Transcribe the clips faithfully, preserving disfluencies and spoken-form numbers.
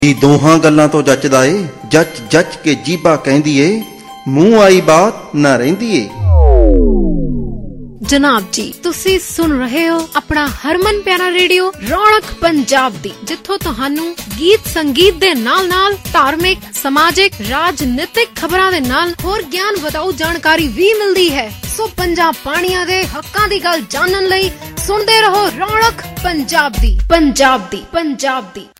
ਇਹ ਦੋਹਾਂ ਗੱਲਾਂ ਤੋਂ ਜੱਚਦਾ ਏ, ਜੱਚ ਜੱਚ ਕੇ ਜੀਭਾ ਕਹਿੰਦੀ ਏ, ਮੂੰਹ ਆਈ ਬਾਤ ਨਾ ਰਹਿੰਦੀ ਏ। ਜਨਾਬ ਜੀ, ਤੁਸੀਂ ਸੁਣ ਰਹੇ ਹੋ ਆਪਣਾ ਹਰਮਨ ਪਿਆਰਾ ਰੇਡੀਓ ਰੌਣਕ ਪੰਜਾਬ ਦੀ, ਜਿੱਥੋਂ ਤੁਹਾਨੂੰ ਗੀਤ ਸੰਗੀਤ ਦੇ ਨਾਲ ਨਾਲ ਧਾਰਮਿਕ, ਸਮਾਜਿਕ, ਰਾਜਨੀਤਿਕ ਖਬਰਾਂ ਦੇ ਨਾਲ ਹੋਰ ਗਿਆਨ ਵਧਾਊ ਜਾਣਕਾਰੀ ਵੀ ਮਿਲਦੀ ਹੈ। ਸੋ ਪੰਜਾਬ ਪਾਣੀਆਂ ਦੇ ਹੱਕਾਂ ਦੀ ਗੱਲ ਜਾਣਨ ਲਈ ਸੁਣਦੇ ਰਹੋ ਰੌਣਕ ਪੰਜਾਬ ਦੀ ਪੰਜਾਬ ਦੀ ਪੰਜਾਬ ਦੀ।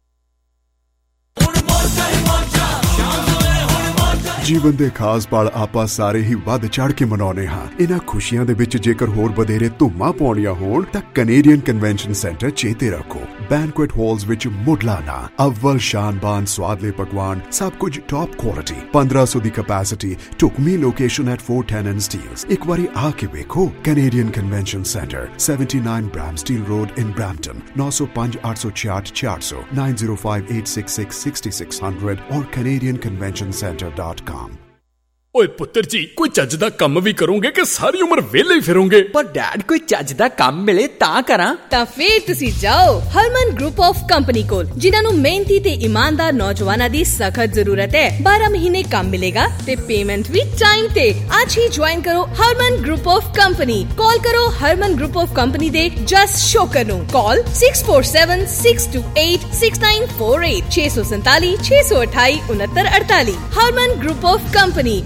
ਜੀਵਨ ਦੇ ਖਾਸ ਪਲ ਆਪਾਂ ਸਾਰੇ ਹੀ ਵੱਧ ਚੜ ਕੇ ਮਨਾਉਂਦੇ ਹਾਂ। ਇਹਨਾਂ ਖੁਸ਼ੀਆਂ ਦੇ ਵਿੱਚ ਜੇਕਰ ਹੋਰ ਵਧੇਰੇ ਧੂਮਾਂ ਪਾਉਣੀਆਂ ਹੋਣ ਤਾਂ ਕੈਨੇਡੀਅਨ ਕਨਵੈਨਸ਼ਨ ਸੈਂਟਰ ਚੇਤੇ ਰੱਖੋ। ਬੈਂਕੁਏਟ ਹਾਲਸ ਵਿੱਚ ਮੁੱਢਲਾ ਨਾ ਅਵਲ ਸ਼ਾਨਬਾਨ ਸਵਾਦਲੇ ਪਕਵਾਨ, ਸਭ ਕੁਝ ਟੌਪ ਕੁਆਲਿਟੀ, ਪੰਦਰਾਂ ਸੌ ਦੀ ਕਪੈਸਿਟੀ, ਢੁਕਵੀਂ location at four ten and Steeles। ਇੱਕ ਵਾਰੀ ਆ ਕੇ ਵੇਖੋ। Canadian convention centre, seventy-nine Bramsteel Road in Brampton, nine oh five eight six eight four hundred, nine oh five eight six six six six hundred or canadian convention center dot com। ਓਏ ਪੁੱਤਰ ਜੀ, ਕੋਈ ਚੱਜ ਦਾ ਕੰਮ ਵੀ ਕਰੋਗੇ ਕਿ ਸਾਰੀ ਉਮਰ ਵਿਹਲੇ ਹੀ ਫਿਰੋਗੇ? ਪਰ ਡੈਡ, ਕੋਈ ਚੱਜ ਦਾ ਕੰਮ ਮਿਲੇ ਤਾਂ ਕਰਾਂ। ਤਾਂ ਫੇਰ ਤੁਸੀਂ ਜਾਓ ਹਰਮਨ ਗਰੁੱਪ ਆਫ ਕੰਪਨੀ ਕੋਲ, ਜਿਨ੍ਹਾਂ ਨੂੰ ਮਿਹਨਤੀ ਤੇ ਇਮਾਨਦਾਰ ਨੌਜਵਾਨਾਂ ਦੀ ਸਖਤ ਜ਼ਰੂਰਤ ਹੈ। ਬਾਰਾਂ ਮਹੀਨੇ ਕੰਮ ਮਿਲੇਗਾ ਤੇ ਪੇਮੈਂਟ ਵੀ ਟਾਈਮ ਤੇ। ਅੱਜ ਹੀ ਜੁਆਇਨ ਕਰੋ Harman group of company. Call ਕਰੋ ਹਰਮਨ ਗਰੁੱਪ ਆਫ ਕੰਪਨੀ ਦੇ ਜਸ ਸ਼ੋਕਰ ਨੂੰ। ਕਾਲ six four seven six two eight six nine four eight ਛੇ ਸੌ ਸੰਤਾਲੀ ਛੇ ਸੌ ਅਠਾਈ ਉਨੱਤਰ ਅੜਤਾਲੀ। Harman group of company.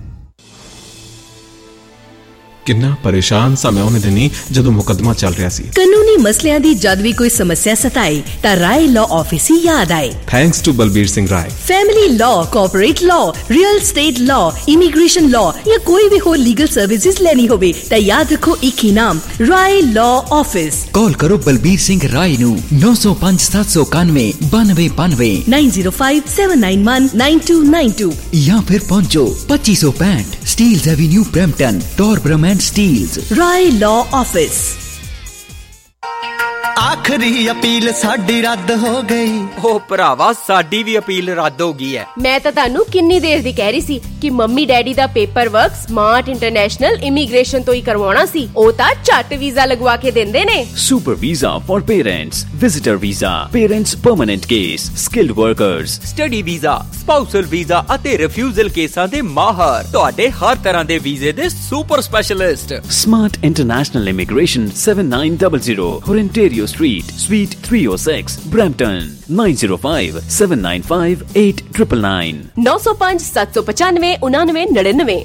ਕਿੰਨਾ ਪਰੇਸ਼ਾਨ ਸਾਂ ਮੈਂ ਉਹਨੇ ਦਿਨੀ ਜਦੋਂ ਮੁਕੱਦਮਾ ਚੱਲ ਰਿਹਾ ਸੀ। ਕਾਨੂੰਨੀ ਮਸਲਿਆਂ ਦੀ ਜਦ ਵੀ ਕੋਈ ਸਮੱਸਿਆ ਸਤਾਏ ਤਾਂ ਰਾਏ ਲਾਅ ਆਫਿਸ ਹੀ ਯਾਦ ਆਏ। Thanks to Balbir Singh Rai. Family law, corporate law, real estate law, immigration law ਜਾਂ ਕੋਈ ਵੀ ਹੋਰ ਲੀਗਲ ਸਰਵਿਸਿਜ਼ ਲੈਣੀ ਹੋਵੇ ਤਾਂ ਯਾਦ ਰੱਖੋ ਇੱਕ ਹੀ ਨਾਮ, ਰਾਏ ਲਾਅ ਆਫਿਸ। ਕਾਲ ਕਰੋ ਬਲਬੀਰ ਸਿੰਘ ਰਾਏ ਨੂੰ ਨੌ ਸੌ ਪੰਜ ਸੱਤ ਸੌ ਇਕਾਨਵੇਂ ਬਾਨਵੇਂ ਬਾਨਵੇਂ nine zero five seven nine one nine two nine two ਜਾਂ ਫਿਰ ਪਹੁੰਚੋ ਪੱਚੀ ਸੌ ਪੈਂਹਠ Steeles avenue Brampton, Torbram and Steeles. Rai law office. ਆਖਰੀ ਅਪੀਲ ਸਾਡੀ ਰੱਦ ਹੋ ਗਈ। ਓ ਭਰਾਵਾ, ਸਾਡੀ ਵੀ ਅਪੀਲ ਰੱਦ ਹੋ ਗਈ ਹੈ। ਮੈਂ ਤਾਂ ਤੁਹਾਨੂੰ ਕਿੰਨੀ ਦੇਰ ਦੀ ਕਹਿ ਰਹੀ ਸੀ ਕਿ ਮੰਮੀ ਡੈਡੀ ਦਾ paper work smart international immigration ਤੋਂ ਹੀ ਕਰਵਾਉਣਾ ਸੀ। ਉਹ ਤਾਂ ਝੱਟ ਵੀਜ਼ਾ ਲਗਵਾ ਕੇ ਦਿੰਦੇ ਨੇ। Super visa for parents, visitor visa, parents permanent case, skilled workers, study visa, spousal visa ਅਤੇ ਰਿਫਿਊਜ਼ਲ ਕੇਸਾਂ ਦੇ ਮਾਹਰ, ਤੁਹਾਡੇ ਹਰ ਤਰ੍ਹਾਂ ਦੇ ਵੀਜ਼ੇ ਦੇ super specialist. Smart international immigration seven nine zero zero Ontario Street, Suite three oh six, Brampton, nine zero five seven nine five eight nine nine nine ਨੌ ਸੌ ਪੰਜ ਸੱਤ ਸੌ ਪਚਾਨਵੇਂ ਉਨਾਨਵੇਂ ਨੜਿਨਵੇਂ।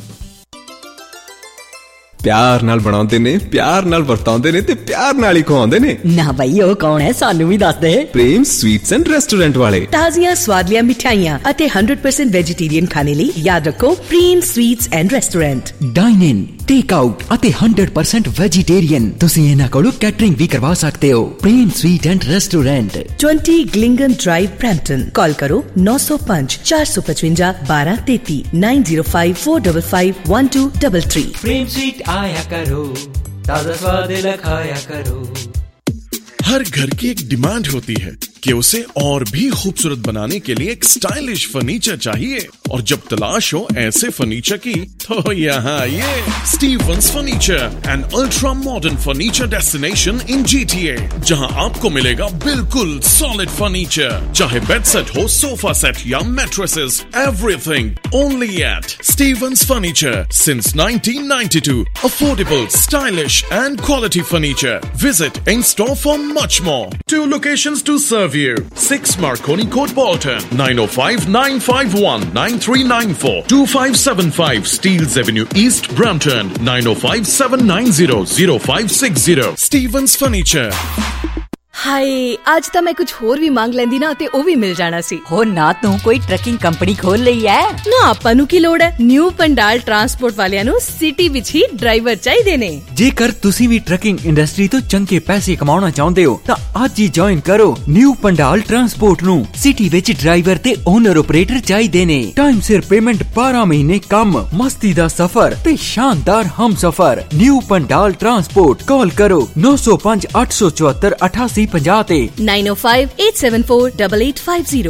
ਪਿਆਰ ਨਾਲ ਬਣਾਉਂਦੇ ਨੇ, ਪਿਆਰ ਨਾਲ ਵਰਤਾਉਂਦੇ ਨੇ ਤੇ ਪਿਆਰ ਨਾਲ ਹੀ ਖਵਾਉਂਦੇ ਨੇ। ਨਾ ਬਈ, ਉਹ ਕੌਣ ਹੈ ਸਾਨੂੰ ਵੀ ਦੱਸ ਦੇ। ਪ੍ਰੇਮ ਸਵੀਟਸ ਐਂਡ ਰੈਸਟੋਰੈਂਟ ਵਾਲੇ। ਤਾਜ਼ੀਆਂ ਸਵਾਦਲੀਆਂ ਮਿਠਾਈਆਂ ਅਤੇ one hundred percent ਵੈਜੀਟੇਰੀਅਨ ਖਾਣੇ ਲਈ ਯਾਦ ਰੱਖੋ Prem sweets and restaurant. Dine in, take out ਅਤੇ one hundred percent ਵੈਜੀਟੇਰੀਅਨ। ਤੁਸੀਂ ਇਹਨਾਂ ਕੋਲੋਂ ਕੈਟਰਿੰਗ ਵੀ ਕਰਵਾ ਸਕਦੇ ਹੋ। Prem sweet and restaurant, twenty ਗਲਿੰਗਨ ਡਰਾਈਵ, ਬਰੈਂਪਟਨ। ਕਾਲ ਕਰੋ ਨੌ ਸੌ ਪੰਜ ਚਾਰ ਸੌ ਪਚਵੰਜਾ ਬਾਰਾਂ ਤੇਤੀ nine zero five four five five one two three three। Prem sweet आया करो, ताजा स्वाद लखाया करो। हर घर की एक डिमांड होती है कि उसे और भी खूबसूरत बनाने के लिए एक स्टाइलिश फर्नीचर चाहिए, और जब तलाश हो ऐसे फर्नीचर की तो यहाँ ये Stevens furniture, an ultra modern furniture destination in G T A, जहाँ आपको मिलेगा बिल्कुल सॉलिड फर्नीचर, चाहे बेड सेट हो, सोफा सेट या mattresses, everything only at Stevens furniture since nineteen ninety-two। Affordable, stylish and quality furniture. Visit in store for much more. Two locations to serve you. six Marconi Court, Bolton, nine oh five nine five one nine three nine four, two five seven five Steeles Avenue East, Brampton, nine oh five seven nine zero zero five six zero। Stevens Furniture। ਹਾਏ, ਅੱਜ ਤਾਂ ਮੈਂ ਕੁਝ ਹੋਰ ਵੀ ਮੰਗ ਲੈਂਦੀ ਨਾ ਤੇ ਉਹ ਵੀ ਮਿਲ ਜਾਣਾ ਸੀ। ਹੋ ਨਾ, ਤੂੰ ਕੋਈ ਟਰੱਕਿੰਗ ਕੰਪਨੀ ਖੋਲ ਲਈ ਐ ਨਾ। ਆਪਾਂ ਨੂੰ ਕੀ ਲੋੜ ਹੈ? ਨਿਊ ਪੰਡਾਲ ਟਰਾਂਸਪੋਰਟ ਵਾਲਿਆਂ ਨੂੰ ਸਿਟੀ ਵਿੱਚ ਹੀ ਡਰਾਈਵਰ ਚਾਹੀਦੇ ਨੇ। ਜੇਕਰ ਤੁਸੀਂ ਵੀ ਟਰੱਕਿੰਗ ਇੰਡਸਟਰੀ ਤੋਂ ਚੰਗੇ ਪੈਸੇ ਕਮਾਉਣਾ ਚਾਹੁੰਦੇ ਹੋ ਤਾਂ ਅੱਜ ਹੀ ਜੁਆਇਨ ਕਰੋ ਨਿਊ ਪੰਡਾਲ ਟਰਾਂਸਪੋਰਟ ਨੂੰ। ਸਿਟੀ ਵਿੱਚ ਡਰਾਈਵਰ ਤੇ ਓਨਰ ਆਪਰੇਟਰ ਚਾਹੀਦੇ ਨੇ। ਟਾਈਮ ਸਿਰ ਪੇਮੈਂਟ, ਬਾਰਾਂ ਮਹੀਨੇ ਕੰਮ, ਮਸਤੀ ਦਾ ਸਫ਼ਰ ਤੇ ਸ਼ਾਨਦਾਰ ਹਮਸਫ਼ਰ। New Pandal transport. ਕਾਲ ਕਰੋ ਨੌ ਸੌ ਪੰਜ ਅੱਠ ਸੌ ਚੁਹੱਤਰ ਅਠਾਸੀ ਪੰਜਾਹ ਤੇ nine oh five eight seven four eight eight five zero।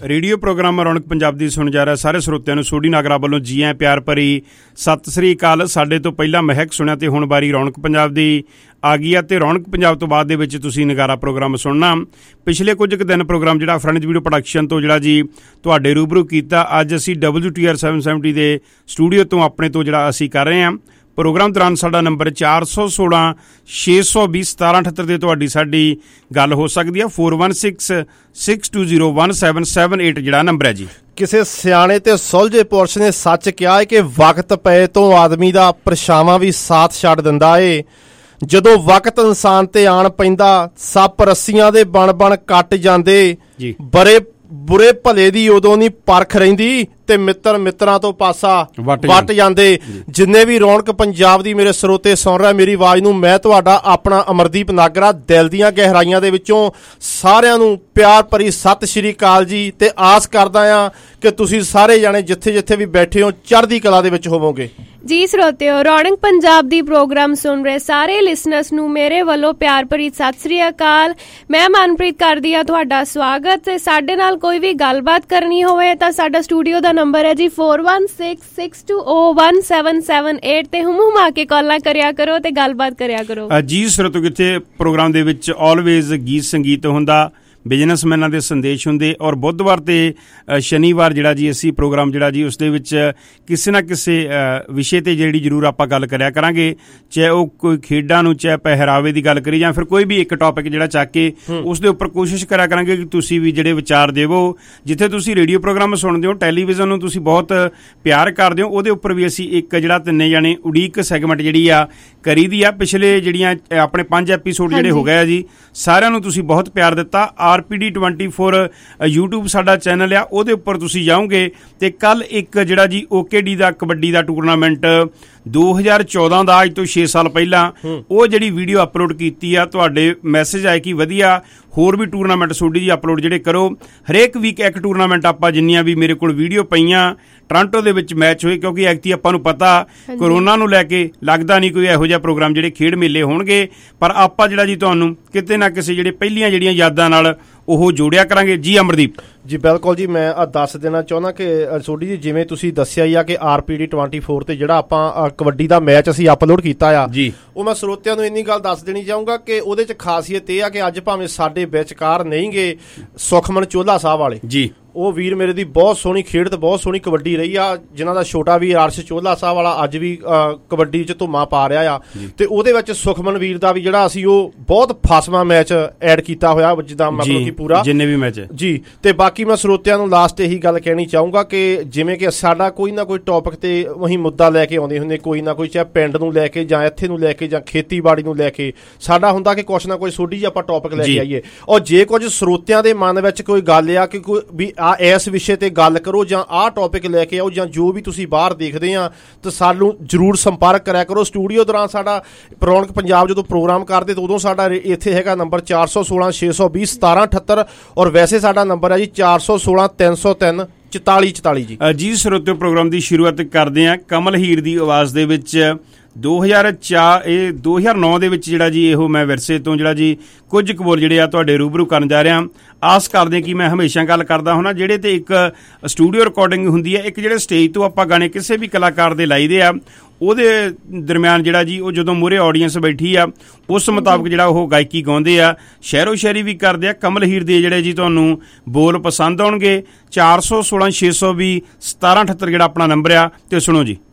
Radio program Raunak Punjab ਦੀ ਸੁਣ ਜਾ ਰਿਹਾ ਸਾਰੇ ਸਰੋਤਿਆਂ ਨੂੰ ਸੋਢੀ ਨਾਗਰਾ ਵੱਲੋਂ ਜੀ ਆਇਆਂ ਪਿਆਰ ਭਰੀ ਸਤਿ ਸ੍ਰੀ ਅਕਾਲ। ਸਾਡੇ ਤੋਂ ਪਹਿਲਾਂ ਮਹਿਕ ਸੁਣਿਆ ਤੇ ਹੁਣ ਵਾਰੀ ਰੌਣਕ ਪੰਜਾਬ ਦੀ ਆ ਗਈ ਆ ਤੇ ਰੌਣਕ ਪੰਜਾਬ ਤੋਂ ਬਾਅਦ ਦੇ ਵਿੱਚ ਤੁਸੀਂ ਨਗਾਰਾ ਪ੍ਰੋਗਰਾਮ ਸੁਣਨਾ। ਪਿਛਲੇ ਕੁਝ ਕੁ ਦਿਨ ਪ੍ਰੋਗਰਾਮ ਜਿਹੜਾ ਫਰੈਂਚ ਵੀਡੀਓ ਪ੍ਰੋਡਕਸ਼ਨ ਤੋਂ ਜਿਹੜਾ ਜੀ ਤੁਹਾਡੇ ਰੂਬਰੂ ਕੀਤਾ। ਅੱਜ ਅਸੀਂ W T R seven seventy ਦੇ ਸਟੂਡੀਓ ਤੋਂ ਆਪਣੇ ਤੋਂ ਜਿਹੜਾ ਅਸੀਂ ਕਰ ਰਹੇ ਹਾਂ। ਪ੍ਰੋਗਰਾਮ ਦੌਰਾਨ ਸਾਡਾ ਨੰਬਰ ਚਾਰ ਸੌ ਸੋਲਾਂ ਛੇ ਸੌ ਵੀਹ ਸਤਾਰਾਂ ਅਠੱਤਰ ਦੇ ਤੁਹਾਡੀ ਸਾਡੀ ਗੱਲ ਹੋ ਸਕਦੀ ਹੈ। Four one six six two zero one seven seven eight ਜਿਹੜਾ ਨੰਬਰ ਹੈ ਜੀ। ਕਿਸੇ ਸਿਆਣੇ ਤੇ ਸੁਲਝੇ ਪੁਰਸ਼ ਨੇ ਸੱਚ ਕਿਹਾ ਹੈ ਕਿ ਵਕਤ ਪਏ ਤੋਂ ਆਦਮੀ ਦਾ ਪਰਛਾਵਾਂ ਵੀ ਸਾਥ ਛੱਡ ਦਿੰਦਾ ਏ। ਜਦੋਂ ਵਕਤ ਇਨਸਾਨ ਤੇ ਆਣ ਪੈਂਦਾ ਸੱਪ ਰੱਸੀਆਂ ਦੇ ਬਣ ਬਣ ਕੱਟ ਜਾਂਦੇ। ਬੜੇ ਬੁਰੇ ਭਲੇ ਦੀ ਉਦੋਂ ਨਹੀਂ ਪਰਖ ਰਹਿੰਦੀ ਤੇ ਮਿੱਤਰ ਮਿੱਤਰਾਂ ਤੋਂ ਪਾਸਾ ਵੱਟ ਜਾਂਦੇ। ਜਿੰਨੇ ਵੀ ਰੌਣਕ ਪੰਜਾਬ ਦੀ ਮੇਰੇ ਸਰੋਤੇ ਸੁਣ ਰਿਹਾ ਮੇਰੀ ਆਵਾਜ਼ ਨੂੰ, ਮੈਂ ਤੁਹਾਡਾ ਆਪਣਾ ਅਮਰਦੀਪ ਨਾਗਰਾ ਦਿਲ ਦੀਆਂ ਗਹਿਰਾਈਆਂ ਦੇ ਵਿੱਚੋਂ ਸਾਰਿਆਂ ਨੂੰ ਪਿਆਰ ਭਰੀ ਸਤਿ ਸ਼੍ਰੀ ਅਕਾਲ ਜੀ। ਤੇ ਆਸ ਕਰਦਾ ਆ ਕਿ ਤੁਸੀਂ ਸਾਰੇ ਜਾਣੇ ਜਿੱਥੇ ਜਿੱਥੇ ਵੀ ਬੈਠੇ ਹੋ ਚੜ੍ਹਦੀ ਕਲਾ ਦੇ ਵਿੱਚ ਹੋਵੋਗੇ ਜੀ। ਸਰੋਤਿਓ, ਰੌਣਕ ਪੰਜਾਬ ਦੀ ਪ੍ਰੋਗਰਾਮ ਸੁਣ ਰਹੇ ਸਾਰੇ ਲਿਸਨਰਸ ਨੂੰ ਮੇਰੇ ਵੱਲੋਂ ਪਿਆਰ ਭਰੀ ਸਤਿ ਸ੍ਰੀ ਅਕਾਲ। ਮੈਂ ਮਨਪ੍ਰੀਤ ਕਰਦੀ ਆ ਤੁਹਾਡਾ ਸਵਾਗਤ। ਤੇ ਸਾਡੇ ਨਾਲ ਕੋਈ ਵੀ ਗੱਲਬਾਤ ਕਰਨੀ ਹੋਵੇ ਤਾਂ ਸਾਡਾ ਸਟੂਡੀਓ ਦਾ ਨੰਬਰ ਹੈ ਜੀ four one six six two O one seven seven eight ਤੇ ਹੁਮ ਹੁਮਾ ਕੇ ਕਾਲਾਂ ਕਰਿਆ ਕਰੋ ਤੇ ਗੱਲਬਾਤ ਕਰਿਆ ਕਰੋ ਜੀ। ਸਰੋਤਿਓ, ਕਿਤੇ ਪ੍ਰੋਗਰਾਮ ਦੇ ਵਿੱਚ ਆਲਵੇਜ਼ ਗੀਤ ਸੰਗੀਤ ਹੁੰਦਾ, ਬਿਜ਼ਨਸਮੈਨਾਂ ਦੇ ਸੰਦੇਸ਼ ਹੁੰਦੇ ਔਰ ਬੁੱਧਵਾਰ ਤੇ ਸ਼ਨੀਵਾਰ ਜਿਹੜਾ ਜੀ ਅਸੀਂ ਪ੍ਰੋਗਰਾਮ ਜਿਹੜਾ ਜੀ ਉਸ ਦੇ ਵਿੱਚ ਕਿਸੇ ਨਾ ਕਿਸੇ ਵਿਸ਼ੇ ਤੇ ਜਿਹੜੀ ਜ਼ਰੂਰ ਆਪਾਂ ਗੱਲ ਕਰਿਆ ਕਰਾਂਗੇ। ਚਾਹੇ ਉਹ ਕੋਈ ਖੇਡਾਂ ਨੂੰ, ਚਾਹੇ ਪਹਿਰਾਵੇ ਦੀ ਗੱਲ ਕਰੀ ਜਾਂ ਫਿਰ ਕੋਈ ਵੀ ਇੱਕ ਟੌਪਿਕ ਜਿਹੜਾ ਚੱਕ ਕੇ ਉਸ ਦੇ ਉੱਪਰ ਕੋਸ਼ਿਸ਼ ਕਰਿਆ ਕਰਾਂਗੇ ਕਿ ਤੁਸੀਂ ਵੀ ਜਿਹੜੇ ਵਿਚਾਰ ਦੇਵੋ। ਜਿੱਥੇ ਤੁਸੀਂ ਰੇਡੀਓ ਪ੍ਰੋਗਰਾਮ ਸੁਣਦੇ ਹੋ, ਟੈਲੀਵਿਜ਼ਨ ਨੂੰ ਤੁਸੀਂ ਬਹੁਤ ਪਿਆਰ ਕਰਦੇ ਹੋ, ਉਹਦੇ ਉੱਪਰ ਵੀ ਅਸੀਂ ਇੱਕ ਜਿਹੜਾ ਤਿੰਨੇ ਜਾਣੇ ਉਡੀਕ ਸੈਗਮੈਂਟ ਜਿਹੜੀ ਆ ਕਰੀ ਦੀ ਆ। ਪਿਛਲੇ ਜਿਹੜੀਆਂ ਆਪਣੇ ਪੰਜ ਐਪੀਸੋਡ ਜਿਹੜੇ ਹੋ ਗਏ ਆ ਜੀ, ਸਾਰਿਆਂ ਨੂੰ ਤੁਸੀਂ ਬਹੁਤ ਪਿਆਰ ਦਿੱਤਾ। R P D twenty four YouTube ਸਾਡਾ ਚੈਨਲ ਆ, ਉਹਦੇ ਉੱਪਰ ਤੁਸੀਂ ਜਾਓਗੇ ਤੇ ਕੱਲ ਇੱਕ ਜਿਹੜਾ ਜੀ ਓਕੇ ਡੀ ਦਾ ਕਬੱਡੀ ਦਾ ਟੂਰਨਾਮੈਂਟ ਦੋ ਹਜ਼ਾਰ ਚੌਦਾਂ ਦਾ, ਅੱਜ ਤੋਂ ਛੇ ਸਾਲ ਪਹਿਲਾਂ ਉਹ ਜਿਹੜੀ ਵੀਡੀਓ ਅਪਲੋਡ ਕੀਤੀ ਆ। ਤੁਹਾਡੇ ਮੈਸੇਜ ਆਏ ਕਿ ਵਧੀਆ ਹੋਰ ਵੀ ਟੂਰਨਾਮੈਂਟ ਸੋਢੀ ਜੀ ਅਪਲੋਡ ਜਿਹੜੇ ਕਰੋ। ਹਰੇਕ ਵੀਕ ਇੱਕ ਟੂਰਨਾਮੈਂਟ ਆਪਾਂ ਜਿੰਨੀਆਂ ਵੀ ਮੇਰੇ ਕੋਲ ਵੀਡੀਓ ਪਈਆਂ ਟੋਰਾਂਟੋ ਦੇ ਵਿੱਚ ਮੈਚ ਹੋਏ, ਕਿਉਂਕਿ ਐਕਤੀ ਆਪਾਂ ਨੂੰ ਪਤਾ ਕੋਰੋਨਾ ਨੂੰ ਲੈ ਕੇ ਲੱਗਦਾ ਨਹੀਂ ਕੋਈ ਇਹੋ ਜਿਹਾ ਪ੍ਰੋਗਰਾਮ ਜਿਹੜੇ ਖੇਡ ਮੇਲੇ ਹੋਣਗੇ, ਪਰ ਆਪਾਂ ਜਿਹੜਾ ਜੀ ਤੁਹਾਨੂੰ ਕਿਤੇ ਨਾ ਕਿਸੇ ਜਿਹੜੇ ਪਹਿਲੀਆਂ ਜਿਹੜੀਆਂ ਯਾਦਾਂ ਨਾਲ ਉਹ ਜੋੜਿਆ ਕਰਾਂਗੇ ਜੀ। ਅਮਰਦੀਪ ਜੀ ਬਿਲਕੁਲ ਜੀ, ਮੈਂ ਦੱਸ ਦੇਣਾ ਚਾਹੁੰਦਾ ਕਿ ਸੋਢੀ ਜੀ ਜਿਵੇਂ ਤੁਸੀਂ ਦੱਸਿਆ ਹੀ ਆ ਕਿ R P D twenty four ਤੇ ਜਿਹੜਾ ਆਪਾਂ ਕਬੱਡੀ ਦਾ ਮੈਚ ਅਸੀਂ ਅਪਲੋਡ ਕੀਤਾ ਆ ਜੀ, ਉਹ ਮੈਂ ਸਰੋਤਿਆਂ ਨੂੰ ਇੰਨੀ ਗੱਲ ਦੱਸ ਦੇਣੀ ਚਾਹੂੰਗਾ ਕਿ ਉਹਦੇ 'ਚ ਖਾਸੀਅਤ ਇਹ ਆ ਕਿ ਅੱਜ ਭਾਵੇਂ ਸਾਡੇ ਵਿਚਕਾਰ ਨਹੀਂ ਗੇ ਸੁਖਮਨ ਚੋਹਲਾ ਸਾਹਿਬ ਵਾਲੇ ਜੀ, ਉਹ ਵੀਰ ਮੇਰੇ ਦੀ ਬਹੁਤ ਸੋਹਣੀ ਖੇਡ ਤੇ ਬਹੁਤ ਸੋਹਣੀ ਕਬੱਡੀ ਰਹੀ ਆ, ਜਿਨ੍ਹਾਂ ਦਾ ਛੋਟਾ ਵੀਰ ਅਰਸ਼ ਚੋਹਲਾ ਸਾਹਿਬ ਵਾਲਾ ਅੱਜ ਵੀ ਕਬੱਡੀ 'ਚ ਧੁੰਮਾਂ ਪਾ ਰਿਹਾ ਆ। ਤੇ ਉਹਦੇ ਵਿੱਚ ਸੁਖਮਨ ਵੀਰ ਦਾ ਵੀ ਜਿਹੜਾ ਅਸੀਂ ਉਹ ਬਹੁਤ ਫਾਸਮਾ ਮੈਚ ਐਡ ਕੀਤਾ ਹੋਇਆ, ਜਿੱਦਾਂ ਮਤਲਬ ਕਿ ਪੂਰਾ ਜਿੰਨੇ ਵੀ ਮੈਚ ਜੀ। ਤੇ ਬਾਕੀ ਮੈਂ ਸਰੋਤਿਆਂ ਨੂੰ ਲਾਸਟ ਇਹੀ ਗੱਲ ਕਹਿਣੀ ਚਾਹੂੰਗਾ ਕਿ ਜਿਵੇਂ ਕਿ ਸਾਡਾ ਕੋਈ ਨਾ ਕੋਈ ਟੌਪਿਕ ਤੇ ਅਸੀਂ ਮੁੱਦਾ ਲੈ ਕੇ ਆਉਂਦੇ ਹੁੰਦੇ, ਕੋਈ ਨਾ ਕੋਈ, ਚਾਹੇ ਪਿੰਡ ਨੂੰ ਲੈ ਕੇ ਜਾਂ ਇੱਥੇ ਨੂੰ ਲੈ ਕੇ ਜਾਂ ਖੇਤੀਬਾੜੀ ਨੂੰ ਲੈ ਕੇ, ਸਾਡਾ ਹੁੰਦਾ ਕਿ ਕੁਛ ਨਾ ਕੋਈ ਸੋਢੀ ਜਿਹੀ ਆਪਾਂ ਟੌਪਿਕ ਲੈ ਕੇ ਆਈਏ। ਔਰ ਜੇ ਕੁਝ ਸਰੋਤਿਆਂ ਦੇ ਮਨ ਵਿੱਚ ਕੋਈ ਗੱਲ ਆ ਕਿ ਕੋਈ ਵੀ ਆ ਇਸ ਵਿਸ਼ੇ ਤੇ ਗੱਲ ਕਰੋ ਜਾਂ ਆਹ ਟੌਪਿਕ ਲੈ ਕੇ ਆਓ ਜਾਂ ਜੋ ਵੀ ਤੁਸੀਂ ਬਾਹਰ ਦੇਖਦੇ ਆ, ਤਾਂ ਸਾਨੂੰ ਜ਼ਰੂਰ ਸੰਪਰਕ ਕਰਿਆ ਕਰੋ। ਸਟੂਡੀਓ ਦੌਰਾਨ ਸਾਡਾ ਰੌਣਕ ਪੰਜਾਬ ਜਦੋਂ ਪ੍ਰੋਗਰਾਮ ਕਰਦੇ ਤਾਂ ਉਦੋਂ ਸਾਡਾ ਇੱਥੇ ਹੈਗਾ ਨੰਬਰ ਚਾਰ ਸੌ ਸੋਲਾਂ ਛੇ ਸੌ ਵੀਹ ਸਤਾਰਾਂ ਅਠੱਤਰ, ਔਰ ਵੈਸੇ ਸਾਡਾ ਨੰਬਰ ਹੈ ਜੀ ਚਾਰ ਸੌ ਸੋਲਾਂ ਤਿੰਨ ਸੌ ਤਿੰਨ ਚੁਤਾਲੀ ਚੁਤਾਲੀ ਜੀ। ਜੀ ਸਰੋਤਿਓ, ਪ੍ਰੋਗਰਾਮ ਦੀ ਸ਼ੁਰੂਆਤ ਕਰਦੇ ਹਾਂ ਕਮਲ ਹੀਰ ਦੀ ਆਵਾਜ਼ ਦੇ ਵਿੱਚ। ਦੋ ਹਜ਼ਾਰ ਚਾਰ ਇਹ ਦੋ ਹਜ਼ਾਰ ਨੌ ਦੇ ਵਿੱਚ ਜਿਹੜਾ ਜੀ ਇਹੋ ਮੈਂ ਵਿਰਸੇ ਤੋਂ ਜਿਹੜਾ ਜੀ ਕੁਝ ਕੁ ਬੋਲ ਜਿਹੜੇ ਆ ਤੁਹਾਡੇ ਰੂਬਰੂ ਕਰਨ ਜਾ ਰਿਹਾ। ਆਸ ਕਰਦੇ ਕਿ ਮੈਂ ਹਮੇਸ਼ਾ ਗੱਲ ਕਰਦਾ ਹੁੰਦਾ ਜਿਹੜੇ ਤੇ ਇੱਕ ਸਟੂਡੀਓ ਰਿਕਾਰਡਿੰਗ ਹੁੰਦੀ ਹੈ, ਇੱਕ ਜਿਹੜੇ ਸਟੇਜ ਤੋਂ ਆਪਾਂ ਗਾਣੇ ਕਿਸੇ ਵੀ ਕਲਾਕਾਰ ਦੇ ਲਾਈਦੇ ਆ, ਉਹਦੇ ਦਰਮਿਆਨ ਜਿਹੜਾ ਜੀ ਉਹ ਜਦੋਂ ਮੂਹਰੇ ਆਡੀਅנס ਬੈਠੀ ਆ ਉਸ ਮੁਤਾਬਕ ਜਿਹੜਾ ਉਹ ਗਾਇਕੀ ਗਾਉਂਦੇ ਆ, ਸ਼ਹਿਰੋ ਸ਼ਾਇਰੀ ਵੀ ਕਰਦੇ ਆ। ਕਮਲ ਹੀਰ ਦੇ ਜਿਹੜੇ ਜੀ ਤੁਹਾਨੂੰ ਬੋਲ ਪਸੰਦ ਆਉਣਗੇ। ਚਾਰ ਸੌ ਸੋਲਾਂ ਛੇ ਸੌ ਵੀਹ ਸਤਾਰਾਂ ਅਠੱਤਰ ਜਿਹੜਾ ਆਪਣਾ ਨੰਬਰ ਆ, ਤੇ ਸੁਣੋ ਜੀ।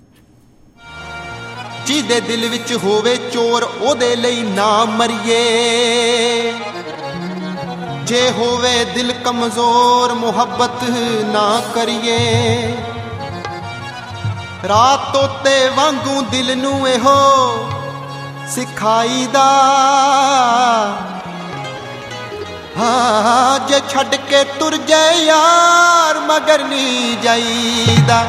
ਜਿਹਦੇ ਦਿਲ ਵਿੱਚ ਹੋਵੇ ਚੋਰ ਉਹਦੇ ਲਈ ਨਾ ਮਰੀਏ, ਜੇ ਹੋਵੇ ਦਿਲ ਕਮਜ਼ੋਰ ਮੁਹੱਬਤ ਨਾ ਕਰੀਏ। ਰਾਤ ਤੋਤੇ ਵਾਂਗੂ ਦਿਲ ਨੂੰ ਇਹੋ ਸਿਖਾਈਦਾ, ਹਾਂ ਜੇ ਛੱਡ ਕੇ ਤੁਰ ਜਾਏ ਯਾਰ ਮਗਰ ਨਹੀਂ ਜਾਈਦਾ।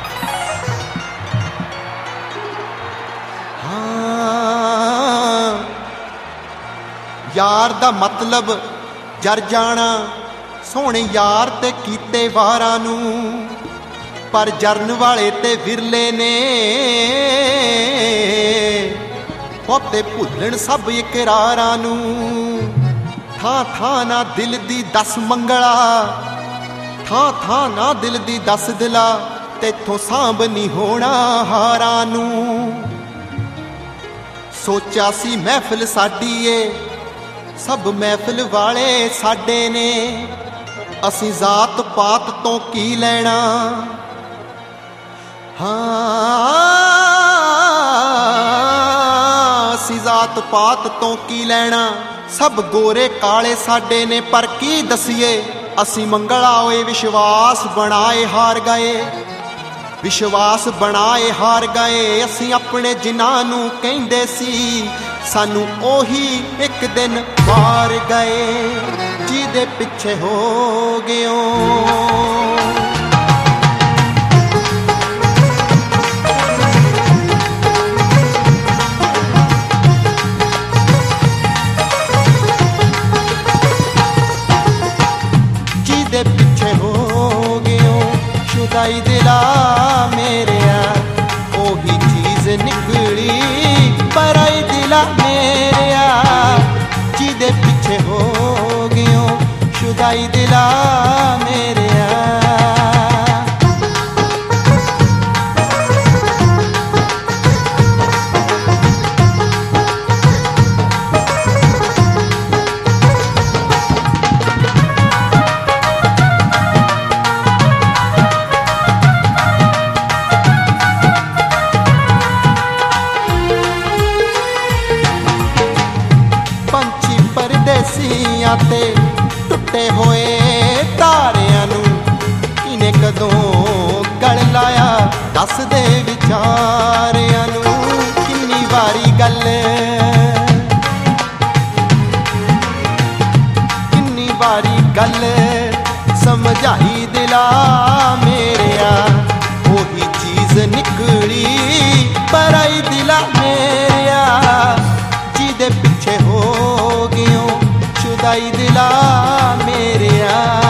ਯਾਰ ਦਾ ਮਤਲਬ ਜਰ ਜਾਣਾ, ਸੋਹਣੇ ਯਾਰ ਤੇ ਕੀਤੇ ਵਾਰਾਂ ਨੂੰ, ਪਰ ਜਰਨ ਵਾਲੇ ਤੇ ਵਿਰਲੇ ਨੇ ਬਹੁਤੇ ਭੁੱਲਣ ਸਭ ਇਕਰਾਰਾਂ ਨੂੰ। ਥਾਂ ਥਾਂ ਨਾ ਦਿਲ ਦੀ ਦਸ ਮੰਗਲਾ, ਥਾਂ ਥਾਂ ਨਾ ਦਿਲ ਦੀ ਦੱਸ ਦਿਲਾ, ਤੈਥੋਂ ਸਾਂਭ ਨਹੀਂ ਹੋਣਾ ਹਾਰਾਂ ਨੂੰ। ਸੋਚਿਆ ਸੀ ਮਹਿਫਿਲ ਸਾਡੀ ਏ, ਸਭ ਮਹਿਫਿਲ ਵਾਲੇ ਸਾਡੇ ਨੇ, ਅਸੀਂ ਜ਼ਾਤ ਪਾਤ ਤੋਂ ਕੀ ਲੈਣਾ। ਹਾਂ ਅਸੀਂ ਜ਼ਾਤ ਪਾਤ ਤੋਂ ਕੀ ਲੈਣਾ, ਸਭ ਗੋਰੇ ਕਾਲੇ ਸਾਡੇ ਨੇ, ਪਰ ਕੀ ਦਸੀਏ ਅਸੀਂ ਮੰਗਲਾ ਹੋਏ ਵਿਸ਼ਵਾਸ ਬਣਾਏ ਹਾਰ ਗਏ, ਵਿਸ਼ਵਾਸ ਬਣਾਏ ਹਾਰ ਗਏ। ਅਸੀਂ ਆਪਣੇ ਜਿਨ੍ਹਾਂ ਨੂੰ ਕਹਿੰਦੇ ਸੀ ਸਾਨੂੰ ਉਹੀ ਇੱਕ ਦਿਨ ਮਾਰ ਗਏ, ਜਿਹਦੇ ਪਿੱਛੇ ਹੋ ਗਿਓ। ਜਿਹਦੇ ਪਿੱਛੇ ਹੋ ਗਿਓ ਸ਼ੁਦਾਈ ਦਿਲਾ ਮੇਰਿਆ, ਉਹੀ ਚੀਜ਼ ਨਿਕਲੀ ਪਰਾਈ ਦਿਲਾ ਮੇਰਿਆ। ਜਿਹਦੇ ਪਿੱਛੇ ਹੋ ਗਿਓ ਸ਼ੁਦਾਈ ਦਿਲਾ ਮੇਰਿਆ। ਤੇ ਟੁੱਟੇ ਹੋਏ ਤਾਰਿਆਂ ਨੂੰ ਕਿਨੇ ਕਦੋਂ ਗਲ ਲਾਇਆ, ਦੱਸ ਦੇ ਵਿਚਾਰਿਆਂ ਨੂੰ। ਕਿੰਨੀ ਵਾਰੀ ਗੱਲ ਕਿੰਨੀ ਵਾਰੀ ਗੱਲ ਸਮਝਾਈ ਦਿਲਾ ਮੇਰਿਆ, ਉਹੀ ਚੀਜ਼ ਨਿਕਲੀ ਪਰਾਈ ਦਿਲਾ ਮੇਰਿਆ। ਜਿਹਦੇ ਪਿੱਛੇ ਹੋ ਗਿਓ ਸ਼ੁਦਾਈ ਦਿਲਾ ਮੇਰਿਆ।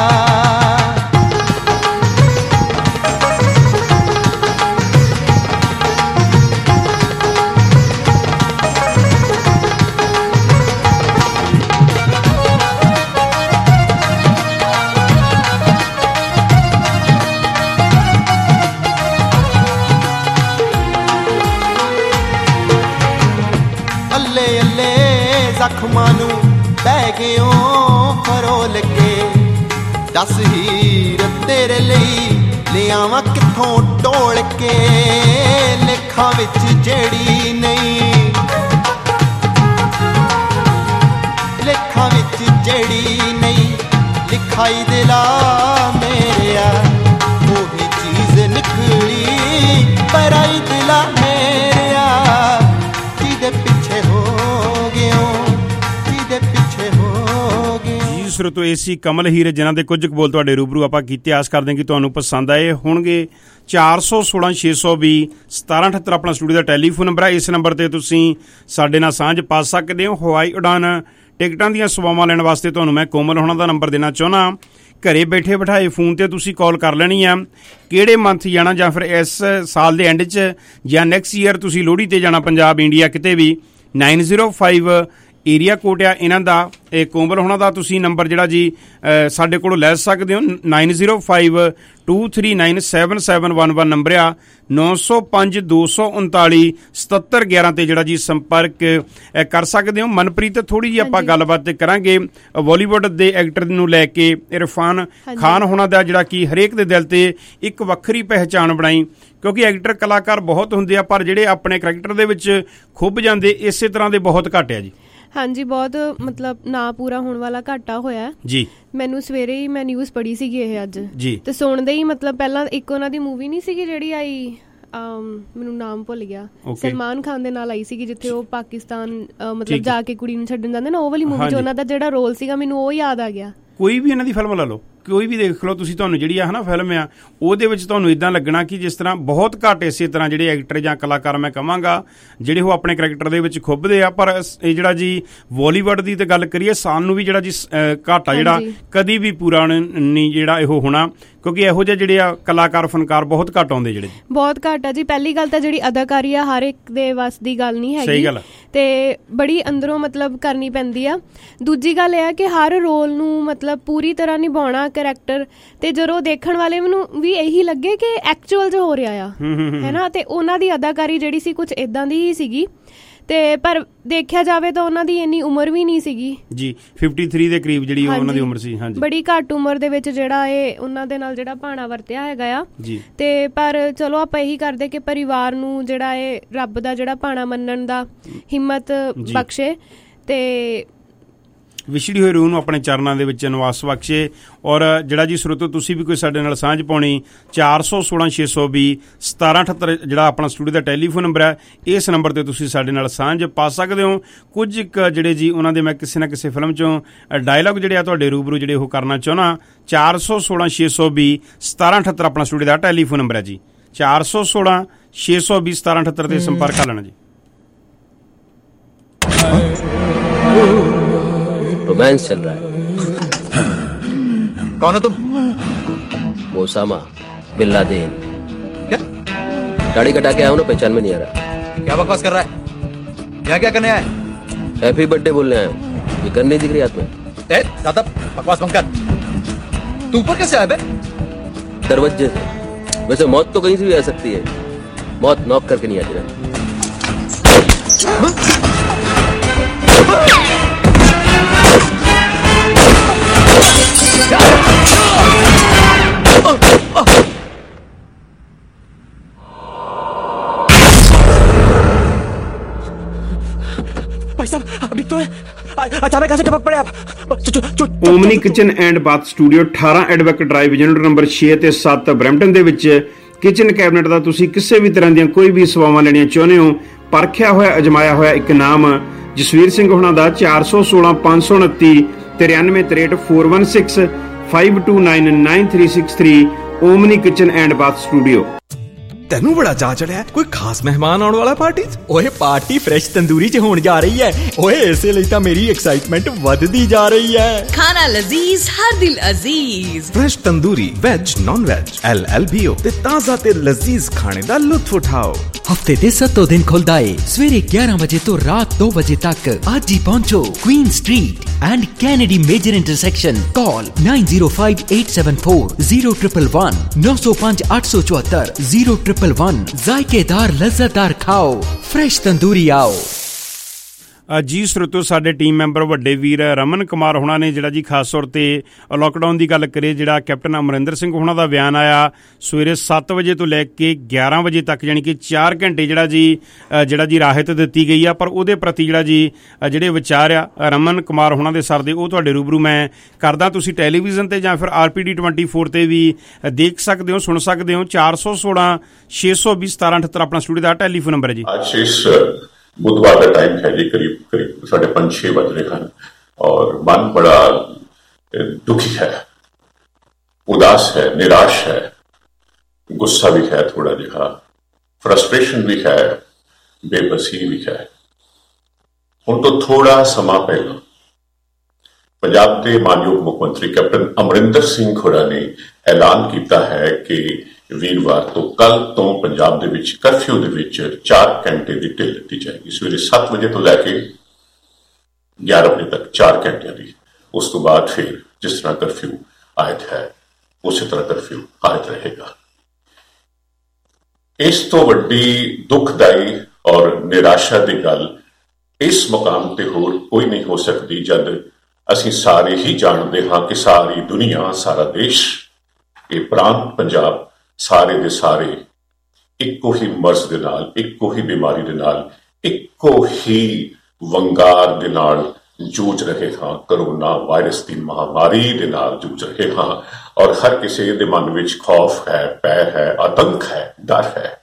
ਅੱਲੇ ਅੱਲੇ ਜ਼ਖਮਾਂ ਨੂੰ ਬਹਿ ਗਿਓ ਫਰੋਲ ਕੇ, ਦਸ ਹੀਰ ਤੇਰੇ ਲਈ ਲਿਆਵਾਂ ਕਿੱਥੋਂ ਟੋਲ ਕੇ। ਲੇਖਾਂ ਵਿੱਚ ਜਿਹੜੀ ਨਹੀਂ, ਲੇਖਾਂ ਵਿੱਚ ਜਿਹੜੀ ਨਹੀਂ ਲਿਖਾਈ ਦਿਲਾ ਮੇਰਿਆ, ਉਹੀ ਚੀਜ਼ ਨਿਕਲੀ ਪਰਾਈ ਦਿਲਾ ਮੇਰਿਆ। ਜਿਹਦੇ ਪਿੱਛੇ ਹੋ ਗਿਓ ਜਿਹਦੇ ਪਿੱਛੇ ਹੋ ਗਿਓ। ਸਰੋਤੋ ਇਹ ਸੀ ਕਮਲ ਹੀਰ, ਜਿਨ੍ਹਾਂ ਦੇ ਕੁਝ ਕੁ ਬੋਲ ਤੁਹਾਡੇ ਰੂਬਰੂ ਆਪਾਂ ਕੀਤੇ। ਆਸ ਕਰਦੇ ਹਾਂ ਕਿ ਤੁਹਾਨੂੰ ਪਸੰਦ ਆਏ ਹੋਣਗੇ। ਚਾਰ ਸੌ ਸੋਲਾਂ ਛੇ ਸੌ ਵੀਹ ਸਤਾਰਾਂ ਅਠੱਤਰ ਆਪਣਾ ਸਟੂਡੀਓ ਦਾ ਟੈਲੀਫੋਨ ਨੰਬਰ ਹੈ। ਇਸ ਨੰਬਰ ਤੇ ਤੁਸੀਂ ਸਾਡੇ ਨਾਲ ਸਾਂਝ ਪਾ ਸਕਦੇ ਹੋ। ਹਵਾਈ ਉਡਾਨ ਟਿਕਟਾਂ ਦੀਆਂ ਸੇਵਾਵਾਂ ਲੈਣ ਵਾਸਤੇ ਤੁਹਾਨੂੰ ਮੈਂ ਕੋਮਲ ਹੋਣਾ ਦਾ ਨੰਬਰ ਦੇਣਾ ਚਾਹੁੰਦਾ। ਘਰੇ ਬੈਠੇ ਬਿਠਾਏ ਫੋਨ ਤੇ ਤੁਸੀਂ ਕਾਲ ਕਰ ਲੈਣੀ ਆ। ਕਿਹੜੇ ਮੰਥ ਜਾਣਾ, ਜਾਂ ਫਿਰ ਇਸ ਸਾਲ ਦੇ ਐਂਡ 'ਚ ਜਾਂ ਨੈਕਸਟ ਈਅਰ ਤੁਸੀਂ ਲੋਹੜੀ 'ਤੇ ਜਾਣਾ ਪੰਜਾਬ ਇੰਡੀਆ ਕਿਤੇ ਵੀ, nine zero five area code ਆ ਇਹਨਾਂ ਦਾ। ਇਹ ਕੋਮਲ ਹੋਣਾ ਦਾ ਤੁਸੀਂ ਨੰਬਰ ਜਿਹੜਾ ਜੀ ਸਾਡੇ ਕੋਲੋਂ ਲੈ ਸਕਦੇ ਹੋ। Nine zero five two three nine seven seven one one number ਆ। ਨੌ ਸੌ ਪੰਜ ਦੋ ਸੌ ਉਨਤਾਲੀ ਸਤੱਤਰ ਗਿਆਰਾਂ 'ਤੇ ਜਿਹੜਾ ਜੀ ਸੰਪਰਕ ਕਰ ਸਕਦੇ ਹੋ। ਮਨਪ੍ਰੀਤ ਥੋੜ੍ਹੀ ਜਿਹੀ ਆਪਾਂ ਗੱਲਬਾਤ ਕਰਾਂਗੇ ਬਾਲੀਵੁੱਡ ਦੇ ਐਕਟਰ ਨੂੰ ਲੈ ਕੇ। ਇਰਫਾਨ ਖਾਨ ਹੋਣਾ ਦਾ ਜਿਹੜਾ ਕਿ ਹਰੇਕ ਦੇ ਦਿਲ 'ਤੇ ਇੱਕ ਵੱਖਰੀ ਪਹਿਚਾਣ ਬਣਾਈ, ਕਿਉਂਕਿ ਐਕਟਰ ਕਲਾਕਾਰ ਬਹੁਤ ਹੁੰਦੇ ਆ, ਪਰ ਜਿਹੜੇ ਆਪਣੇ ਕਰੈਕਟਰ ਦੇ ਵਿੱਚ ਖੁੱਭ ਜਾਂਦੇ ਇਸੇ ਤਰ੍ਹਾਂ ਦੇ ਬਹੁਤ ਘੱਟ ਆ ਜੀ। ਹਾਂਜੀ, ਬਹੁਤ ਮਤਲਬ ਨਾ ਪੂਰਾ ਹੋਣ ਵਾਲਾ ਘਾਟਾ ਹੋਇਆ ਜੀ। ਮੈਨੂੰ ਸਵੇਰੇ ਹੀ ਮੈਂ ਨਿਊਜ਼ ਪੜ੍ਹੀ ਸੀਗੀ ਇਹ ਅੱਜ ਜੀ, ਤੇ ਸੁਣਦੇ ਹੀ ਮਤਲਬ ਪਹਿਲਾਂ ਇੱਕ ਉਹਨਾਂ ਦੀ ਮੂਵੀ ਨਹੀਂ ਸੀਗੀ ਜਿਹੜੀ ਆਈ, ਮੈਨੂੰ ਨਾਮ ਭੁੱਲ ਗਿਆ, ਸਲਮਾਨ ਖਾਨ ਦੇ ਨਾਲ ਆਈ ਸੀਗੀ, ਜਿੱਥੇ ਉਹ ਪਾਕਿਸਤਾਨ ਮਤਲਬ ਜਾ ਕੇ ਕੁੜੀ ਨੂੰ ਛੱਡਣ ਜਾਂਦੇ ਨਾ, ਉਹ ਵਾਲੀ ਮੂਵੀ 'ਚ ਉਹਨਾਂ ਦਾ ਜਿਹੜਾ ਰੋਲ ਸੀਗਾ ਮੈਨੂੰ ਉਹ ਯਾਦ ਆ ਗਿਆ। ਕੋਈ ਵੀ ਇਹਨਾਂ ਦੀ ਫਿਲਮ ਲਾ ਲਓ, ਕੋਈ ਵੀ ਦੇਖ ਲਓ ਤੁਸੀਂ, ਤੁਹਾਨੂੰ ਜਿਹੜੀ ਆ ਹੈ ਨਾ ਫਿਲਮ ਆ, ਉਹਦੇ ਵਿੱਚ ਤੁਹਾਨੂੰ ਇੱਦਾਂ ਲੱਗਣਾ ਕਿ ਜਿਸ ਤਰ੍ਹਾਂ ਬਹੁਤ ਘੱਟ ਇਸੇ ਤਰ੍ਹਾਂ ਜਿਹੜੇ ਐਕਟਰ ਜਾਂ ਕਲਾਕਾਰ ਮੈਂ ਕਹਾਂਗਾ ਜਿਹੜੇ ਉਹ ਆਪਣੇ ਕਰੈਕਟਰ ਦੇ ਵਿੱਚ ਖੁੱਭਦੇ ਆ। ਪਰ ਇਹ ਜਿਹੜਾ ਜੀ ਬਾਲੀਵੁੱਡ ਦੀ ਤੇ ਗੱਲ ਕਰੀਏ, ਸਾਨੂੰ ਵੀ ਜਿਹੜਾ ਜੀ ਘਾਟਾ ਜਿਹੜਾ ਕਦੀ ਵੀ ਪੂਰਾ ਨਹੀਂ ਜਿਹੜਾ ਇਹੋ ਹੋਣਾ, ਕਿਉਂਕਿ ਇਹੋ ਜਿਹੇ ਜਿਹੜੇ ਆ ਕਲਾਕਾਰ ਫਨਕਾਰ ਬਹੁਤ ਘੱਟ ਆਉਂਦੇ, ਜਿਹੜੇ ਬਹੁਤ ਘੱਟ ਆ ਜੀ। ਪਹਿਲੀ ਗੱਲ ਤਾਂ ਜਿਹੜੀ ਅਦਾਕਾਰੀ ਆ ਹਰ ਇੱਕ ਦੇ ਵੱਸ ਦੀ ਗੱਲ ਨਹੀਂ ਹੈਗੀ, ਤੇ ਬੜੀ ਅੰਦਰੋਂ ਮਤਲਬ ਕਰਨੀ ਪੈਂਦੀ ਆ। ਦੂਜੀ ਗੱਲ ਇਹ ਆ ਕਿ ਹਰ ਰੋਲ ਨੂੰ ਮਤਲਬ ਪੂਰੀ ਤਰ੍ਹਾਂ ਨਿਭਾਉਣਾ ਕਰੈਕਟਰ, ਤੇ ਜਦੋਂ ਦੇਖਣ ਵਾਲੇ ਨੂੰ ਵੀ ਇਹੀ ਲੱਗੇ ਕਿ ਐਕਚੁਅਲ 'ਚ ਹੋ ਰਿਹਾ ਆ, ਹੈ ਨਾ। ਤੇ ਉਹਨਾਂ ਦੀ ਅਦਾਕਾਰੀ ਜਿਹੜੀ ਸੀ ਕੁਛ ਇੱਦਾਂ ਦੀ ਹੀ ਸੀਗੀ, ਤੇ ਪਰ ਦੇਖਿਆ ਜਾਵੇ ਤਾਂ ਉਹਨਾਂ ਦੀ ਇੰਨੀ ਉਮਰ ਵੀ ਨਹੀਂ ਸੀਗੀ ਜੀ, तिरेपन ਦੇ ਕਰੀਬ ਜਿਹੜੀ ਉਹਨਾਂ ਦੀ ਉਮਰ ਸੀ। ਹਾਂਜੀ, ਬੜੀ ਘੱਟ ਉਮਰ ਦੇ ਵਿੱਚ ਜਿਹੜਾ ਇਹ ਉਹਨਾਂ ਦੇ ਨਾਲ ਜਿਹੜਾ ਭਾਣਾ ਵਰਤਿਆ ਹੈਗਾ ਆ ਜੀ। ਤੇ ਪਰ ਚਲੋ ਆਪਾਂ ਇਹੀ ਕਰਦੇ ਕਿ ਪਰਿਵਾਰ ਨੂੰ ਜਿਹੜਾ ਇਹ ਰੱਬ ਦਾ ਜਿਹੜਾ ਭਾਣਾ ਮੰਨਣ ਦਾ ਹਿੰਮਤ ਬਖਸ਼ੇ ਤੇ ਵਿਛੜੀ ਹੋਈ ਰੂਹ ਨੂੰ ਆਪਣੇ ਚਰਨਾਂ ਦੇ ਵਿੱਚ ਨਿਵਾਸ ਬਖਸ਼ੇ। ਔਰ ਜਿਹੜਾ ਜੀ ਸਰੋਤੋ ਤੁਸੀਂ ਵੀ ਕੋਈ ਸਾਡੇ ਨਾਲ ਸਾਂਝ ਪਾਉਣੀ, ਚਾਰ ਸੌ ਸੋਲਾਂ ਛੇ ਸੌ ਵੀਹ ਸਤਾਰਾਂ ਅਠੱਤਰ ਜਿਹੜਾ ਆਪਣਾ ਸਟੂਡੀਓ ਦਾ ਟੈਲੀਫੋਨ ਨੰਬਰ ਹੈ, ਇਸ ਨੰਬਰ 'ਤੇ ਤੁਸੀਂ ਸਾਡੇ ਨਾਲ ਸਾਂਝ ਪਾ ਸਕਦੇ ਹੋ। ਕੁਝ ਇੱਕ ਜਿਹੜੇ ਜੀ ਉਹਨਾਂ ਦੇ ਮੈਂ ਕਿਸੇ ਨਾ ਕਿਸੇ ਫਿਲਮ 'ਚੋਂ ਡਾਇਲੋਗ ਜਿਹੜੇ ਆ ਤੁਹਾਡੇ ਰੂਬਰੂ ਜਿਹੜੇ ਉਹ ਕਰਨਾ ਚਾਹੁੰਦਾ। ਚਾਰ ਸੌ ਸੋਲਾਂ ਛੇ ਸੌ ਵੀਹ ਸਤਾਰਾਂ ਅਠੱਤਰ ਆਪਣਾ ਸਟੂਡੀਓ ਦਾ ਟੈਲੀਫੋਨ ਨੰਬਰ ਹੈ ਜੀ। ਚਾਰ ਸੌ ਸੋਲਾਂ ਛੇ ਸੌ ਵੀਹ ਸਤਾਰਾਂ ਅਠੱਤਰ 'ਤੇ ਸੰਪਰਕ ਕਰ ਲੈਣਾ ਜੀ। रोमांस चल रहा है। कौन हो तुम? Osama bin Laden. क्या? दाढ़ी कटा के आया हूं ना, पहचान में नहीं आ रहा। क्या बकवास कर रहा है? यहाँ क्या करने आया है? हैप्पी बर्थडे बोलने आया हूँ। ये गन नहीं दिख रही हाथ में? ए, दादा बकवास बंद कर। तू ऊपर कैसे आया बे? दरवाजे से। वैसे मौत तो कहीं से भी आ सकती है, मौत नॉक करके नहीं आती ना। अचानक कैसे टपक पड़े आप? Omni kitchen and bath studio अठारह एडवक ड्राइव यूनिट नंबर छे ते सत्त ब्रैम्पटन ਦੇ ਵਿੱਚ ਕਿਚਨ ਕੈਬਨਿਟ ਦਾ ਤੁਸੀਂ ਕਿਸੇ ਵੀ ਤਰ੍ਹਾਂ ਦੀਆਂ ਕੋਈ ਵੀ ਸੇਵਾਵਾਂ ਲੈਣੀਆਂ ਚਾਹੁੰਦੇ ਹੋ, ਪਰਖਿਆ ਹੋਇਆ ਅਜਮਾਇਆ ਹੋਇਆ ਇੱਕ ਨਾਮ ਜਸਵੀਰ ਸਿੰਘ ਹੋਣਾ ਦਾ ਚਾਰ ਸੌ ਸੋਲਾਂ ਪੰਜ ਸੌ ਉਨੱਤੀ ਤਰਿਆਨਵੇਂ ਤਰੇਹਠ four one six five two nine nine three six three Omni kitchen and bath studio. ਤੈਨੂੰ ਬੜਾ ਚਾਅ ਚੜਿਆ ਕੋਈ ਖਾਸ ਮਹਿਮਾਨ ਆਉਣ ਵਾਲਾ ਪਾਰਟੀ 'ਚ? ਓਏ ਪਾਰਟੀ ਫਰੈਸ਼ ਤੰਦੂਰੀ 'ਚ ਹੋਣ ਜਾ ਰਹੀ ਹੈ। ਓਏ ਇਸੇ ਲਈ ਤਾਂ ਮੇਰੀ ਐਕਸਾਈਟਮੈਂਟ ਵੱਧਦੀ ਜਾ ਰਹੀ ਹੈ। ਖਾਣਾ ਲਜ਼ੀਜ਼ ਹਰ ਦਿਲ ਅਜ਼ੀਜ਼, fresh tandoori veg non veg L L B O ਤੇ ਤਾਜ਼ਾ ਤੇ ਲਜ਼ੀਜ਼ ਖਾਣੇ ਦਾ ਲੁਤਫ ਉਠਾਓ। ਹਫਤੇ ਦੇ ਸੱਤੋਂ ਦਿਨ ਖੁੱਲਦਾ ਏ ਸਵੇਰੇ ਗਿਆਰਾਂ ਵਜੇ ਤੋਂ ਰਾਤ ਦੋ ਵਜੇ ਤੱਕ। ਅੱਜ ਹੀ ਪਹੁੰਚੋ Queen street and Kennedy major intersection. Call nine zero five eight seven four zero triple one नौ सौ पांच आठ सौ चौहत्तर जीरो ट्रिपल वन। जायकेदार लज्जतदार खाओ, फ्रेश तंदूरी आओ। ਜੀ ਸਰੋਤੋ ਸਾਡੇ ਟੀਮ ਮੈਂਬਰ ਵੱਡੇ ਵੀਰ ਰਮਨ ਕੁਮਾਰ ਹੋਣਾ ਨੇ ਜਿਹੜਾ ਜੀ ਖਾਸ ਤੌਰ 'ਤੇ ਲੋਕਡਾਊਨ ਦੀ ਗੱਲ ਕਰੀਏ, ਜਿਹੜਾ ਕੈਪਟਨ ਅਮਰਿੰਦਰ ਸਿੰਘ ਹੋਣਾ ਦਾ ਬਿਆਨ ਆਇਆ ਸਵੇਰੇ ਸੱਤ ਵਜੇ ਤੋਂ ਲੈ ਕੇ ਗਿਆਰਾਂ ਵਜੇ ਤੱਕ, ਯਾਨੀ ਕਿ ਚਾਰ ਘੰਟੇ ਜਿਹੜਾ ਜੀ ਜਿਹੜਾ ਜੀ ਰਾਹਤ ਦਿੱਤੀ ਗਈ ਆ। ਪਰ ਉਹਦੇ ਪ੍ਰਤੀ ਜਿਹੜਾ ਜੀ ਜਿਹੜੇ ਵਿਚਾਰ ਆ ਰਮਨ ਕੁਮਾਰ ਹੋਣਾ ਦੇ ਸਰ ਦੇ, ਉਹ ਤੁਹਾਡੇ ਰੂਬਰੂ ਮੈਂ ਕਰਦਾ। ਤੁਸੀਂ ਟੈਲੀਵਿਜ਼ਨ 'ਤੇ ਜਾਂ ਫਿਰ R P D twenty four 'ਤੇ ਵੀ ਦੇਖ ਸਕਦੇ ਹੋ, ਸੁਣ ਸਕਦੇ ਹੋ। ਚਾਰ ਸੌ ਸੋਲਾਂ ਛੇ ਸੌ ਵੀਹ ਸਤਾਰਾਂ ਅਠੱਤਰ ਆਪਣਾ ਸਟੂਡੀਓ ਦਾ ਟੈਲੀਫੋਨ ਨੰਬਰ ਹੈ ਜੀ। बुधवार का टाइम है जी, करीब करीब साढ़े पाँच छः बज रहे हैं और मन बड़ा दुखी है, उदास है, निराश है, गुस्सा भी है, थोड़ा जिहा फ्रस्ट्रेशन भी है, बेबसी भी है। हुण तो थोड़ा समा पहला पंजाब के मानयोग मुख्यमंत्री कैप्टन अमरिंदर सिंह होरा ने ऐलान किया है कि ਵੀਰਵਾਰ ਤੋਂ ਕੱਲ ਤੋਂ ਪੰਜਾਬ ਦੇ ਵਿੱਚ ਕਰਫਿਊ ਦੇ ਵਿੱਚ ਚਾਰ ਘੰਟੇ ਦੀ ਢਿੱਲ ਦਿੱਤੀ ਜਾਏਗੀ। ਸਵੇਰੇ ਸੱਤ ਵਜੇ ਤੋਂ ਲੈ ਕੇ ਗਿਆਰਾਂ ਵਜੇ ਤੱਕ ਚਾਰ ਘੰਟਿਆਂ ਦੀ। ਉਸ ਤੋਂ ਬਾਅਦ ਫਿਰ ਜਿਸ ਤਰ੍ਹਾਂ ਕਰਫਿਊ ਆਇਤ ਹੈ ਉਸੇ ਤਰ੍ਹਾਂ ਕਰਫਿਊ ਆਇਤ ਰਹੇਗਾ। ਇਸ ਤੋਂ ਵੱਡੀ ਦੁਖਦਾਈ ਔਰ ਨਿਰਾਸ਼ਾ ਦੀ ਗੱਲ ਇਸ ਮੁਕਾਮ ਤੇ ਹੋਰ ਕੋਈ ਨਹੀਂ ਹੋ ਸਕਦੀ ਜਦ ਅਸੀਂ ਸਾਰੇ ਹੀ ਜਾਣਦੇ ਹਾਂ ਕਿ ਸਾਰੀ ਦੁਨੀਆ, ਸਾਰਾ ਦੇਸ਼, ਇਹ ਪ੍ਰਾਂਤ ਪੰਜਾਬ ਸਾਰੇ ਦੇ ਸਾਰੇ ਇੱਕੋ ਹੀ ਮਰਜ਼ ਦੇ ਨਾਲ, ਇੱਕੋ ਹੀ ਬਿਮਾਰੀ ਦੇ ਨਾਲ, ਇੱਕੋ ਹੀ ਵੰਗਾਰ ਦੇ ਨਾਲ ਜੂਝ ਰਹੇ ਹਾਂ। ਕਰੋਨਾ ਵਾਇਰਸ ਦੀ ਮਹਾਮਾਰੀ ਦੇ ਨਾਲ ਜੂਝ ਰਹੇ ਹਾਂ ਔਰ ਹਰ ਕਿਸੇ ਦੇ ਮਨ ਵਿੱਚ ਖੌਫ ਹੈ, ਭੈ ਹੈ, ਆਤੰਕ ਹੈ, ਡਰ ਹੈ।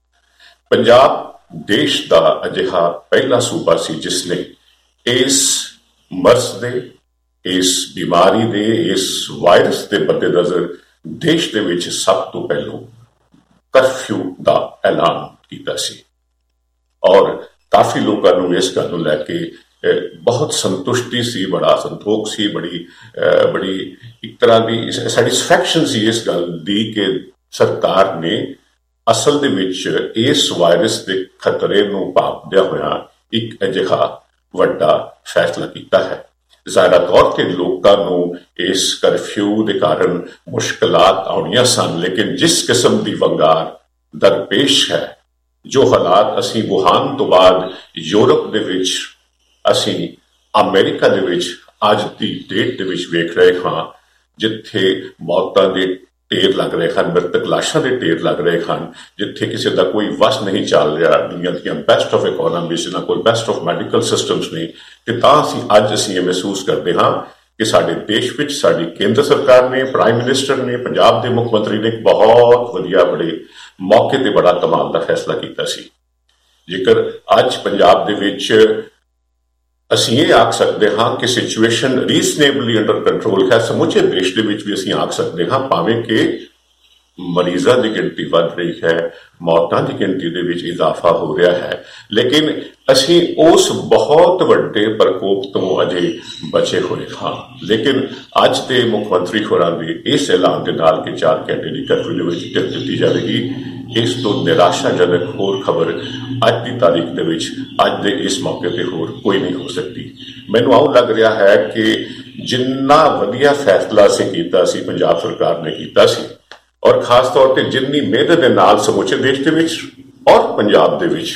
ਪੰਜਾਬ ਦੇਸ਼ ਦਾ ਅਜਿਹਾ ਪਹਿਲਾ ਸੂਬਾ ਸੀ ਜਿਸ ਨੇ ਇਸ ਮਰਜ਼ ਦੇ, ਇਸ ਬਿਮਾਰੀ ਦੇ, ਇਸ ਵਾਇਰਸ ਦੇ ਮੱਦੇਨਜ਼ਰ ਦੇਸ਼ ਦੇ ਵਿੱਚ ਸਭ ਤੋਂ ਪਹਿਲਾਂ ਕਰਫਿਊ ਦਾ ਐਲਾਨ ਕੀਤਾ ਸੀ ਔਰ ਕਾਫੀ ਲੋਕਾਂ ਨੂੰ ਇਸ ਗੱਲ ਨੂੰ ਲੈ ਕੇ ਬਹੁਤ ਸੰਤੁਸ਼ਟੀ ਸੀ, ਬੜਾ ਸੰਤੋਖ ਸੀ, ਬੜੀ ਬੜੀ ਇੱਕ ਤਰ੍ਹਾਂ ਦੀ ਸੈਟਿਸਫੈਕਸ਼ਨ ਸੀ ਇਸ ਗੱਲ ਦੀ ਕਿ ਸਰਕਾਰ ਨੇ ਅਸਲ ਦੇ ਵਿੱਚ ਇਸ ਵਾਇਰਸ ਦੇ ਖਤਰੇ ਨੂੰ ਭਾਂਪਦਿਆਂ ਹੋਇਆਂ ਇੱਕ ਅਜਿਹਾ ਵੱਡਾ ਫੈਸਲਾ ਕੀਤਾ ਹੈ। ਜ਼ਾਹਿਰ ਤੌਰ ਤੇ ਲੋਕਾਂ ਨੂੰ ਇਸ ਕਰਫਿਊ ਦੇ ਕਾਰਨ ਮੁਸ਼ਕਲਾਂ ਆਉਣੀਆਂ ਸਨ, ਲੇਕਿਨ ਜਿਸ ਕਿਸਮ ਦੀ ਵੰਗਾਰ ਦਰਪੇਸ਼ ਹੈ, ਜੋ ਹਾਲਾਤ ਅਸੀਂ ਵੁਹਾਨ ਤੋਂ ਬਾਅਦ ਯੂਰਪ ਦੇ ਵਿੱਚ, ਅਸੀਂ ਅਮਰੀਕਾ ਦੇ ਵਿੱਚ ਅੱਜ ਦੀ ਡੇਟ ਦੇ ਵਿੱਚ ਵੇਖ ਰਹੇ ਹਾਂ, ਜਿੱਥੇ ਮੌਤਾਂ ਦੇ ਢੇਰ ਲੱਗ ਰਹੇ ਹਨ, ਮ੍ਰਿਤਕ ਲਾਸ਼ਾਂ ਦੇ ਢੇਰ ਲੱਗ ਰਹੇ ਹਨ, ਜਿੱਥੇ ਕਿਸੇ ਦਾ ਕੋਈ ਵਸ ਨਹੀਂ ਚੱਲ ਰਿਹਾ, ਦੁਨੀਆ ਦੀਆਂ ਬੈਸਟ ਆਫ ਇਕੋਨਮੀਜ਼ ਨਾਲ ਕੋਈ ਬੈਸਟ ਆਫ ਮੈਡੀਕਲ ਸਿਸਟਮਸ ਨੇ, ਤੇ ਤਾਂ ਅਸੀਂ ਅੱਜ ਅਸੀਂ ਇਹ ਮਹਿਸੂਸ ਕਰਦੇ ਹਾਂ ਕਿ ਸਾਡੇ ਦੇਸ਼ ਵਿੱਚ ਸਾਡੀ ਕੇਂਦਰ ਸਰਕਾਰ ਨੇ, ਪ੍ਰਾਈਮ ਮਿਨਿਸਟਰ ਨੇ, ਪੰਜਾਬ ਦੇ ਮੁੱਖ ਮੰਤਰੀ ਨੇ ਇੱਕ ਬਹੁਤ ਵਧੀਆ ਬੜੇ ਮੌਕੇ ਤੇ ਬੜਾ ਕਮਾਲ ਦਾ ਫੈਸਲਾ ਕੀਤਾ ਸੀ। ਜੇਕਰ ਅੱਜ ਪੰਜਾਬ ਦੇ ਵਿੱਚ ਅਸੀਂ ਇਹ ਆਖ ਸਕਦੇ ਹਾਂ ਕਿ ਸਿਚੁਏਸ਼ਨ ਰੀਜ਼ਨੇਬਲੀ ਅੰਡਰ ਕੰਟਰੋਲ ਹੈ, ਸਮੁੱਚੇ ਦੇਸ਼ ਦੇ ਵਿੱਚ ਵੀ ਅਸੀਂ ਆਖ ਸਕਦੇ ਹਾਂ, ਭਾਵੇਂ ਕਿ ਮਰੀਜ਼ਾਂ ਦੀ ਗਿਣਤੀ ਵੱਧ ਰਹੀ ਹੈ, ਮੌਤਾਂ ਦੀ ਗਿਣਤੀ ਦੇ ਵਿੱਚ ਇਜ਼ਾਫਾ ਹੋ ਰਿਹਾ ਹੈ, ਲੇਕਿਨ ਅਸੀਂ ਉਸ ਬਹੁਤ ਵੱਡੇ ਪ੍ਰਕੋਪ ਤੋਂ ਅਜੇ ਬਚੇ ਹੋਏ ਹਾਂ। ਲੇਕਿਨ ਅੱਜ ਦੇ ਮੁੱਖ ਮੰਤਰੀ ਹੋਰਾਂ ਦੇ ਇਸ ਐਲਾਨ ਦੇ ਨਾਲ ਕਿ ਚਾਰ ਘੰਟੇ ਦੀ ਕਰਫਿਊ ਦੇ ਵਿੱਚ ਢਿੱਲ ਦਿੱਤੀ ਜਾਵੇਗੀ, ਇਸ ਤੋਂ ਨਿਰਾਸ਼ਾਜਨਕ ਹੋਰ ਖਬਰ ਅੱਜ ਦੀ ਤਾਰੀਖ ਦੇ ਵਿੱਚ, ਅੱਜ ਦੇ ਇਸ ਮੌਕੇ ਤੇ ਹੋਰ ਕੋਈ ਨਹੀਂ ਹੋ ਸਕਦੀ। ਮੈਨੂੰ ਆਉਂ ਲੱਗ ਰਿਹਾ ਹੈ ਕਿ ਜਿੰਨਾ ਵਧੀਆ ਫੈਸਲਾ ਅਸੀਂ ਕੀਤਾ ਸੀ, ਪੰਜਾਬ ਸਰਕਾਰ ਨੇ ਕੀਤਾ ਸੀ, ਔਰ ਖਾਸ ਤੌਰ ਤੇ ਜਿੰਨੀ ਮਿਹਨਤ ਦੇ ਨਾਲ ਸਮੁੱਚੇ ਦੇਸ਼ ਦੇ ਵਿੱਚ ਔਰ ਪੰਜਾਬ ਦੇ ਵਿੱਚ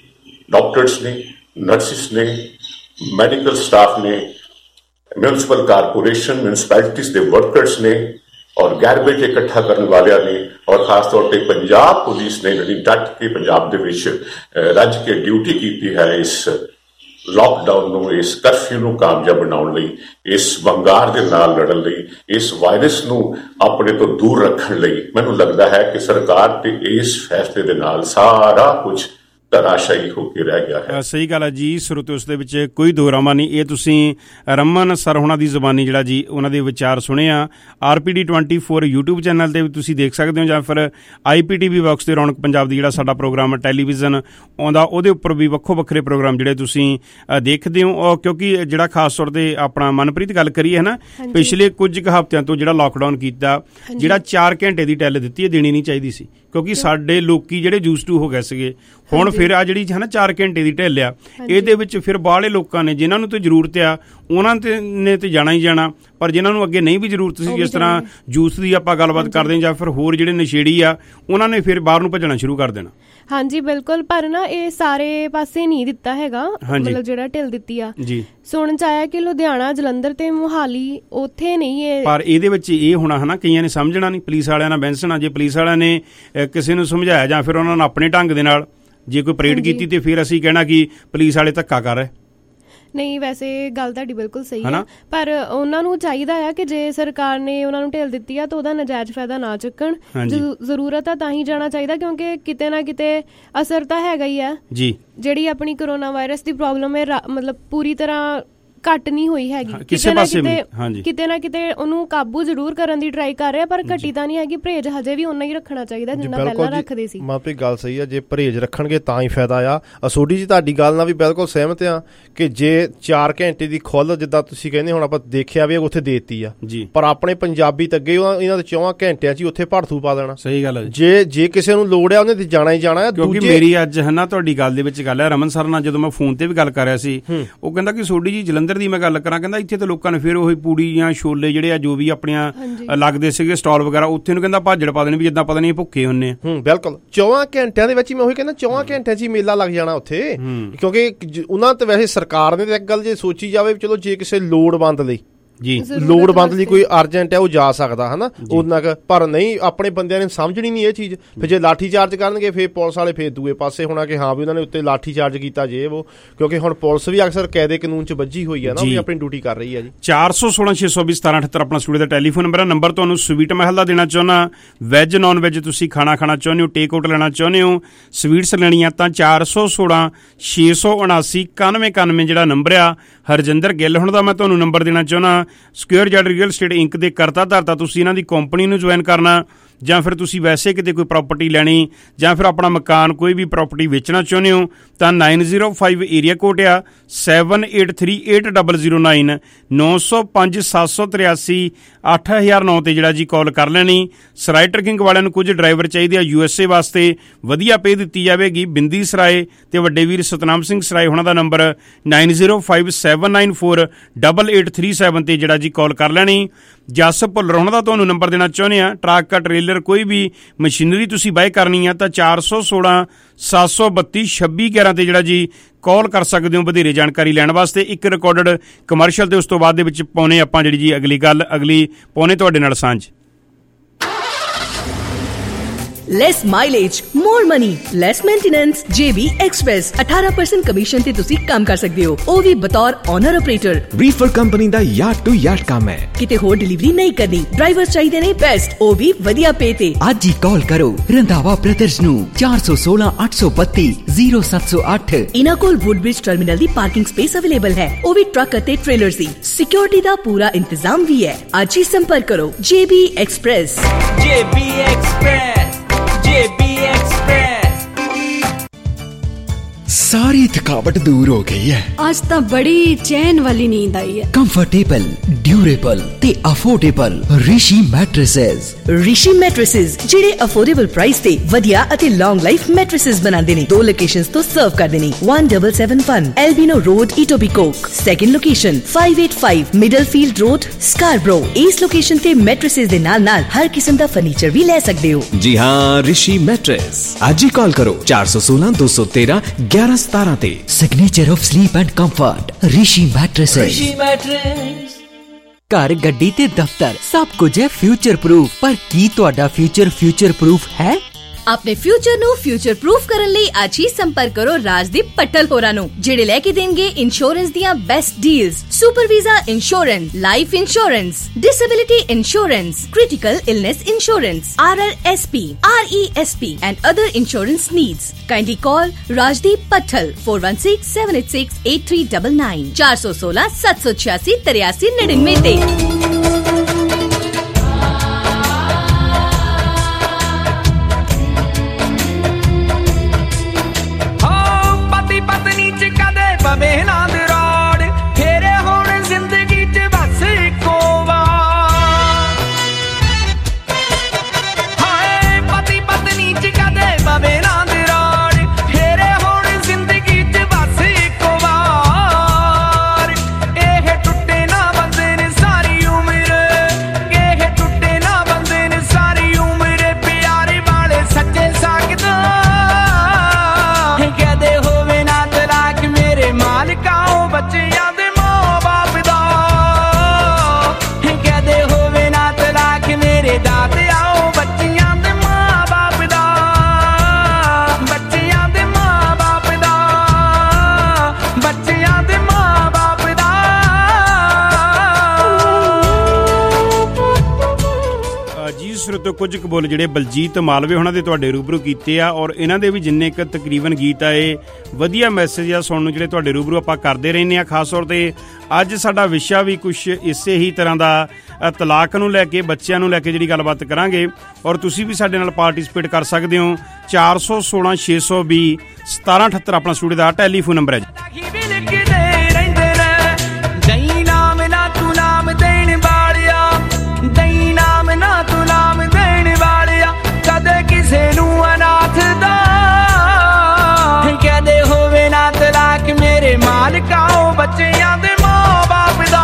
ਡਾਕਟਰਸ ਨੇ, ਨਰਸਿਸ ਨੇ, ਮੈਡੀਕਲ ਸਟਾਫ ਨੇ, ਮਿਊਨਿਸਪਲ ਕਾਰਪੋਰੇਸ਼ਨ, ਮਿਊਨਿਸਪੈਲਿਟੀਜ਼ ਦੇ ਵਰਕਰਸ ਨੇ, ਔਰ ਗਾਰਬੇਜ ਇਕੱਠਾ ਕਰਨ ਵਾਲਿਆਂ ਨੇ, ਔਰ ਖਾਸ ਤੌਰ ਤੇ ਪੰਜਾਬ ਪੁਲਿਸ ਨੇ ਜਿਹੜੀ ਡਟ ਕੇ ਪੰਜਾਬ ਦੇ ਵਿੱਚ ਰੱਜ ਕੇ ਡਿਊਟੀ ਕੀਤੀ ਹੈ ਇਸ ਲਾਕਡਾਊਨ ਨੂੰ, ਇਸ ਕਰਫਿਊ ਨੂੰ ਕਾਮਯਾਬ ਬਣਾਉਣ ਲਈ, ਇਸ ਵੰਗਾਰ ਦੇ ਨਾਲ ਲੜਨ ਲਈ, ਇਸ ਵਾਇਰਸ ਨੂੰ ਆਪਣੇ ਤੋਂ ਦੂਰ ਰੱਖਣ ਲਈ, ਮੈਨੂੰ ਲੱਗਦਾ ਹੈ ਕਿ ਸਰਕਾਰ ਤੇ ਇਸ ਫੈਸਲੇ ਦੇ ਨਾਲ ਸਾਰਾ ਕੁਝ ਤਰਾਸ਼ਾਈ ਹੋ ਕੇ ਰਹਿ ਗਿਆ ਹੈ। ਸਹੀ ਗੱਲ ਹੈ ਜੀ ਸਰੋਤੇ, ਉਸ ਦੇ ਵਿੱਚ ਕੋਈ ਦੋਰਾਮਾ ਨਹੀਂ। ਇਹ ਤੁਸੀਂ ਰਮਨ ਸਰ ਹੋਣਾ ਦੀ ਜ਼ਬਾਨੀ ਜਿਹੜਾ ਜੀ ਉਹਨਾਂ ਦੇ ਵਿਚਾਰ ਸੁਣੇ ਆ। R P D twenty four YouTube channel ਤੇ ਵੀ ਤੁਸੀਂ ਦੇਖ ਸਕਦੇ ਹੋ, ਜਾਂ ਫਿਰ ਆਈ ਪੀ ਟੀ ਵੀ ਬਾਕਸ ਤੇ ਰੌਣਕ ਪੰਜਾਬ ਦੀ ਜਿਹੜਾ ਸਾਡਾ ਪ੍ਰੋਗਰਾਮ ਟੈਲੀਵਿਜ਼ਨ ਆਉਂਦਾ, ਉਹਦੇ ਉੱਪਰ ਵੀ ਵੱਖੋ ਵੱਖਰੇ ਪ੍ਰੋਗਰਾਮ ਜਿਹੜੇ ਤੁਸੀਂ ਦੇਖਦੇ ਹੋ। ਕਿਉਂਕਿ ਜਿਹੜਾ ਖਾਸ ਤੌਰ ਤੇ ਆਪਣਾ ਮਨਪ੍ਰੀਤ ਗੱਲ ਕਰੀਏ ਹੈ ਨਾ, ਪਿਛਲੇ ਕੁਝ ਕੁ ਹਫ਼ਤਿਆਂ ਤੋਂ ਜਿਹੜਾ ਲਾਕਡਾਊਨ ਕੀਤਾ, ਜਿਹੜਾ ਚਾਰ ਘੰਟੇ ਦੀ ਟੈਲ ਦਿੱਤੀ ਹੈ, ਦੇਣੀ ਨਹੀਂ ਚਾਹੀਦੀ ਸੀ, ਕਿਉਂਕਿ ਸਾਡੇ ਲੋਕੀ ਜਿਹੜੇ ਯੂਜ਼ ਟੂ ਹੋ ਗਏ ਸੀਗੇ। ਹੁਣ ਫਿਰ ਆ ਜਿਹੜੀ ਹੈ ਨਾ ਚਾਰ ਘੰਟੇ ਦੀ ਢਿੱਲ ਆ, ਇਹਦੇ ਵਿੱਚ ਫਿਰ ਬਾਹਲੇ ਲੋਕਾਂ ਨੇ, ਜਿਨ੍ਹਾਂ ਨੂੰ ਤੇ ਜ਼ਰੂਰਤ ਆ ਉਹਨਾਂ ਤੇ ਨੇ ਤੇ ਜਾਣਾ ਹੀ ਜਾਣਾ, ਪਰ ਜਿਨ੍ਹਾਂ ਨੂੰ ਅੱਗੇ ਨਹੀਂ ਵੀ ਜ਼ਰੂਰਤ ਸੀ, ਜਿਸ ਤਰ੍ਹਾਂ ਜੂਸ ਦੀ ਆਪਾਂ ਗੱਲਬਾਤ ਕਰਦੇ ਹਾਂ, ਜਾਂ ਫਿਰ ਹੋਰ ਜਿਹੜੇ ਨਸ਼ੇੜੀ ਆ, ਉਹਨਾਂ ਨੇ ਫਿਰ ਬਾਹਰ ਨੂੰ ਭੱਜਣਾ ਸ਼ੁਰੂ ਕਰ ਦੇਣਾ। ਹਾਂਜੀ ਬਿਲਕੁਲ, ਪਰ ਨਾ ਇਹ ਸਾਰੇ ਪਾਸੇ ਨਹੀਂ ਦਿੱਤਾ ਹੈਗਾ, ਮਤਲਬ ਜਿਹੜਾ ਢਿੱਲ ਦਿੱਤੀ ਆ ਜੀ। ਸੁਣਨ ਚ ਆਇਆ ਕਿ ਲੁਧਿਆਣਾ, ਜਲੰਧਰ ਤੇ ਮੁਹਾਲੀ, ਉੱਥੇ ਨਹੀਂ ਇਹ, ਪਰ ਇਹਦੇ ਵਿੱਚ ਇਹ ਹੋਣਾ ਹੈ ਨਾ, ਕਈਆਂ ਨੇ ਸਮਝਣਾ ਨਹੀਂ, ਪੁਲਿਸ ਵਾਲਿਆਂ ਨਾਲ ਬੈਂਸਣਾ। ਜੇ ਪੁਲਿਸ ਵਾਲਿਆਂ ਨੇ ਕਿਸੇ ਨੂੰ ਸਮਝਾਇਆ ਜਾਂ ਫਿਰ ਉਹਨਾਂ ਨੂੰ ਆਪਣੇ ਢੰਗ ਦੇ ਨਾਲ ਜੇ ਕੋਈ ਪਰੇਡ ਕੀਤੀ, ਤੇ ਫਿਰ ਅਸੀਂ ਕਹਿਣਾ ਕਿ ਪੁਲਿਸ ਵਾਲੇ ਧੱਕਾ ਕਰ ਰਹੇ। ਨਹੀਂ, ਵੈਸੇ ਗੱਲ ਤੁਹਾਡੀ ਬਿਲਕੁਲ ਸਹੀ ਹੈ, ਪਰ ਉਹਨਾਂ ਨੂੰ ਚਾਹੀਦਾ ਆ ਕਿ ਜੇ ਸਰਕਾਰ ਨੇ ਉਹਨਾਂ ਨੂੰ ਢਿੱਲ ਦਿੱਤੀ ਆ ਤਾਂ ਉਹਦਾ ਨਜਾਇਜ਼ ਫਾਇਦਾ ਨਾ ਚੁੱਕਣ। ਜ਼ਰੂਰਤ ਆ ਤਾਂ ਹੀ ਜਾਣਾ ਚਾਹੀਦਾ, ਕਿਉਂਕਿ ਕਿਤੇ ਨਾ ਕਿਤੇ ਅਸਰ ਤਾਂ ਹੈਗਾ ਹੀ ਆ ਜੀ। ਜਿਹੜੀ ਆਪਣੀ ਕਰੋਨਾ ਵਾਇਰਸ ਦੀ ਪ੍ਰੋਬਲਮ ਹੈ, ਮਤਲਬ ਪੂਰੀ ਤਰ੍ਹਾਂ ਘੱਟ ਨਹੀਂ ਹੋਈ ਹੈਗੀ, ਕਿਤੇ ਨਾ ਕਿਤੇ ਕਿਤੇ ਨਾ ਕਿਤੇ ਉਹਨੂੰ ਕਾਬੂ ਜ਼ਰੂਰ ਕਰਨ ਦੀ ਟਰਾਈ ਕਰ ਰਿਹਾ, ਪਰ ਘਟੀ ਤਾਂ ਨਹੀਂ ਹੈਗੀ। ਪਰਹੇਜ਼ ਹਜੇ ਵੀ ਉਨਾ ਹੀ ਰੱਖਣਾ ਚਾਹੀਦਾ ਜਿੰਨਾ ਪਹਿਲਾਂ ਰੱਖਦੇ ਸੀ। ਮਾਪੇ ਗੱਲ ਸਹੀ ਆ, ਜੇ ਪਰਹੇਜ਼ ਰੱਖਣਗੇ ਤਾਂ ਹੀ ਫਾਇਦਾ ਆ। ਅਸੋਡੀ ਜੀ ਤੁਹਾਡੀ ਗੱਲ ਨਾਲ ਵੀ ਬਿਲਕੁਲ ਸਹਿਮਤ ਆ ਕਿ ਜੇ ਚਾਰ ਘੰਟੇ ਦੀ ਖੁੱਲ੍ਹ, ਜਿੱਦਾਂ ਤੁਸੀਂ ਕਹਿੰਦੇ ਹੁਣ ਆਪਾਂ ਦੇਖਿਆ ਵੀ ਉੱਥੇ ਦੇਤੀ ਆ, ਪਰ ਆਪਣੇ ਪੰਜਾਬੀ ਤਾਂ ਅੱਗੇ ਇਹਨਾਂ ਦੇ ਚੌਵਾਂ ਘੰਟਿਆਂ 'ਚ ਹੀ ਉੱਥੇ ਭੜਥੂ ਪਾ ਦੇਣਾ। ਸਹੀ ਗੱਲ ਹੈ। ਜੇ ਜੇ ਕਿਸੇ ਨੂੰ ਲੋੜ ਆ ਉਹਨੇ ਤੇ ਜਾਣਾ ਹੀ ਜਾਣਾ। ਕਿਉਂਕਿ ਮੇਰੀ ਅੱਜ ਹੈ ਨਾ ਤੁਹਾਡੀ ਗੱਲ ਦੇ ਵਿੱਚ ਗੱਲ ਹੈ, ਰਮਨ ਸਰ ਨਾਲ ਜਦੋਂ ਮੈਂ ਫੋਨ ਤੇ ਵੀ ਗੱਲ ਕਰ ਰਿਹਾ ਸੀ, ਉਹ ਕਹਿੰਦਾ ਕਿ ਸੋਡੀ ਜੀ ਜਲੰਧਰ ਦੀ ਮੈਂ ਗੱਲ ਕਰਾਂ, ਕਹਿੰਦਾ ਇੱਥੇ ਤਾਂ ਲੋਕਾਂ ਨੇ ਫਿਰ ਉਹੀ ਪੂੜੀ ਜਾਂ ਛੋਲੇ ਜਿਹੜੇ ਆ ਜੋ ਵੀ ਆਪਣੀਆਂ ਲੱਗਦੇ ਸੀਗੇ ਸਟਾਲ ਵਗੈਰਾ, ਉੱਥੇ ਨੂੰ ਕਹਿੰਦਾ ਭਾਜੜ ਪਾ ਦੇਣੀ ਵੀ ਜਿੱਦਾਂ ਪਤਾ ਨਹੀਂ ਭੁੱਖੇ ਹੁੰਦੇ ਆ। ਬਿਲਕੁਲ, ਚੌਵਾਂ ਘੰਟਿਆਂ ਦੇ ਵਿੱਚ ਹੀ ਮੈਂ ਉਹੀ ਕਹਿੰਦਾ, ਚੌਵਾਂ ਘੰਟਿਆਂ 'ਚ ਹੀ ਮੇਲਾ ਲੱਗ ਜਾਣਾ ਉੱਥੇ। ਕਿਉਂਕਿ ਉਹਨਾਂ ਤੇ ਵੈਸੇ ਸਰਕਾਰ ਨੇ ਤਾਂ ਇੱਕ ਗੱਲ ਜੇ ਸੋਚੀ ਜਾਵੇ, ਚਲੋ ਜੇ ਕਿਸੇ ਲੋੜਵੰਦ ਲਈ ਜੀ ਲੋੜਵੰਦ ਲਈ ਕੋਈ ਅਰਜੈਂਟ ਹੈ ਉਹ ਜਾ ਸਕਦਾ ਹੈ ਨਾ ਉਹਨਾਂ ਕੁ, ਪਰ ਨਹੀਂ ਆਪਣੇ ਬੰਦਿਆਂ ਨੇ ਸਮਝਣੀ ਨਹੀਂ ਇਹ ਚੀਜ਼। ਫਿਰ ਜੇ ਲਾਠੀ ਚਾਰਜ ਕਰਨਗੇ ਫਿਰ ਪੁਲਿਸ ਵਾਲੇ ਫਿਰ ਦੂਏ ਪਾਸੇ ਹੋਣਾ ਕਿ ਹਾਂ ਵੀ ਉਹਨਾਂ ਨੇ ਉੱਤੇ ਲਾਠੀ ਚਾਰਜ ਕੀਤਾ ਜੇ ਉਹ, ਕਿਉਂਕਿ ਹੁਣ ਪੁਲਿਸ ਵੀ ਅਕਸਰ ਕਾਇਦੇ ਕਾਨੂੰਨ 'ਚ ਵੱਜੀ ਹੋਈ ਹੈ ਨਾ, ਉਹ ਵੀ ਆਪਣੀ ਡਿਊਟੀ ਕਰ ਰਹੀ ਹੈ ਜੀ। ਚਾਰ ਸੌ ਸੋਲਾਂ ਛੇ ਸੌ ਵੀਹ ਸਤਾਰਾਂ ਅਠੱਤਰ ਆਪਣਾ ਸਟੂਡੀਓ ਦਾ ਟੈਲੀਫੋਨ ਨੰਬਰ ਹੈ। ਨੰਬਰ ਤੁਹਾਨੂੰ ਸਵੀਟ ਮਹਿਲ ਦਾ ਦੇਣਾ ਚਾਹੁੰਦਾ, ਵੈਜ ਨੋਨ ਵੈਜ ਤੁਸੀਂ ਖਾਣਾ ਖਾਣਾ ਚਾਹੁੰਦੇ ਹੋ, ਟੇਕ ਆਊਟ ਲੈਣਾ ਚਾਹੁੰਦੇ ਹੋ, ਸਵੀਟਸ ਲੈਣੀਆਂ ਤਾਂ ਚਾਰ ਸੌ ਸੋਲਾਂ ਛੇ ਸੌ ਉਨਾਸੀ ਇਕਾਨਵੇਂ ਇਕਾਨਵੇਂ ਜਿਹੜਾ ਨੰਬਰ ਆ ਹਰਜਿੰਦਰ ਗਿੱਲ ਹੁਣ ਦਾ ਮੈਂ ਤੁਹਾਨੂੰ ਨੰਬਰ ਦੇਣਾ ਚਾਹੁੰਦਾ। Square Z real estate inc ਦੇ ਕਰਤਾ ਧਰਤਾ, ਤੁਸੀਂ ਇਹਨਾਂ ਦੀ ਕੰਪਨੀ ਨੂੰ ਜੁਆਇਨ ਕਰਨਾ ਜਾਂ ਫਿਰ ਤੁਸੀਂ ਵੈਸੇ ਕਿਤੇ ਕੋਈ ਪ੍ਰੋਪਰਟੀ ਲੈਣੀ ਜਾਂ ਫਿਰ ਆਪਣਾ ਮਕਾਨ ਕੋਈ ਵੀ ਪ੍ਰੋਪਰਟੀ ਵੇਚਣਾ ਚਾਹੁੰਦੇ ਹੋ ਤਾਂ nine zero five area code ਆ seven eight three eight double zero nine ਨੌ ਸੌ ਪੰਜ ਸੱਤ ਸੌ ਤਰਿਆਸੀ ਅੱਠ ਹਜ਼ਾਰ ਨੌ 'ਤੇ ਜਿਹੜਾ ਜੀ ਕਾਲ ਕਰ ਲੈਣੀ। ਸਰਾਏ ਟਰਕਿੰਗ ਵਾਲਿਆਂ ਨੂੰ ਕੁਝ ਡਰਾਈਵਰ ਚਾਹੀਦੇ ਆ ਯੂ ਐਸ ਏ ਵਾਸਤੇ, ਵਧੀਆ ਪੇ ਦਿੱਤੀ ਜਾਵੇਗੀ। ਬਿੰਦੀ ਸਰਾਏ ਅਤੇ ਵੱਡੇ ਵੀਰ ਸਤਨਾਮ ਸਿੰਘ ਸਰਾਏ ਉਹਨਾਂ ਦਾ number nine zero five seven nine four double eight three seven 'ਤੇ ਜਿਹੜਾ ਜੀ ਕਾਲ ਕਰ ਲੈਣੀ। ਜਸ ਭੁੱਲਰ ਉਹਨਾਂ ਦਾ ਤੁਹਾਨੂੰ ਨੰਬਰ ਦੇਣਾ ਚਾਹੁੰਦੇ ਆ। ਟਰੱਕ ਟਰੇਲਰ ਕੋਈ ਵੀ ਮਸ਼ੀਨਰੀ ਤੁਸੀਂ ਬਾਏ ਕਰਨੀ ਆ ਤਾਂ ਚਾਰ ਸੌ ਸੋਲਾਂ ਸੱਤ ਸੌ ਬੱਤੀ ਛੱਬੀ ਗਿਆਰਾਂ 'ਤੇ ਜਿਹੜਾ ਜੀ ਕਾਲ ਕਰ ਸਕਦੇ ਹੋ ਵਧੇਰੇ ਜਾਣਕਾਰੀ ਲੈਣ ਵਾਸਤੇ। ਇੱਕ ਰਿਕਾਰਡਡ ਕਮਰਸ਼ੀਅਲ ਤੇ ਉਸ ਤੋਂ ਬਾਅਦ ਦੇ ਵਿੱਚ ਪਾਉਣੇ ਆਪਾਂ ਜਿਹੜੀ ਜੀ ਅਗਲੀ ਗੱਲ ਅਗਲੀ ਪਾਉਣੇ ਤੁਹਾਡੇ ਨਾਲ ਸਾਂਝ। Less mileage, more money, less maintenance. J B express ਅਠਾਰਾਂ ਪਰਸੈਂਟ ਕਮਿਸ਼ਨ ਤੇ ਤੁਸੀਂ ਕੰਮ ਕਰ ਸਕਦੇ ਹੋ, ਉਹ ਵੀ ਬਤੌਰ ਓਨਰ ਆਪਰੇਟਰ। ਰੀਫਰ ਕੰਪਨੀ ਦਾ ਯਾਰਡ ਟੂ ਯਾਰਡ ਕੰਮ ਹੈ, ਕਿਤੇ ਹੋਰ ਡਿਲੀਵਰੀ ਨਹੀਂ ਕਰਨੀ। ਡਰਾਈਵਰ ਚਾਹੀਦੇ ਨੇ ਬੈਸਟ, ਉਹ ਵੀ ਵਧੀਆ ਪੇ ਤੇ। ਅੱਜ ਹੀ ਕਾਲ ਕਰੋ ਰੰਧਾਵਾ ਬ੍ਰਦਰਜ਼ ਨੂੰ ਚਾਰ ਸੌ ਸੋਲਾਂ ਅੱਠ ਸੌ ਬੱਤੀ ਜ਼ੀਰੋ ਸੱਤ ਸੌ ਅੱਠ। ਇਹਨਾਂ ਕੋਲ ਵੁੱਡਬ੍ਰਿਜ ਟਰਮੀਨਲ ਦੀ ਪਾਰਕਿੰਗ ਸਪੇਸ ਅਵੇਲੇਬਲ ਹੈ, ਉਹ ਵੀ ਟਰੱਕ ਅਤੇ ਟ੍ਰੇਲਰ ਦੀ। ਸਿਕਿਉਰਿਟੀ ਦਾ ਪੂਰਾ ਇੰਤਜ਼ਾਮ ਵੀ ਹੈ। ਅੱਜ ਹੀ ਸੰਪਰਕ ਕਰੋ J B express. J B express, J B express. ਸਾਰੀ ਥਕਾਵਟ ਦੂਰ ਹੋ ਗਈ ਹੈ। ਅੱਜ ਤਾਂ ਬੜੀ ਚੈਨ ਵਾਲੀ ਨੀਂਦ ਆਈ ਹੈ। ਕੰਫਰਟੇਬਲ, ਡਿਊਰੇਬਲ ਤੇ affordable Rishi mattresses. Rishi mattresses ਜਿਹੜੇ ਅਫੋਰਡੇਬਲ ਪ੍ਰਾਈਸ ਤੇ ਵਧੀਆ ਅਤੇ ਲੌਂਗ ਲਾਈਫ ਮੈਟਰੈਸਸ ਬਣਾਉਂਦੇ ਨੇ। ਦੋ ਲੋਕੇਸ਼ਨਸ ਤੋਂ ਸਰਵ ਕਰਦੇ ਨੇ। one seven seven one Albion road, Etobicoke. Second location five eighty-five Middlefield road, Scarborough. ਇਸ ਲੋਕੇਸ਼ਨ ਤੇ ਮੈਟਰੈਸਸ ਦੇ ਨਾਲ ਨਾਲ ਹਰ ਕਿਸਮ ਦਾ ਫਰਨੀਚਰ ਵੀ ਲੈ ਸਕਦੇ ਹੋ। ਜੀ ਹਾਂ, ਰਿਸ਼ੀ ਮੈਟਰੈਸ। ਅੱਜ ਹੀ ਕਾਲ ਕਰੋ ਚਾਰ ਸੌ ਸੋਲਾਂ ਦੋ ਸੌ ਤੇਰਾਂ ਗਿਆਰਾਂ ਸਤਾਰਾਂ ਤੇ। Signature of sleep and comfort Rishi mattresses. Rishi mattress. ਘਰ, ਗੱਡੀ ਤੇ ਦਫ਼ਤਰ ਸਭ ਕੁਝ ਹੈ ਫਿਊਚਰ ਪ੍ਰੂਫ। ਪਰ ਕੀ ਤੁਹਾਡਾ ਫਿਊਚਰ ਫਿਊਚਰ ਪ੍ਰੂਫ ਹੈ? ਆਪਣੇ ਫਿਊਚਰ ਨੂੰ ਫਿਊਚਰ ਪ੍ਰੂਫ ਕਰਨ ਲਈ ਅੱਜ ਹੀ ਸੰਪਰਕ ਕਰੋ ਰਾਜਦੀਪ ਪੱਟਲ ਹੋਰਾਂ ਨੂੰ, ਜਿਹੜੇ ਲੈ ਕੇ ਦੇਣਗੇ ਇੰਸ਼ੋਰੈਂਸ ਦੀਆਂ best deals. Super visa insurance, life insurance, disability insurance, critical illness insurance, R R S P, R E S P and other insurance needs. Kindly call Rajdeep Patthal four one six seven eight six eight three nine nine ਚਾਰ ਸੌ ਸੋਲਾਂ ਸੱਤ ਸੌ ਛਿਆਸੀ ਤਰਿਆਸੀ ਨੜਿਨਵੇਂ ਤੇ। ਪਵੇ ਨਾਂਦ ਰੋਡ ਫੇਰੇ ਹੁਣ ਜ਼ਿੰਦਗੀ ਚ ਬਸ ਇੱਕੋ ਵਾਰ। ਹਾਏ ਪਤੀ ਪਤਨੀ ਚ ਕਦੇ ਪਵੇ ਨਾਂਦ ਰੋਡ ਫੇਰੇ ਹੁਣ ਜ਼ਿੰਦਗੀ ਚ ਬਸ ਇੱਕੋ ਵਾਰ। ਇਹ ਟੁੱਟੇ ਨਾ ਬੰਦੇ ਨੇ ਸਾਰੀ ਉਮਰ, ਇਹ ਟੁੱਟੇ ਨਾ ਬੰਦੇ ਨੇ ਸਾਰੀ ਉਮਰ। ਪਿਆਰੇ ਵਾਲੇ ਸੱਚੇ ਸਾਗਦਾ ਕਦੇ ਹੋਵੇ ਨਾ ਤਲਾਕ ਮੇਰੇ ਮਾਲਕਾਓ ਬੱਚਿਆਂ ਦੇ ਮਾਂ ਬਾਪ ਦਾ। ਕਦੇ ਹੋਵੇ ਨਾ ਤਲਾਕ ਮੇਰੇ ਦਾਤਿਆਓ ਬੱਚਿਆਂ ਦੇ ਮਾਂ ਬਾਪ ਦਾ। ਬੱਚਿਆਂ ਦੇ ਮਾਂ ਬਾਪ ਦਾ, ਬੱਚਿਆਂ ਦੇ ਮਾਂ ਬਾਪ ਦਾ। ਜੀ ਸਰੋਤੋ, ਕੁਝ ਕੁ ਬੋਲ ਜਿਹੜੇ ਬਲਜੀਤ ਮਾਲਵੇ ਉਹਨਾਂ ਦੇ ਤੁਹਾਡੇ ਰੂਬਰੂ ਕੀਤੇ ਆ ਔਰ ਇਹਨਾਂ ਦੇ ਵੀ ਜਿੰਨੇ ਕੁ ਤਕਰੀਬਨ ਗੀਤ ਆਏ ਵਧੀਆ ਮੈਸੇਜ ਆ ਸੁਣਨ ਨੂੰ ਜਿਹੜੇ ਤੁਹਾਡੇ ਰੂਬਰੂ ਆਪਾਂ ਕਰਦੇ ਰਹਿੰਦੇ ਆ। ਖਾਸ ਤੌਰ 'ਤੇ ਅੱਜ ਸਾਡਾ ਵਿਸ਼ਾ ਵੀ ਕੁਛ ਇਸੇ ਹੀ ਤਰ੍ਹਾਂ ਦਾ ਤਲਾਕ ਨੂੰ ਲੈ ਕੇ, ਬੱਚਿਆਂ ਨੂੰ ਲੈ ਕੇ ਜਿਹੜੀ ਗੱਲਬਾਤ ਕਰਾਂਗੇ। ਔਰ ਤੁਸੀਂ ਵੀ ਸਾਡੇ ਨਾਲ ਪਾਰਟੀਸਪੇਟ ਕਰ ਸਕਦੇ ਹੋ। ਚਾਰ ਸੌ ਸੋਲਾਂ ਛੇ ਸੌ ਵੀਹ ਸਤਾਰਾਂ ਅਠੱਤਰ ਆਪਣਾ ਸਟੂਡੀਓ ਦਾ ਟੈਲੀਫੋਨ ਨੰਬਰ ਹੈ ਜੀ। ਦਈ ਨਾਮ ਨਾ ਤੂੰ ਨਾਮ ਦੇਣ ਵਾਲਿਆ, ਦਈ ਨਾਮ ਨਾ ਤੂੰ ਨਾਮ ਦੇਣ ਵਾਲਿਆ। ਕਦੇ ਕਿਸੇ ਨੂੰ ਅਨਾਥ ਦਾ ਕਦੇ ਹੋਵੇ ਨਾ ਤਲਾਕ ਮੇਰੇ ਮਾਲਕਾਓ ਬੱਚਿਆਂ ਦੇ ਮਾਂ ਬਾਪ ਦਾ।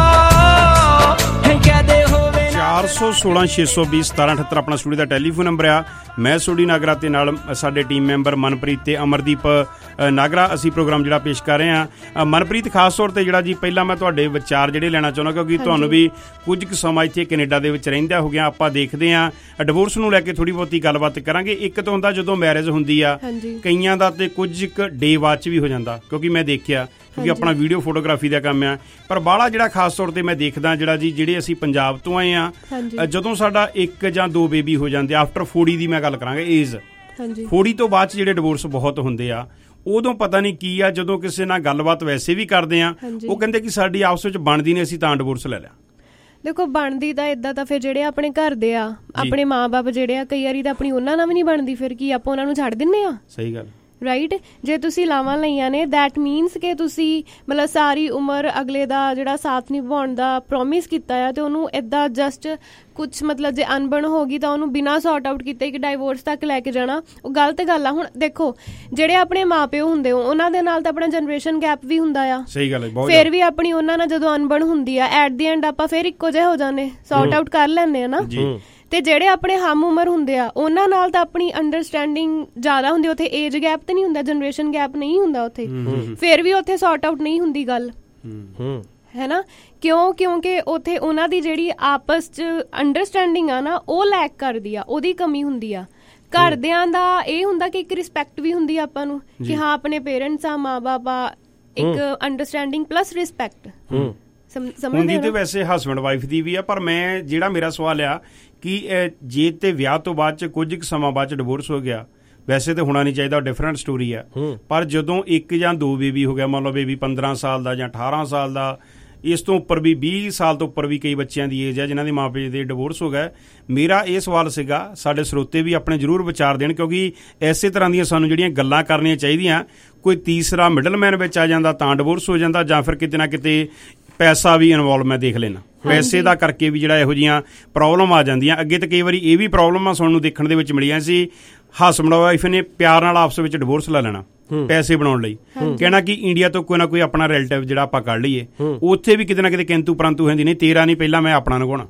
ਕਦੇ ਹੋਵੇ ਚਾਰ ਸੌ ਸੋਲਾਂ ਛੇ ਸੌ ਵੀਹ ਸਤਾਰਾਂ ਅਠੱਤਰ ਆਪਣਾ ਸਟੂਡੀਓ ਦਾ ਟੈਲੀਫੋਨ ਨੰਬਰ ਆ। ਮੈਂ ਸੋਢੀ ਨਾਗਰਾ ਤੇ ਨਾਲ ਸਾਡੇ ਟੀਮ ਮੈਂਬਰ ਮਨਪ੍ਰੀਤ ਤੇ ਅਮਰਦੀਪ ਨਾਗਰਾ ਅਸੀਂ ਪ੍ਰੋਗਰਾਮ ਜਿਹੜਾ ਪੇਸ਼ ਕਰ ਰਹੇ ਹਾਂ। ਮਨਪ੍ਰੀਤ, ਖਾਸ ਤੌਰ 'ਤੇ ਜਿਹੜਾ ਜੀ ਪਹਿਲਾਂ ਮੈਂ ਤੁਹਾਡੇ ਵਿਚਾਰ ਜਿਹੜੇ ਲੈਣਾ ਚਾਹੁੰਦਾ, ਕਿਉਂਕਿ ਤੁਹਾਨੂੰ ਵੀ ਕੁਝ ਕੁ ਸਮਾਂ ਇੱਥੇ ਕੈਨੇਡਾ ਦੇ ਵਿੱਚ ਰਹਿੰਦਿਆਂ ਹੋ ਗਿਆ। ਆਪਾਂ ਦੇਖਦੇ ਹਾਂ ਡਿਵੋਰਸ ਨੂੰ ਲੈ ਕੇ ਥੋੜ੍ਹੀ ਬਹੁਤੀ ਗੱਲਬਾਤ ਕਰਾਂਗੇ। ਇੱਕ ਤਾਂ ਹੁੰਦਾ ਜਦੋਂ ਮੈਰਿਜ ਹੁੰਦੀ ਆ, ਕਈਆਂ ਦਾ ਤੇ ਕੁਝ ਕੁ ਡੇ ਬਾਅਦ 'ਚ ਵੀ ਹੋ ਜਾਂਦਾ, ਕਿਉਂਕਿ ਮੈਂ ਦੇਖਿਆ ਕਿਉਂਕਿ ਆਪਣਾ ਵੀਡੀਓ ਫੋਟੋਗ੍ਰਾਫੀ ਦਾ ਕੰਮ ਆ। ਪਰ ਬਾਹਲਾ ਜਿਹੜਾ ਖਾਸ ਤੌਰ 'ਤੇ ਮੈਂ ਦੇਖਦਾ ਜਿਹੜਾ ਜੀ ਜਿਹੜੇ ਅਸੀਂ ਪੰਜਾਬ ਤੋਂ ਆਏ ਹਾਂ, ਜਦੋਂ ਸਾਡਾ ਇੱਕ ਜਾਂ ਦੋ ਬੇਬੀ ਹੋ ਜਾਂਦੇ ਆਫਟਰ ਫੋਰਟੀ ਦੀ ਮੈਂ ਗੱਲ ਕਰਾਂਗੇ ਏਜ, ਫੋਰਟੀ ਤੋਂ ਬਾਅਦ 'ਚ ਜਿਹੜੇ ਡਿਵੋਰਸ ਬਹੁਤ ਹੁੰਦੇ ਆ। ਉਦੋਂ ਪਤਾ ਨਹੀਂ ਕੀ ਆ, ਜਦੋਂ ਕਿਸੇ ਨਾਲ ਗੱਲਬਾਤ ਵੈਸੇ ਵੀ ਕਰਦੇ ਆ ਉਹ ਕਹਿੰਦੇ ਕਿ ਸਾਡੀ ਆਪਸ ਵਿੱਚ ਬਣਦੀ ਨਹੀਂ, ਅਸੀਂ ਤਾਂ ਡਿਵੋਰਸ ਲੈ ਲਿਆ। ਦੇਖੋ ਬਣਦੀ ਤਾਂ ਇਦਾਂ ਤਾਂ ਫਿਰ ਜਿਹੜੇ ਆਪਣੇ ਘਰ ਦੇ ਆ ਆਪਣੇ ਮਾਂ-ਬਾਪ ਜਿਹੜੇ ਆ ਕਈ ਵਾਰੀ ਤਾਂ ਆਪਣੀ ਉਹਨਾਂ ਨਾਲ ਵੀ ਨਹੀਂ ਬਣਦੀ, ਫਿਰ ਕੀ ਆਪਾਂ ਉਹਨਾਂ ਨੂੰ ਛੱਡ ਦਿੰਨੇ ਆ? ਸਹੀ ਗੱਲ ਰਾਈਟ। ਜੇ ਤੁਸੀਂ ਲਾਵਾਂ ਲਈਆਂ ਨੇ ਦੈਟ ਮੀਨਸ ਕਿ ਤੁਸੀਂ ਮਤਲਬ ਸਾਰੀ ਉਮਰ ਅਗਲੇ ਦਾ ਜਿਹੜਾ ਸਾਥ ਨਿਭਾਉਣ ਦਾ ਪ੍ਰੋਮਿਸ ਕੀਤਾ ਆ, ਤੇ ਉਹਨੂੰ ਏਦਾਂ ਜਸਟ ਕੁਛ ਮਤਲਬ ਜੇ ਅਣਬਣ ਹੋ ਗਈ ਤਾਂ ਉਹਨੂੰ ਬਿਨਾਂ ਸੌਰਟ ਆਊਟ ਕੀਤੇ ਇੱਕ ਡਾਈਵੋਰਸ ਤੱਕ ਲੈ ਕੇ ਜਾਣਾ ਉਹ ਗਲਤ ਗੱਲ ਆ। ਹੁਣ ਦੇਖੋ ਜਿਹੜੇ ਆਪਣੇ ਮਾਂ ਪਿਓ ਹੁੰਦੇ ਹੋ ਉਹਨਾਂ ਦੇ ਨਾਲ ਤਾਂ ਆਪਣਾ ਜਨਰੇਸ਼ਨ ਗੈਪ ਵੀ ਹੁੰਦਾ ਆ। ਸਹੀ ਗੱਲ ਹੈ। ਫਿਰ ਵੀ ਆਪਣੀ ਉਹਨਾਂ ਨਾਲ ਜਦੋਂ ਅਣਬਣ ਹੁੰਦੀ ਆ ਐਟ ਦੀ ਐਂਡ ਆਪਾਂ ਫਿਰ ਇੱਕੋ ਜਿਹੇ ਹੋ ਜਾਂਦੇ, ਸੌਰਟ ਆਊਟ ਕਰ ਲੈਂਦੇ ਆ ਨਾ। ਤੇ ਜਿਹੜੇ ਆਪਣੇ ਹਮ ਉਮਰ ਹੁੰਦੇ ਆ ਉਹਨਾਂ ਨਾਲ ਤਾਂ ਆਪਣੀ ਅੰਡਰਸਟੈਂਡਿੰਗ ਜ਼ਿਆਦਾ ਹੁੰਦੀ, ਉੱਥੇ ਏਜ ਗੈਪ ਤਾਂ ਨਹੀਂ ਹੁੰਦਾ, ਜਨਰੇਸ਼ਨ ਗੈਪ ਨਹੀਂ ਹੁੰਦਾ ਉੱਥੇ, ਫਿਰ ਵੀ ਉੱਥੇ ਸੌਰਟ ਆਊਟ ਨਹੀਂ ਹੁੰਦੀ ਗੱਲ, ਹੈ ਨਾ। ਕਿਉਂ? ਕਿਉਂਕਿ ਉੱਥੇ ਉਹਨਾਂ ਦੀ ਜਿਹੜੀ ਆਪਸ 'ਚ ਅੰਡਰਸਟੈਂਡਿੰਗ ਆ ਨਾ ਉਹ ਲੈਕ ਕਰਦੀ ਆ, ਉਹਦੀ ਕਮੀ ਹੁੰਦੀ ਆ। ਘਰਦਿਆਂ ਦਾ ਇਹ ਹੁੰਦਾ ਕਿ ਇੱਕ ਰਿਸਪੈਕਟ ਵੀ ਹੁੰਦੀ ਆ ਆਪਾਂ ਨੂੰ ਕਿ ਹਾਂ ਆਪਣੇ ਪੇਰੈਂਟਸ ਆ, ਮਾਂ ਬਾਪ ਆ, ਇੱਕ ਅੰਡਰਸਟੈਂਡਿੰਗ ਪਲੱਸ ਰਿਸਪੈਕਟ। ਹੁੰਦੀ ਤੇ ਵੈਸੇ ਹਸਬੈਂਡ ਵਾਈਫ ਦੀ ਵੀ ਆ, ਪਰ ਮੈਂ ਜਿਹੜਾ ਮੇਰਾ ਸਵਾਲ ਆ ਕਿ ਜੇ ਤੇ ਵਿਆਹ ਤੋਂ ਬਾਅਦ ਚ ਕੁਝ ਕੁ ਸਮਾਂ ਬਾਅਦ ਚ ਡਿਵੋਰਸ ਹੋ ਗਿਆ, ਵੈਸੇ ਤਾਂ ਹੋਣਾ ਨਹੀਂ ਚਾਹੀਦਾ, ਡਿਫਰੈਂਟ ਸਟੋਰੀ ਆ, ਪਰ ਜਦੋਂ ਇੱਕ ਜਾਂ ਦੋ ਬੇਬੀ ਹੋ ਗਿਆ, ਮੰਨ ਲਓ ਬੇਬੀ ਪੰਦਰਾਂ ਸਾਲ ਦਾ ਜਾਂ ਅਠਾਰਾਂ ਸਾਲ ਦਾ, ਇਸ ਤੋਂ ਉੱਪਰ ਵੀ ਵੀਹ ਸਾਲ ਤੋਂ ਉੱਪਰ ਵੀ ਕਈ ਬੱਚਿਆਂ ਦੀ ਏਜ ਹੈ ਜਿਨ੍ਹਾਂ ਦੇ ਮਾਂ ਪਿਓ ਦੇ ਡਿਵੋਰਸ ਹੋ ਗਏ। ਮੇਰਾ ਇਹ ਸਵਾਲ ਸੀਗਾ, ਸਾਡੇ ਸਰੋਤੇ ਵੀ ਆਪਣੇ ਜ਼ਰੂਰ ਵਿਚਾਰ ਦੇਣ, ਕਿਉਂਕਿ ਇਸੇ ਤਰ੍ਹਾਂ ਦੀਆਂ ਸਾਨੂੰ ਜਿਹੜੀਆਂ ਗੱਲਾਂ ਕਰਨੀਆਂ ਚਾਹੀਦੀਆਂ। ਕੋਈ ਤੀਸਰਾ ਮਿਡਲਮੈਨ ਵਿੱਚ ਆ ਜਾਂਦਾ ਤਾਂ ਡਿਵੋਰਸ ਹੋ ਜਾਂਦਾ, ਜਾਂ ਫਿਰ ਕਿਤੇ ਨਾ ਕਿਤੇ ਪੈਸਾ ਵੀ ਇਨਵੋਲਵ ਮੈਂ ਦੇਖ ਲੈਣਾ, ਪੈਸੇ ਦਾ ਕਰਕੇ ਵੀ ਜਿਹੜਾ ਇਹੋ ਜਿਹੀਆਂ ਪ੍ਰੋਬਲਮ ਆ ਜਾਂਦੀਆਂ। ਅੱਗੇ ਤਾਂ ਕਈ ਵਾਰੀ ਇਹ ਵੀ ਪ੍ਰੋਬਲਮਾਂ ਸੁਣਨ ਨੂੰ ਦੇਖਣ ਦੇ ਵਿੱਚ ਮਿਲੀਆਂ ਸੀ, ਹਸਬੈਂਡ ਵਾਈਫ ਨੇ ਪਿਆਰ ਨਾਲ ਆਪਸ ਵਿੱਚ ਡਿਵੋਰਸ ਲੈ ਲੈਣਾ ਪੈਸੇ ਬਣਾਉਣ ਲਈ, ਕਹਿਣਾ ਕਿ ਇੰਡੀਆ ਤੋਂ ਕੋਈ ਨਾ ਕੋਈ ਆਪਣਾ ਰਿਲੇਟਿਵ ਜਿਹੜਾ ਆਪਾਂ ਕੱਢ ਲਈਏ, ਉੱਥੇ ਵੀ ਕਿਤੇ ਨਾ ਕਿਤੇ ਕਿੰਤੂ ਪਰੰਤੂ ਹੁੰਦੀ, ਨਹੀਂ ਤੇਰਾ ਨਹੀਂ ਪਹਿਲਾਂ ਮੈਂ ਆਪਣਾ ਨਗਾਉਣਾ।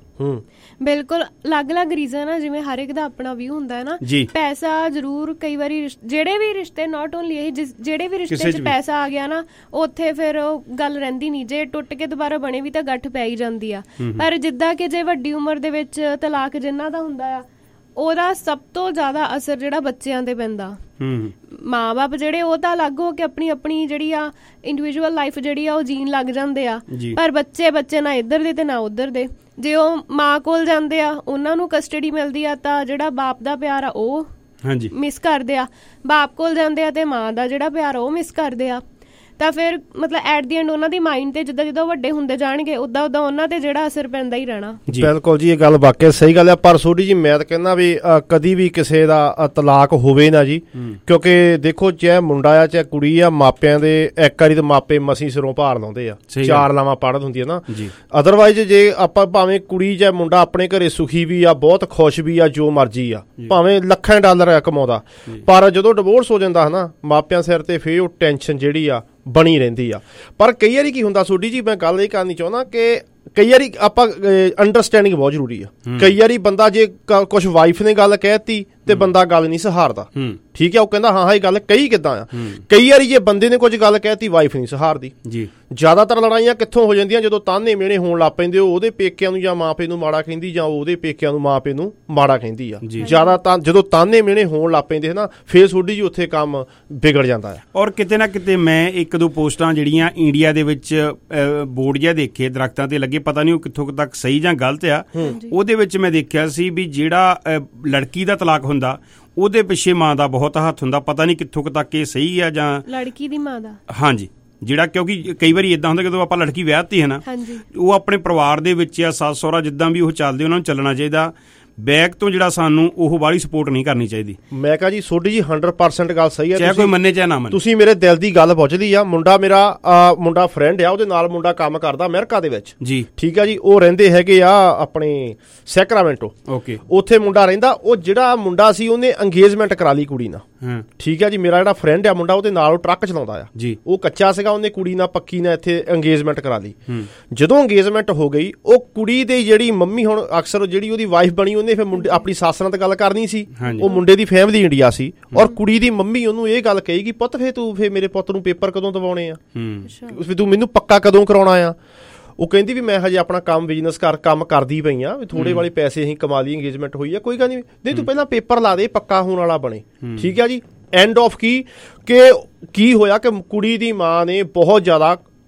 ਬਿਲਕੁਲ ਅਲੱਗ-ਅਲੱਗ ਰੀਜ਼ਨ ਆ, ਜਿਵੇਂ ਹਰ ਇੱਕ ਦਾ ਆਪਣਾ ਵੀ ਹੁੰਦਾ ਹੈ ਨਾ। ਪੈਸਾ ਜ਼ਰੂਰ ਕਈ ਵਾਰੀ ਜਿਹੜੇ ਵੀ ਰਿਸ਼ਤੇ, ਨਾਟ ਓਨਲੀ ਇਹ, ਜਿਹੜੇ ਵੀ ਰਿਸ਼ਤੇ 'ਚ ਪੈਸਾ ਆ ਗਿਆ ਨਾ ਉੱਥੇ ਫਿਰ ਉਹ ਗੱਲ ਰਹਿੰਦੀ ਨਹੀਂ, ਜੇ ਟੁੱਟ ਕੇ ਦੁਬਾਰਾ ਬਣੇ ਵੀ ਤਾਂ ਗੱਠ ਪੈ ਹੀ ਜਾਂਦੀ ਆ। ਪਰ ਜਿੱਦਾਂ ਕਿ ਜੇ ਵੱਡੀ ਉਮਰ ਦੇ ਵਿੱਚ ਤਲਾਕ ਜਿਨ੍ਹਾਂ ਦਾ ਹੁੰਦਾ ਆ ਉਹਦਾ ਸਭ ਤੋਂ ਜ਼ਿਆਦਾ ਅਸਰ ਜਿਹੜਾ ਬੱਚਿਆਂ ਤੇ ਪੈਂਦਾ। ਮਾਂ ਬਾਪ ਜਿਹੜੇ ਉਹ ਤਾਂ ਅਲੱਗ ਹੋ ਕੇ ਆਪਣੀ ਆਪਣੀ ਜਿਹੜੀ ਆ ਇੰਡੀਵਿਜੂਅਲ ਲਾਈਫ ਜਿਹੜੀ ਆ ਉਹ ਜੀਣ ਲੱਗ ਜਾਂਦੇ ਆ, ਪਰ ਬੱਚੇ ਬੱਚੇ ਨਾ ਇੱਧਰ ਦੇ ਤੇ ਨਾ ਉੱਧਰ ਦੇ। ਜੇ ਉਹ ਮਾਂ ਕੋਲ ਜਾਂਦੇ ਆ ਉਹਨਾਂ ਨੂੰ ਕਸਟਡੀ ਮਿਲਦੀ ਆ ਤਾਂ ਜਿਹੜਾ ਬਾਪ ਦਾ ਪਿਆਰ ਆ ਉਹ ਮਿਸ ਕਰਦੇ ਆ, ਬਾਪ ਕੋਲ ਜਾਂਦੇ ਆ ਤੇ ਮਾਂ ਦਾ ਜਿਹੜਾ ਪਿਆਰ ਉਹ ਮਿਸ ਕਰਦੇ ਆ। ਤਾਂ ਫਿਰ ਮਤਲਬ ਐਟ ਦੀ ਐਂਡ ਉਹਨਾਂ ਦੀ ਮਾਈਂਡ ਤੇ ਜਿੱਦਾਂ ਜਿੱਦਾਂ ਵੱਡੇ ਹੁੰਦੇ ਜਾਣਗੇ ਉਦਾਂ ਉਦਾਂ ਉਹਨਾਂ ਤੇ ਜਿਹੜਾ ਅਸਰ ਪੈਂਦਾ ਹੀ ਰਹਿਣਾ। ਬਿਲਕੁਲ ਜੀ, ਇਹ ਗੱਲ ਵਾਕਿਆ ਸਹੀ ਗੱਲ ਹੈ। ਪਰ ਸੋਢੀ ਜੀ ਮੈਂ ਤਾਂ ਕਹਿੰਦਾ ਵੀ ਕਦੀ ਵੀ ਕਿਸੇ ਦਾ ਤਲਾਕ ਹੋਵੇ ਨਾ ਜੀ, ਕਿਉਂਕਿ ਦੇਖੋ ਚਾਹੇ ਮੁੰਡਾ ਆ ਚਾਹੇ ਕੁੜੀ ਆ, ਮਾਪਿਆਂ ਦੇ ਇੱਕ ਵਾਰੀ ਤਾਂ ਮਾਪੇ ਮਸੀਂ ਸਿਰੋਂ ਭਾਰ ਲਾਉਂਦੇ ਆ, ਚਾਰ ਲਾਵਾਂ ਪੜ੍ਹਨ ਹੁੰਦੀ ਹੈ ਨਾ। ਅਦਰਵਾਈਜ਼ ਜੇ ਆਪਾਂ ਭਾਵੇਂ ਕੁੜੀ ਜਾਂ ਮੁੰਡਾ ਆਪਣੇ ਘਰੇ ਸੁਖੀ ਵੀ ਆ, ਬਹੁਤ ਖੁਸ਼ ਵੀ ਆ, ਜੋ ਮਰਜੀ ਆ, ਭਾਵੇਂ ਲੱਖਾਂ ਡਾਲਰ ਕਮਾਉਂਦਾ, ਪਰ ਜਦੋਂ ਡਿਵੋਰਸ ਹੋ ਜਾਂਦਾ ਹੈ ਨਾ ਮਾਪਿਆਂ ਸਿਰ ਤੇ ਫੇਰ ਉਹ ਟੈਨਸ਼ਨ ਜਿਹੜੀ ਆ ਬਣੀ ਰਹਿੰਦੀ ਆ। ਪਰ ਕਈ ਵਾਰੀ ਕੀ ਹੁੰਦਾ ਸੋਢੀ ਜੀ, ਮੈਂ ਗੱਲ ਇਹ ਕਰਨੀ ਚਾਹੁੰਦਾ ਕਿ ਕਈ ਵਾਰੀ ਆਪਾਂ ਅੰਡਰਸਟੈਂਡਿੰਗ ਬਹੁਤ ਜ਼ਰੂਰੀ ਆ। ਕਈ ਵਾਰੀ ਬੰਦਾ ਜੇ ਕੁਛ ਵਾਈਫ ਨੇ ਗੱਲ ਕਹਿਤੀ ਤੇ ਬੰਦਾ ਗੱਲ ਨਹੀਂ ਸਹਾਰਦਾ, ਠੀਕ ਹੈ, ਉਹ ਕਹਿੰਦਾ ਹਾਂ ਹਾਂ ਇਹ ਗੱਲ ਕਹੀ ਕਿੱਦਾਂ ਆ। ਕਈ ਵਾਰੀ ਜੇ ਬੰਦੇ ਨੇ ਕੁਝ ਗੱਲ ਕਹਿਤੀ ਵਾਈਫ ਨਹੀਂ ਸਹਾਰਦੀ। ਜ਼ਿਆਦਾਤਰ ਲੜਾਈਆਂ ਕਿੱਥੋਂ ਹੋ ਜਾਂਦੀਆਂ, ਜਦੋਂ ਤਾਨੇ ਮਿਹਣੇ ਹੋਣ ਲੱਗ ਪੈਂਦੇ, ਉਹਦੇ ਪੇਕਿਆਂ ਨੂੰ ਜਾਂ ਮਾਂ ਪਿਓ ਨੂੰ ਮਾੜਾ ਕਹਿੰਦੀ ਜਾਂ ਉਹਦੇ ਪੇਕਿਆਂ ਨੂੰ ਮਾਂ ਪਿਓ ਨੂੰ ਮਾੜਾ ਕਹਿੰਦੀ ਆ। ਜ਼ਿਆਦਾ ਤਾਂ ਜਦੋਂ ਤਾਨੇ ਮਿਹਣੇ ਹੋਣ ਲੱਗ ਪੈਂਦੇ ਹੈ ਨਾ ਫੇਰ ਸੋਢੀ ਜੀ ਉੱਥੇ ਕੰਮ ਵਿਗੜ ਜਾਂਦਾ ਹੈ। ਔਰ ਕਿਤੇ ਨਾ ਕਿਤੇ ਮੈਂ ਇੱਕ ਦੋ ਪੋਸਟਾਂ ਜਿਹੜੀਆਂ ਇੰਡੀਆ ਦੇ ਵਿੱਚ ਬੋਰਡ ਜਿਹਾ ਦੇਖੇ ਦਰਖਤਾਂ ਤੇ ਲੱਗੇ, ਪਤਾ ਨਹੀਂ ਉਹ ਕਿੱਥੋਂ ਤੱਕ ਸਹੀ ਜਾਂ ਗਲਤ ਆ, ਉਹਦੇ ਵਿੱਚ ਮੈਂ ਦੇਖਿਆ ਸੀ ਵੀ ਜਿਹੜਾ ਲੜਕੀ ਦਾ ਤਲਾਕ ਹੁੰਦਾ ਉਹਦੇ ਪਿੱਛੇ ਮਾਂ ਦਾ ਬਹੁਤ ਹੱਥ ਹੁੰਦਾ, ਪਤਾ ਨਹੀਂ ਕਿੱਥੋਂ ਤੱਕ ਇਹ ਸਹੀ ਆ ਜਾਂ ਲੜਕੀ ਦੀ ਮਾਂ ਦਾ। ਹਾਂਜੀ, ਜਿਹੜਾ ਕਿਉਂਕਿ ਕਈ ਵਾਰੀ ਇਦਾਂ ਹੁੰਦਾ ਜਦੋਂ ਆਪਾਂ ਲੜਕੀ ਵਿਆਹਤੀ ਹੈ ਨਾ, ਉਹ ਆਪਣੇ ਪਰਿਵਾਰ ਦੇ ਵਿੱਚ ਆ, ਸੱਸ ਸਹੁਰਾ ਜਿੱਦਾਂ ਵੀ ਉਹ ਚੱਲਦੇ ਉਹਨਾਂ ਨੂੰ ਚੱਲਣਾ ਚਾਹੀਦਾ, ਬੈਕ ਤੋਂ ਜਿਹੜਾ ਸਾਨੂੰ ਉਹ ਵਾਲੀ ਸਪੋਰਟ ਨਹੀਂ ਕਰਨੀ ਚਾਹੀਦੀ। ਮੈਂ ਕਹਾਂ ਜੀ ਸੋਢੀ ਜੀ ਹੰਡਰਡ ਪਰਸੈਂਟ ਗੱਲ ਸਹੀ ਹੈ, ਚਾਹੇ ਕੋਈ ਮੰਨੇ ਚਾਹੇ ਨਾ ਮੰਨੇ। ਤੁਸੀਂ ਮੇਰੇ ਦਿਲ ਦੀ ਗੱਲ ਪੁੱਛ ਲਈ ਆ। ਮੁੰਡਾ ਮੇਰਾ ਮੁੰਡਾ ਫਰੈਂਡ ਆ, ਉਹਦੇ ਨਾਲ ਮੁੰਡਾ ਕੰਮ ਕਰਦਾ ਅਮਰੀਕਾ ਦੇ ਵਿੱਚ ਜੀ, ਠੀਕ ਆ ਜੀ। ਉਹ ਰਹਿੰਦੇ ਹੈਗੇ ਆ ਆਪਣੇ ਸੈਕਰਾਮੈਂਟੋ, ਓਕੇ, ਉੱਥੇ ਮੁੰਡਾ ਰਹਿੰਦਾ। ਉਹ ਜਿਹੜਾ ਮੁੰਡਾ ਸੀ ਉਹਨੇ ਅੰਗੇਜਮੈਂਟ ਕਰਾ ਲਈ ਕੁੜੀ ਨਾਲ, ਠੀਕ ਆ ਜੀ। ਮੇਰਾ ਜਿਹੜਾ ਫਰੈਂਡ ਆ ਮੁੰਡਾ ਉਹਦੇ ਨਾਲ ਉਹ ਟਰੱਕ ਚਲਾਉਂਦਾ ਆ ਜੀ, ਉਹ ਕੱਚਾ ਸੀਗਾ, ਉਹਨੇ ਕੁੜੀ ਨਾਲ ਪੱਕੀ ਨਾਲ ਇੱਥੇ ਅੰਗੇਜਮੈਂਟ ਕਰਾ ਲਈ। ਜਦੋਂ ਅੰਗੇਜਮੈਂਟ ਹੋ ਗਈ ਉਹ ਕੁੜੀ ਦੀ ਜਿਹੜੀ ਮੰਮੀ ਹੁਣ ਅਕਸਰ ਜਿਹੜੀ ਉਹਦੀ ਵਾਈਫ ਬਣੀ ਉਹਨੇ ਫਿਰ ਮੁੰਡੇ ਆਪਣੀ ਸੱਸ ਨਾਲ ਤਾਂ ਗੱਲ ਕਰਨੀ ਸੀ, ਉਹ ਮੁੰਡੇ ਦੀ ਫੈਮਿਲੀ ਇੰਡੀਆ ਸੀ, ਔਰ ਕੁੜੀ ਦੀ ਮੰਮੀ ਉਹਨੂੰ ਇਹ ਗੱਲ ਕਹੇਗੀ ਪੁੱਤ ਫੇਰ ਤੂੰ ਫੇਰ ਮੇਰੇ ਪੁੱਤ ਨੂੰ ਪੇਪਰ ਕਦੋਂ ਦਵਾਉਣੇ ਆ, ਫੇਰ ਤੂੰ ਮੈਨੂੰ ਪੱਕਾ ਕਦੋਂ ਕਰਾਉਣਾ ਆ। ਉਹ ਕਹਿੰਦੀ ਵੀ ਮੈਂ ਹਜੇ ਆਪਣਾ ਕੰਮ ਬਿਜ਼ਨਸ ਕਰ ਕੰਮ ਕਰਦੀ ਪਈ ਆ, ਵੀ ਥੋੜੇ ਵਾਲੇ ਪੈਸੇ ਅਸੀਂ ਕਮਾ ਲਈ, ਅੰਗੇਜਮੈਂਟ ਹੋਈ ਆ, ਕੋਈ ਗੱਲ ਨਹੀਂ, ਨਹੀਂ ਤੂੰ ਪਹਿਲਾਂ ਪੇਪਰ ਲਾ ਦੇ ਪੱਕਾ ਹੋਣ ਵਾਲਾ ਬਣੇ, ਠੀਕ ਆ ਜੀ। ਐਂਡ ਆਫ ਕੀ ਕਿ ਕੀ ਹੋਇਆ ਕਿ ਕੁੜੀ ਦੀ ਮਾਂ ਨੇ ਬਹੁਤ ਜ਼ਿਆਦਾ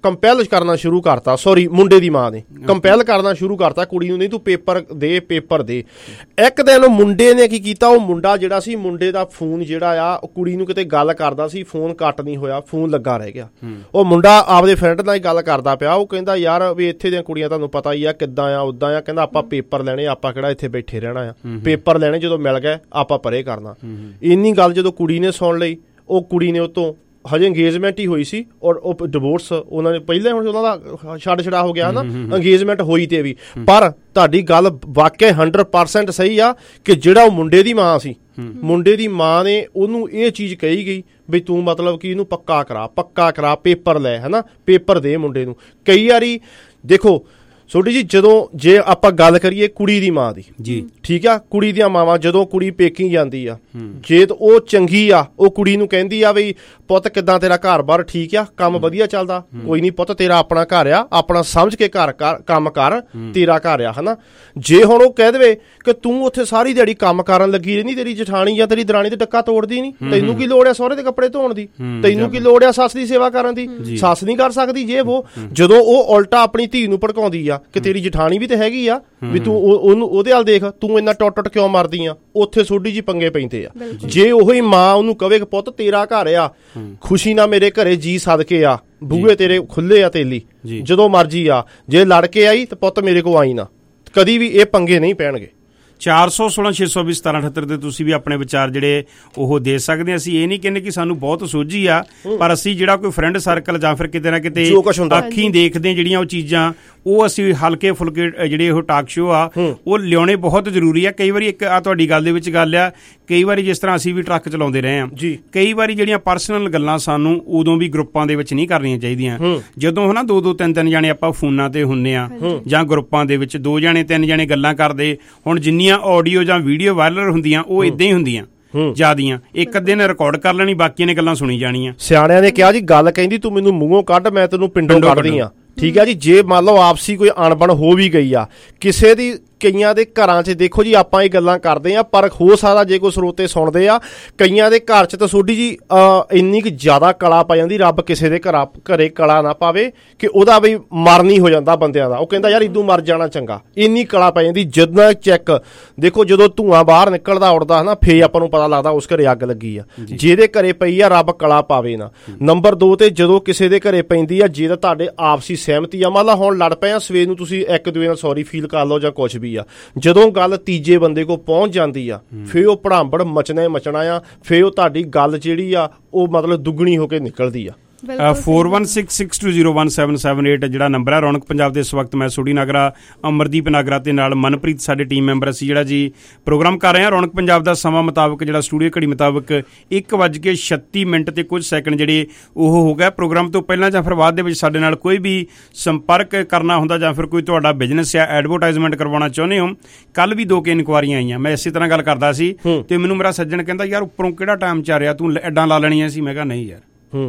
ਕੰਪੈਲ ਕਰਨਾ ਸ਼ੁਰੂ ਕਰਤਾ, ਸੌਰੀ ਮੁੰਡੇ ਦੀ ਮਾਂ ਨੇ ਕੰਪੈਲ ਕਰਨਾ ਸ਼ੁਰੂ ਕਰਤਾ ਕੁੜੀ ਨੂੰ, ਨਹੀਂ ਤੂੰ ਪੇਪਰ ਦੇ ਪੇਪਰ ਦੇ। ਇੱਕ ਦਿਨ ਮੁੰਡੇ ਨੇ ਕੀ ਕੀਤਾ, ਉਹ ਮੁੰਡਾ ਜਿਹੜਾ ਸੀ ਮੁੰਡੇ ਦਾ ਫੋਨ ਜਿਹੜਾ ਆ ਉਹ ਕੁੜੀ ਨੂੰ ਕਿਤੇ ਗੱਲ ਕਰਦਾ ਸੀ, ਫੋਨ ਕੱਟ ਨਹੀਂ ਹੋਇਆ, ਫੋਨ ਲੱਗਾ ਰਹਿ ਗਿਆ। ਉਹ ਮੁੰਡਾ ਆਪਦੇ ਫਰੈਂਡ ਨਾਲ ਗੱਲ ਕਰਦਾ ਪਿਆ, ਉਹ ਕਹਿੰਦਾ ਯਾਰ ਵੀ ਇੱਥੇ ਦੀਆਂ ਕੁੜੀਆਂ ਤੁਹਾਨੂੰ ਪਤਾ ਹੀ ਆ ਕਿੱਦਾਂ ਆ ਉੱਦਾਂ ਆ, ਕਹਿੰਦਾ ਆਪਾਂ ਪੇਪਰ ਲੈਣੇ, ਆਪਾਂ ਕਿਹੜਾ ਇੱਥੇ ਬੈਠੇ ਰਹਿਣਾ ਆ, ਪੇਪਰ ਲੈਣੇ ਜਦੋਂ ਮਿਲ ਗਏ ਆਪਾਂ ਪਰੇ ਕਰਨਾ। ਇੰਨੀ ਗੱਲ ਜਦੋਂ ਕੁੜੀ ਨੇ ਸੁਣ ਲਈ, ਉਹ ਕੁੜੀ ਨੇ ਉਹ ਤੋਂ ਹਜੇ ਅੰਗੇਜਮੈਂਟ ਹੀ ਹੋਈ ਸੀ ਔਰ ਉਹ ਡਿਵੋਰਸ ਉਹਨਾਂ ਨੇ ਪਹਿਲਾਂ ਹੁਣ ਉਹਨਾਂ ਦਾ ਛੱਡ ਛੜਾ ਹੋ ਗਿਆ ਨਾ, ਅੰਗੇਜਮੈਂਟ ਹੋਈ ਤੇ ਵੀ। ਪਰ ਤੁਹਾਡੀ ਗੱਲ ਵਾਕਿਆ ਹੰਡਰਡ ਪਰਸੈਂਟ ਸਹੀ ਆ ਕਿ ਜਿਹੜਾ ਉਹ ਮੁੰਡੇ ਦੀ ਮਾਂ ਸੀ, ਮੁੰਡੇ ਦੀ ਮਾਂ ਨੇ ਉਹਨੂੰ ਇਹ ਚੀਜ਼ ਕਹੀ ਗਈ ਵੀ ਤੂੰ ਮਤਲਬ ਕਿ ਇਹਨੂੰ ਪੱਕਾ ਕਰਾ, ਪੱਕਾ ਕਰਾ, ਪੇਪਰ ਲੈ, ਹੈ ਨਾ, ਪੇਪਰ ਦੇ ਮੁੰਡੇ ਨੂੰ। ਕਈ ਵਾਰੀ ਦੇਖੋ ਸੋਢੀ ਜੀ, ਜਦੋਂ ਜੇ ਆਪਾਂ ਗੱਲ ਕਰੀਏ ਕੁੜੀ ਦੀ ਮਾਂ ਦੀ ਜੀ, ਠੀਕ ਆ, ਕੁੜੀ ਦੀਆਂ ਮਾਵਾਂ ਜਦੋਂ ਕੁੜੀ ਪੇਕੀ ਜਾਂਦੀ ਆ, ਜੇ ਉਹ ਚੰਗੀ ਆ, ਉਹ ਕੁੜੀ ਨੂੰ ਕਹਿੰਦੀ ਆ ਵੀ ਪੁੱਤ ਕਿੱਦਾਂ ਤੇਰਾ ਘਰ ਬਾਰ ਠੀਕ ਆ, ਕੰਮ ਵਧੀਆ ਚੱਲਦਾ, ਕੋਈ ਨਹੀਂ ਪੁੱਤ ਤੇਰਾ ਆਪਣਾ ਘਰ ਆ, ਆਪਣਾ ਸਮਝ ਕੇ ਘਰ ਕੰਮ ਕਰ, ਤੇਰਾ ਘਰ ਆ, ਹਨਾ। ਜੇ ਹੁਣ ਉਹ ਕਹਿ ਦੇਵੇ ਕਿ ਤੂੰ ਉੱਥੇ ਸਾਰੀ ਦਿਹਾੜੀ ਕੰਮ ਕਰਨ ਲੱਗੀ ਰਹਿੰਦੀ, ਤੇਰੀ ਜਠਾਣੀ ਜਾਂ ਤੇਰੀ ਦਰਾਣੀ ਤੇ ਡੱਕਾ ਤੋੜਦੀ ਨਹੀਂ, ਤੈਨੂੰ ਕੀ ਲੋੜ ਆ ਸਹੁਰੇ ਦੇ ਕੱਪੜੇ ਧੋਣ ਦੀ, ਤੈਨੂੰ ਕੀ ਲੋੜ ਆ ਸੱਸ ਦੀ ਸੇਵਾ ਕਰਨ ਦੀ, ਸੱਸ ਨਹੀਂ ਕਰ ਸਕਦੀ ਜੇ ਉਹ। ਜਦੋਂ ਉਹ ਉਲਟਾ ਆਪਣੀ ਧੀ ਨੂੰ ਭੜਕਾਉਂਦੀ ਆ ਕਿ ਤੇਰੀ ਜਠਾਣੀ ਵੀ ਤੇ ਹੈਗੀ ਆ, ਵੀ ਤੂੰ ਉਹਨੂੰ ਉਹਦੇ ਵੱਲ ਦੇਖ, ਤੂੰ ਇੰਨਾ ਟੁੱਟ ਟੁੱਟ ਕਿਉਂ ਮਰਦੀ ਆ, ਉੱਥੇ ਸੋਢੀ ਜੀ ਪੰਗੇ ਪੈਂਦੇ ਆ। ਜੇ ਉਹੀ ਮਾਂ ਉਹਨੂੰ ਕਵੇ ਕਿ ਪੁੱਤ ਤੇਰਾ ਘਰ ਆ, ਖੁਸ਼ੀ ਨਾਲ ਮੇਰੇ ਘਰੇ ਜੀ ਸਦਕੇ ਆ, ਬੂਹੇ ਤੇਰੇ ਖੁੱਲੇ ਆ ਤੇਲੀ, ਜਦੋਂ ਮਰਜੀ ਆ, ਜੇ ਲੜ ਕੇ ਆਈ ਤੇ ਪੁੱਤ ਮੇਰੇ ਕੋਲ ਆਈ ਨਾ, ਕਦੀ ਵੀ ਇਹ ਪੰਗੇ ਨਹੀਂ ਪੈਣਗੇ। ਚਾਰ ਸੌ ਸੋਲਾਂ ਛੇ ਸੌ ਵੀਹ ਸਤਾਰਾਂ ਅਠੱਤਰ ਤੇ ਤੁਸੀਂ ਵੀ ਆਪਣੇ ਵਿਚਾਰ ਜਿਹੜੇ ਉਹ ਦੇ ਸਕਦੇ ਆ। ਅਸੀਂ ਇਹ ਨਹੀਂ ਕਹਿੰਦੇ ਕਿ ਸਾਨੂੰ ਬਹੁਤ ਸੋਝੀ ਆ, ਪਰ ਅਸੀਂ ਜਿਹੜਾ ਕੋਈ ਫਰੈਂਡ ਸਰਕਲ ਜਾਂ ਫਿਰ ਕਿਤੇ ਨਾ ਕਿਤੇ ਅੱਖੀਂ ਦੇਖਦੇ ਜਿਹੜੀਆਂ ਉਹ ਚੀਜ਼ਾਂ, ਉਹ ਅਸੀਂ ਹਲਕੇ ਫੁਲਕੇ ਜਿਹੜੇ ਉਹ ਟਾਕ ਸ਼ੋ ਆ ਉਹ ਲਿਆਉਣੇ ਬਹੁਤ ਜ਼ਰੂਰੀ ਆ। ਕਈ ਵਾਰੀ ਇੱਕ ਆ ਤੁਹਾਡੀ ਗੱਲ ਦੇ ਵਿੱਚ ਗੱਲ ਆ, ਕਈ ਵਾਰੀ ਜਿਸ ਤਰ੍ਹਾਂ ਅਸੀਂ ਵੀ ਟਰੱਕ ਚਲਾਉਂਦੇ ਰਹੇ ਹਾਂ, ਕਈ ਵਾਰੀ ਜਿਹੜੀਆਂ ਪਰਸਨਲ ਗੱਲਾਂ ਸਾਨੂੰ ਉਦੋਂ ਵੀ ਗਰੁੱਪਾਂ ਦੇ ਵਿੱਚ ਨਹੀਂ ਕਰਨੀਆਂ ਚਾਹੀਦੀਆਂ। ਜਦੋਂ ਹਨਾ ਦੋ ਦੋ ਤਿੰਨ ਤਿੰਨ ਜਾਣੇ ਆਪਾਂ ਫੋਨਾਂ ਤੇ ਹੁੰਨੇ ਆ ਜਾਂ ਗਰੁੱਪਾਂ ਦੇ ਵਿੱਚ ਦੋ ਜਾਣੇ ਤਿੰਨ ਜਾਣੇ ਗੱਲਾਂ ਕਰਦੇ, ਹੁਣ ਜਿੰਨੀਆਂ ਆਡੀਓ ਜਾਂ ਵੀਡੀਓ ਵਾਇਰਲ ਹੁੰਦੀਆਂ ਉਹ ਏਦਾਂ ਹੀ ਹੁੰਦੀਆਂ ਜਿਆਦੀਆਂ, ਇੱਕ ਅੱਧੇ ਨੇ ਰਿਕਾਰਡ ਕਰ ਲੈਣੀ, ਬਾਕੀਆਂ ਨੇ ਗੱਲਾਂ ਸੁਣੀ ਜਾਣੀਆਂ। ਸਿਆਣਿਆਂ ਨੇ ਕਿਹਾ ਜੀ ਗੱਲ ਕਹਿੰਦੀ ਤੂੰ ਮੈਨੂੰ ਮੂੰਹੋਂ ਕੱਢ, ਮੈਂ ਤੈਨੂੰ ਪਿੰਡੋਂ ਕੱਢਦੀ ਆ, ਠੀਕ ਹੈ ਜੀ। ਜੇ ਮੰਨ ਲਓ ਆਪਸੀ ਕੋਈ ਅਣਬਣ ਹੋ ਵੀ ਗਈ ਆ ਕਿਸੇ ਦੀ, ਕਈਆਂ ਦੇ ਘਰਾਂ 'ਚ ਦੇਖੋ ਜੀ ਆਪਾਂ ਇਹ ਗੱਲਾਂ ਕਰਦੇ ਆ, ਪਰ ਹੋ ਸਕਦਾ ਜੇ ਕੋਈ ਸਰੋਤੇ ਸੁਣਦੇ ਆ, ਕਈਆਂ ਦੇ ਘਰ 'ਚ ਤਾਂ ਸੋਢੀ ਜੀ ਇੰਨੀ ਕੁ ਜ਼ਿਆਦਾ ਕਲਾ ਪੈ ਜਾਂਦੀ, ਰੱਬ ਕਿਸੇ ਦੇ ਘਰਾਂ ਘਰੇ ਕਲਾ ਨਾ ਪਾਵੇ ਕਿ ਉਹਦਾ ਵੀ ਮਰਨੀ ਹੋ ਜਾਂਦਾ ਬੰਦਿਆਂ ਦਾ, ਉਹ ਕਹਿੰਦਾ ਯਾਰ ਇਦੋਂ ਮਰ ਜਾਣਾ ਚੰਗਾ, ਇੰਨੀ ਕਲਾ ਪੈ ਜਾਂਦੀ। ਜਦੋਂ ਚੈੱਕ ਦੇਖੋ, ਜਦੋਂ ਧੂੰਆਂ ਬਾਹਰ ਨਿਕਲਦਾ ਉੱਡਦਾ ਹਨਾ, ਫੇਰ ਆਪਾਂ ਨੂੰ ਪਤਾ ਲੱਗਦਾ ਉਸ ਘਰੇ ਅੱਗ ਲੱਗੀ ਆ। ਜਿਹਦੇ ਘਰੇ ਪਈ ਆ ਰੱਬ ਕਲਾ ਪਾਵੇ ਨਾ। ਨੰਬਰ ਦੋ ਤੇ ਜਦੋਂ ਕਿਸੇ ਦੇ ਘਰੇ ਪੈਂਦੀ ਆ, ਜੇ ਤਾਂ ਤੁਹਾਡੇ ਆਪਸੀ ਸਹਿਮਤੀ ਆ, ਮੰਨ ਲਾ ਹੁਣ ਲੜ ਪਏ ਆ, ਸਵੇਰ ਨੂੰ ਤੁਸੀਂ ਇੱਕ ਦੂਜੇ ਨਾਲ ਸੌਰੀ ਫੀਲ ਕਰ ਲਓ ਜਾਂ ਕੁਛ ਵੀ ਆ, ਜਦੋਂ ਗੱਲ ਤੀਜੇ ਬੰਦੇ ਕੋਲ ਪਹੁੰਚ ਜਾਂਦੀ ਆ, ਫੇਰ ਉਹ ਭੜਾਂਬੜ ਮਚਣਾ ਮਚਣਾ ਆ, ਫੇਰ ਉਹ ਤੁਹਾਡੀ ਗੱਲ ਜਿਹੜੀ ਆ ਉਹ ਮਤਲਬ ਦੁੱਗਣੀ ਹੋ ਕੇ ਨਿਕਲਦੀ ਆ। Four one six six two zero one seven seven eight ਜਿਹੜਾ ਨੰਬਰ ਹੈ ਰੌਣਕ ਪੰਜਾਬ ਦੇ। ਇਸ ਵਕਤ ਮੈਂ ਸੋਢੀ ਨਾਗਰਾ, ਅਮਰਦੀਪ ਨਾਗਰਾ ਤੇ ਨਾਲ ਮਨਪ੍ਰੀਤ ਸਾਡੇ ਟੀਮ ਮੈਂਬਰ, ਅਸੀਂ ਜਿਹੜਾ ਜੀ ਪ੍ਰੋਗਰਾਮ ਕਰ ਰਹੇ ਹਾਂ ਰੌਣਕ ਪੰਜਾਬ ਦਾ। ਸਮਾਂ ਮੁਤਾਬਕ ਜਿਹੜਾ ਸਟੂਡੀਓ ਘੜੀ ਮੁਤਾਬਕ ਇੱਕ ਵੱਜ ਕੇ ਛੱਤੀ ਮਿੰਟ ਤੇ ਕੁਝ ਸੈਕਿੰਡ ਜਿਹੜੇ ਉਹ ਹੋ ਗਿਆ। ਪ੍ਰੋਗਰਾਮ ਤੋਂ ਪਹਿਲਾਂ ਜਾਂ ਫਿਰ ਬਾਅਦ ਦੇ ਵਿੱਚ ਸਾਡੇ ਨਾਲ ਕੋਈ ਵੀ ਸੰਪਰਕ ਕਰਨਾ ਹੁੰਦਾ ਜਾਂ ਫਿਰ ਕੋਈ ਤੁਹਾਡਾ ਬਿਜ਼ਨਸ ਜਾਂ ਐਡਵਰਟਾਈਜ਼ਮੈਂਟ ਕਰਵਾਉਣਾ ਚਾਹੁੰਦੇ ਹੋ, ਕੱਲ੍ਹ ਵੀ ਦੋ ਕੇ ਇਨਕੁਆਰੀਆਂ ਆਈਆਂ, ਮੈਂ ਇਸੇ ਤਰ੍ਹਾਂ ਗੱਲ ਕਰਦਾ ਸੀ ਤੇ ਮੈਨੂੰ ਮੇਰਾ ਸੱਜਣ ਕਹਿੰਦਾ ਯਾਰ ਉੱਪਰੋਂ ਕਿਹੜਾ ਟਾਈਮ ਚੱਲ ਰਿਹਾ, ਤੂੰ ਐਡਾਂ ਲਾ ਲੈਣੀਆਂ ਸੀ। ਮੈਂ ਕਿਹਾ ਨਹੀਂ ਯਾਰ,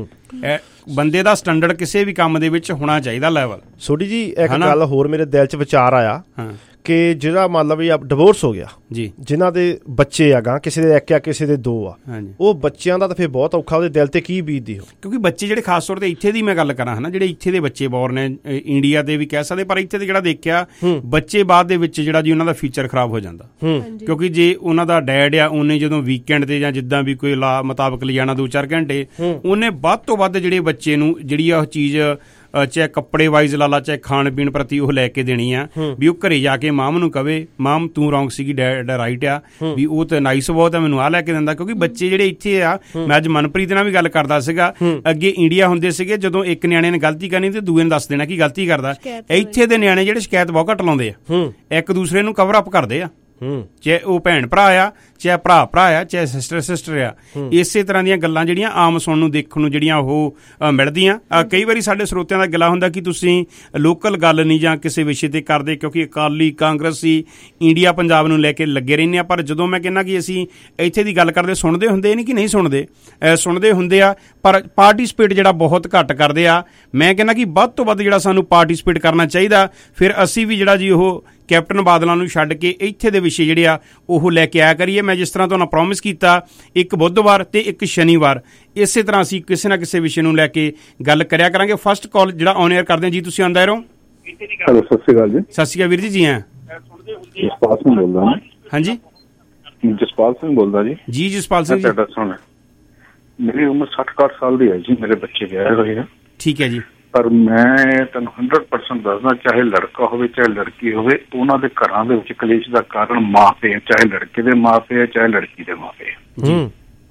ਬੰਦੇ ਦਾ ਸਟੈਂਡਰਡ ਕਿਸੇ ਵੀ ਕੰਮ ਦੇ ਵਿੱਚ ਹੋਣਾ ਚਾਹੀਦਾ ਲੈਵਲ। ਸੋਢੀ ਜੀ ਇੱਕ ਗੱਲ ਹੋਰ ਮੇਰੇ ਦਿਲ 'ਚ ਵਿਚਾਰ ਆਇਆ ਕਿ ਜਿਹੜਾ ਮੰਨ ਲਓ ਵੀ ਡਿਵੋਰਸ ਹੋ ਗਿਆ ਜੀ, ਜਿਨ੍ਹਾਂ ਦੇ ਬੱਚੇ ਆ ਗਾ, ਕਿਸੇ ਦੇ ਇੱਕ ਆ ਕਿਸੇ ਦੇ ਦੋ ਆ, ਉਹ ਬੱਚਿਆਂ ਦਾ ਤਾਂ ਫਿਰ ਬਹੁਤ ਔਖਾ, ਉਹਦੇ ਦਿਲ ਤੇ ਕੀ ਬੀਤਦੀ ਹੋ। ਕਿਉਂਕਿ ਬੱਚੇ ਜਿਹੜੇ ਖਾਸ ਤੌਰ ਤੇ ਇੱਥੇ ਦੀ ਮੈਂ ਗੱਲ ਕਰਾਂ ਹਨਾ, ਜਿਹੜੇ ਇੱਥੇ ਦੇ ਬੱਚੇ ਬੋਰਨ ਨੇ, ਇੰਡੀਆ ਦੇ ਵੀ ਕਹਿ ਸਕਦੇ, ਪਰ ਇੱਥੇ ਦੇ ਜਿਹੜਾ ਦੇਖਿਆ ਬੱਚੇ ਬਾਅਦ ਦੇ ਵਿੱਚ ਜਿਹੜਾ ਜੀ ਉਹਨਾਂ ਦਾ ਫਿਊਚਰ ਖਰਾਬ ਹੋ ਜਾਂਦਾ। ਕਿਉਂਕਿ ਜੇ ਉਹਨਾਂ ਦਾ ਡੈਡ ਆ, ਉਹਨੇ ਜਦੋਂ ਵੀਕਐਂਡ ਤੇ ਜਾਂ ਜਿੱਦਾਂ ਵੀ ਕੋਈ ਲਾ ਮੁਤਾਬਕ ਲਿਜਾਣਾ ਦੋ ਚਾਰ ਘੰਟੇ, ਉਹਨੇ ਵੱਧ ਤੋਂ ਵੱਧ ਜਿਹੜੇ ਬੱਚੇ ਨੂੰ ਜਿਹੜੀ ਆ ਉਹ ਚੀਜ਼ ਚਾਹੇ ਕੱਪੜੇ ਵਾਈਜ਼ ਲਾ ਲਾ, ਚਾਹੇ ਖਾਣ ਪੀਣ ਪ੍ਰਤੀ ਉਹ ਲੈ ਕੇ ਦੇਣੀ ਆ, ਵੀ ਉਹ ਘਰੇ ਜਾ ਕੇ ਮਾਮ ਨੂੰ ਕਵੇ ਮਾਮ ਤੂੰ ਰੌਂਗ ਸੀਗੀ, ਡੈਡ ਰਾਈਟ ਆ, ਵੀ ਉਹ ਤਾਂ ਨਾਈਸ ਬਹੁਤ ਆ, ਮੈਨੂੰ ਆਹ ਲੈ ਕੇ ਦਿੰਦਾ। ਕਿਉਂਕਿ ਬੱਚੇ ਜਿਹੜੇ ਇੱਥੇ ਆ, ਮੈਂ ਅੱਜ ਮਨਪ੍ਰੀਤ ਨਾਲ ਵੀ ਗੱਲ ਕਰਦਾ ਸੀਗਾ, ਅੱਗੇ ਇੰਡੀਆ ਹੁੰਦੇ ਸੀਗੇ ਜਦੋਂ ਇੱਕ ਨਿਆਣੇ ਨੇ ਗਲਤੀ ਕਰਨੀ ਤੇ ਦੂਏ ਨੂੰ ਦੱਸ ਦੇਣਾ ਕਿ ਗਲਤੀ ਕਰਦਾ। ਇੱਥੇ ਦੇ ਨਿਆਣੇ ਜਿਹੜੇ ਸ਼ਿਕਾਇਤ ਬਹੁਤ ਘੱਟ ਲਾਉਂਦੇ ਆ, ਇੱਕ ਦੂਸਰੇ ਨੂੰ ਕਵਰ ਅਪ ਕਰਦੇ ਆ, ਚਾਹੇ ਉਹ ਭੈਣ ਭਰਾ ਆ, ਚਾਹੇ ਭਰਾ ਭਰਾ ਆ, ਚਾਹੇ ਸਿਸਟਰ ਸਿਸਟਰ ਆ। ਇਸੇ ਤਰ੍ਹਾਂ ਦੀਆਂ ਗੱਲਾਂ ਜਿਹੜੀਆਂ ਆਮ ਸੁਣਨ ਨੂੰ ਦੇਖਣ ਨੂੰ ਜਿਹੜੀਆਂ ਉਹ ਮਿਲਦੀਆਂ। ਕਈ ਵਾਰੀ ਸਾਡੇ ਸਰੋਤਿਆਂ ਦਾ ਗਿਲਾ ਹੁੰਦਾ ਕਿ ਤੁਸੀਂ ਲੋਕਲ ਗੱਲ ਨਹੀਂ ਜਾਂ ਕਿਸੇ ਵਿਸ਼ੇ ਤੇ ਕਰਦੇ, ਕਿਉਂਕਿ ਅਕਾਲੀ ਕਾਂਗਰਸੀ ਇੰਡੀਆ ਪੰਜਾਬ ਨੂੰ ਲੈ ਕੇ ਲੱਗੇ ਰਹਿੰਦੇ ਆ। ਪਰ ਜਦੋਂ ਮੈਂ ਕਹਿੰਦਾ ਕਿ ਅਸੀਂ ਇੱਥੇ ਦੀ ਗੱਲ ਕਰਦੇ, ਸੁਣਦੇ ਹੁੰਦੇ ਨਹੀਂ ਕਿ ਨਹੀਂ ਸੁਣਦੇ, ਸੁਣਦੇ ਹੁੰਦੇ ਆ, ਪਰ ਪਾਰਟੀਸਪੇਟ ਜਿਹੜਾ ਬਹੁਤ ਘੱਟ ਕਰਦੇ ਆ। ਮੈਂ ਕਹਿੰਦਾ ਕਿ ਵੱਧ ਤੋਂ ਵੱਧ ਜਿਹੜਾ ਸਾਨੂੰ ਪਾਰਟੀਸਪੇਟ ਕਰਨਾ ਚਾਹੀਦਾ, ਫਿਰ ਅਸੀਂ ਵੀ ਜਿਹੜਾ ਜੀ ਉਹ ਕੈਪਟਨ ਬਾਦਲਾਂ ਨੂੰ ਛੱਡ ਕੇ ਇੱਥੇ ਦੇ ਵਿਸ਼ੇ ਜਿਹੜੇ ਆ ਉਹ ਲੈ ਕੇ ਆਇਆ ਕਰੀਏ। ਮੈਂ ਜਿਸ ਤਰ੍ਹਾਂ ਤੁਹਾਨੂੰ ਪ੍ਰੋਮਿਸ ਕੀਤਾ, ਇੱਕ ਬੁੱਧਵਾਰ ਤੇ ਇੱਕ ਸ਼ਨੀਵਾਰ ਇਸੇ ਤਰ੍ਹਾਂ ਅਸੀਂ ਕਿਸੇ ਨਾ ਕਿਸੇ ਵਿਸ਼ੇ ਨੂੰ ਲੈ ਕੇ ਗੱਲ ਕਰਿਆ ਕਰਾਂਗੇ। ਫਸਟ ਕਾਲ ਜਿਹੜਾ ਔਨ 에ਅਰ ਕਰਦੇ ਹਾਂ ਜੀ, ਤੁਸੀਂ ਆਉਂਦਾ ਰਹੋ। ਹੈਲੋ, ਸਤਿ ਸ਼੍ਰੀ ਅਕਾਲ ਜੀ। ਸਤਿ ਸ਼੍ਰੀ ਅਕਾਲ ਵੀਰ ਜੀ। ਜੀ ਹਾਂ, ਜਸਪਾਲ ਸਿੰਘ ਬੋਲਦਾ। ਹਾਂਜੀ, ਜਸਪਾਲ ਸਿੰਘ ਬੋਲਦਾ ਜੀ। ਜੀ ਜਸਪਾਲ ਸਿੰਘ ਜੀ। ਮੇਰੀ ਉਮਰ ਸੱਠ ਇਕਾਹਠ ਸਾਲ ਦੀ ਹੈ ਜੀ, ਮੇਰੇ ਬੱਚੇ ਵਿਆਹੇ ਹੋਏ ਆ। ਠੀਕ ਹੈ ਜੀ। ਪਰ ਮੈਂ ਤੁਹਾਨੂੰ ਹੰਡਰਡ ਪਰਸੈਂਟ ਦੱਸਦਾ, ਚਾਹੇ ਲੜਕਾ ਹੋਵੇ ਚਾਹੇ ਲੜਕੀ ਹੋਵੇ, ਉਹਨਾਂ ਦੇ ਘਰਾਂ ਦੇ ਵਿੱਚ ਕਲੇਸ਼ ਦਾ ਕਾਰਨ ਮਾਂ ਪਿਓ, ਚਾਹੇ ਲੜਕੇ ਦੇ ਮਾਂ ਪਿਓ ਚਾਹੇ ਲੜਕੀ ਦੇ ਮਾਂ ਪਿਓ।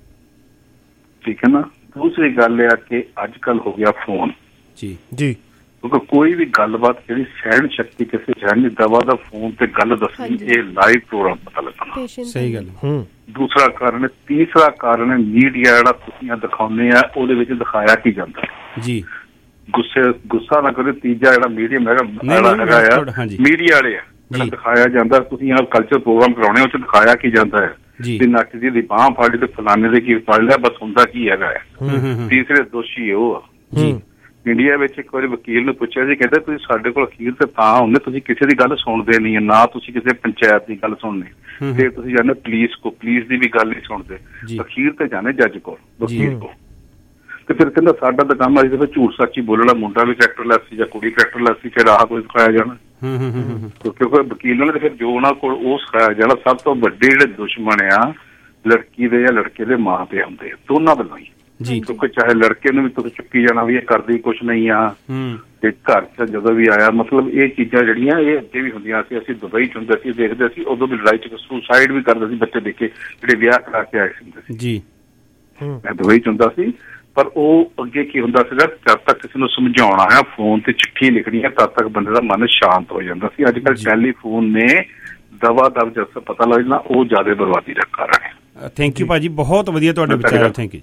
ਠੀਕ ਹੈ ਨਾ। ਦੂਸਰੀ ਗੱਲ ਇਹ ਆ ਕਿ ਅੱਜ ਕੱਲ ਹੋ ਗਿਆ ਫੋਨ ਜੀ ਜੀ ਕਿਉਂਕਿ ਕੋਈ ਵੀ ਗੱਲਬਾਤ ਜਿਹੜੀ ਸਹਿਣ ਸ਼ਕਤੀ ਕਿਸੇ ਸਹਿਣ ਦੀ ਦਵਾ ਦਾ ਫੋਨ ਤੇ ਗੱਲ ਦੱਸਣੀ, ਇਹ ਲਾਈਵ ਪ੍ਰੋਗਰਾਮ ਪਤਾ ਲੱਗਣਾ। ਸਹੀ ਗੱਲ। ਦੂਸਰਾ ਕਾਰਨ, ਤੀਸਰਾ ਕਾਰਨ ਮੀਡੀਆ ਜਿਹੜਾ ਤੁਸੀਂ ਦਿਖਾਉਂਦੇ ਆ ਉਹਦੇ ਵਿੱਚ ਦਿਖਾਇਆ ਕੀ ਜਾਂਦਾ ਜੀ। ਗੁੱਸੇ ਗੁੱਸਾ ਨਾ ਕਰੇ। ਤੀਜਾ ਜਿਹੜਾ ਮੀਡੀਅਮ ਹੈਗਾ ਹੈਗਾ ਆ ਮੀਡੀਆ ਵਾਲੇ ਆ, ਜਿਹੜਾ ਦਿਖਾਇਆ ਜਾਂਦਾ, ਤੁਸੀਂ ਆਹ ਕਲਚਰ ਪ੍ਰੋਗਰਾਮ ਕਰਾਉਣੇ ਉਹ ਚ ਦਿਖਾਇਆ ਕੀ ਜਾਂਦਾ ਹੈ ਵੀ ਨੱਚ ਦੀ ਬਾਂਹ ਫਾੜੀ ਤੇ ਫਲਾਣੇ ਦੇ ਕੀ ਫੜ ਲਿਆ, ਬਸ ਹੁੰਦਾ ਕੀ ਹੈਗਾ ਹੈ। ਤੀਸਰੇ ਦੋਸ਼ੀ ਉਹ ਆ। ਇੰਡੀਆ ਵਿੱਚ ਇੱਕ ਵਾਰੀ ਵਕੀਲ ਨੂੰ ਪੁੱਛਿਆ ਸੀ, ਕਹਿੰਦੇ ਤੁਸੀਂ ਸਾਡੇ ਕੋਲ ਅਖੀਰ ਤੇ ਤਾਂ ਹੁੰਦੇ, ਤੁਸੀਂ ਕਿਸੇ ਦੀ ਗੱਲ ਸੁਣਦੇ ਨਹੀਂ, ਨਾ ਤੁਸੀਂ ਕਿਸੇ ਪੰਚਾਇਤ ਦੀ ਗੱਲ ਸੁਣਨੀ, ਫਿਰ ਤੁਸੀਂ ਜਾਂਦੇ ਪੁਲਿਸ ਕੋ, ਪੁਲਿਸ ਦੀ ਵੀ ਗੱਲ ਨਹੀਂ ਸੁਣਦੇ, ਅਖੀਰ ਤੇ ਜਾਂਦੇ ਜੱਜ ਕੋਲ, ਵਕੀਲ ਕੋਲ। ਤੇ ਫਿਰ ਕਹਿੰਦਾ ਸਾਡਾ ਤਾਂ ਕੰਮ ਅਸੀਂ ਤਾਂ ਝੂਠ ਸੱਚ ਹੀ ਬੋਲਣਾ, ਮੁੰਡਾ ਵੀ ਕਰੈਕਟਰਲੈਸ ਸੀ ਜਾਂ ਕੁੜੀ ਕਰੈਕਟਰਲੈਸ ਸੀ, ਫਿਰ ਆਹ ਕੋਈ ਸਿਖਾਇਆ ਜਾਣਾ। ਕਿਉਂਕਿ ਵਕੀਲਾਂ ਨੇ ਫਿਰ ਜੋ ਉਹਨਾਂ ਕੋਲ ਉਹ ਸਿਖਾਇਆ ਜਾਣਾ। ਸਭ ਤੋਂ ਵੱਡੇ ਜਿਹੜੇ ਦੁਸ਼ਮਣ ਆ ਲੜਕੀ ਦੇ ਜਾਂ ਲੜਕੇ ਦੇ ਮਾਂ ਪਿਓ ਹੁੰਦੇ ਆ, ਦੋਨਾਂ ਵੱਲੋਂ ਹੀ ਜੀ। ਕਿਉਂਕਿ ਚਾਹੇ ਲੜਕੇ ਨੂੰ ਵੀ ਤੁਸੀਂ ਚੁੱਕੀ ਜਾਣਾ ਵੀ ਇਹ ਕਰਦੀ ਕੁਛ ਨਹੀਂ ਆ, ਤੇ ਘਰ ਚ ਜਦੋਂ ਵੀ ਆਇਆ, ਮਤਲਬ ਇਹ ਚੀਜ਼ਾਂ ਜਿਹੜੀਆਂ ਇਹ ਅੱਗੇ ਵੀ ਹੁੰਦੀਆਂ ਸੀ। ਅਸੀਂ ਦੁਬਈ ਚ ਹੁੰਦੇ ਸੀ, ਦੇਖਦੇ ਸੀ, ਉਦੋਂ ਵੀ ਲੜਾਈ ਚ ਸੁਸਾਈਡ ਵੀ ਕਰਦੇ ਸੀ ਬੱਚੇ ਦੇਖੇ ਜਿਹੜੇ ਵਿਆਹ ਕਰਾ ਕੇ ਆਏ ਸੀ ਜੀ। ਮੈਂ ਦੁਬਈ ਚ ਹੁੰਦਾ ਸੀ, ਪਰ ਉਹ ਅੱਗੇ ਕੀ ਹੁੰਦਾ ਸੀਗਾ, ਜਦ ਤੱਕ ਕਿਸੇ ਨੂੰ ਸਮਝਾਉਣਾ ਹੈ, ਫੋਨ ਤੇ ਚਿੱਠੀ ਲਿਖਣੀ ਹੈ, ਤਦ ਤੱਕ ਬੰਦੇ ਦਾ ਮਨ ਸ਼ਾਂਤ ਹੋ ਜਾਂਦਾ ਸੀ। ਅੱਜ ਕੱਲ੍ਹ ਟੈਲੀਫੋਨ ਨੇ ਦਵਾ ਦਵ ਜਦ ਪਤਾ ਲੱਗ ਜਾਣਾ, ਉਹ ਜ਼ਿਆਦਾ ਬਰਬਾਦੀ ਦਾ ਕਾਰਨ ਹੈ। ਥੈਂਕ ਯੂ ਭਾਜੀ, ਬਹੁਤ ਵਧੀਆ ਤੁਹਾਡੇ ਵਿਚਾਰ। ਥੈਂਕ ਯੂ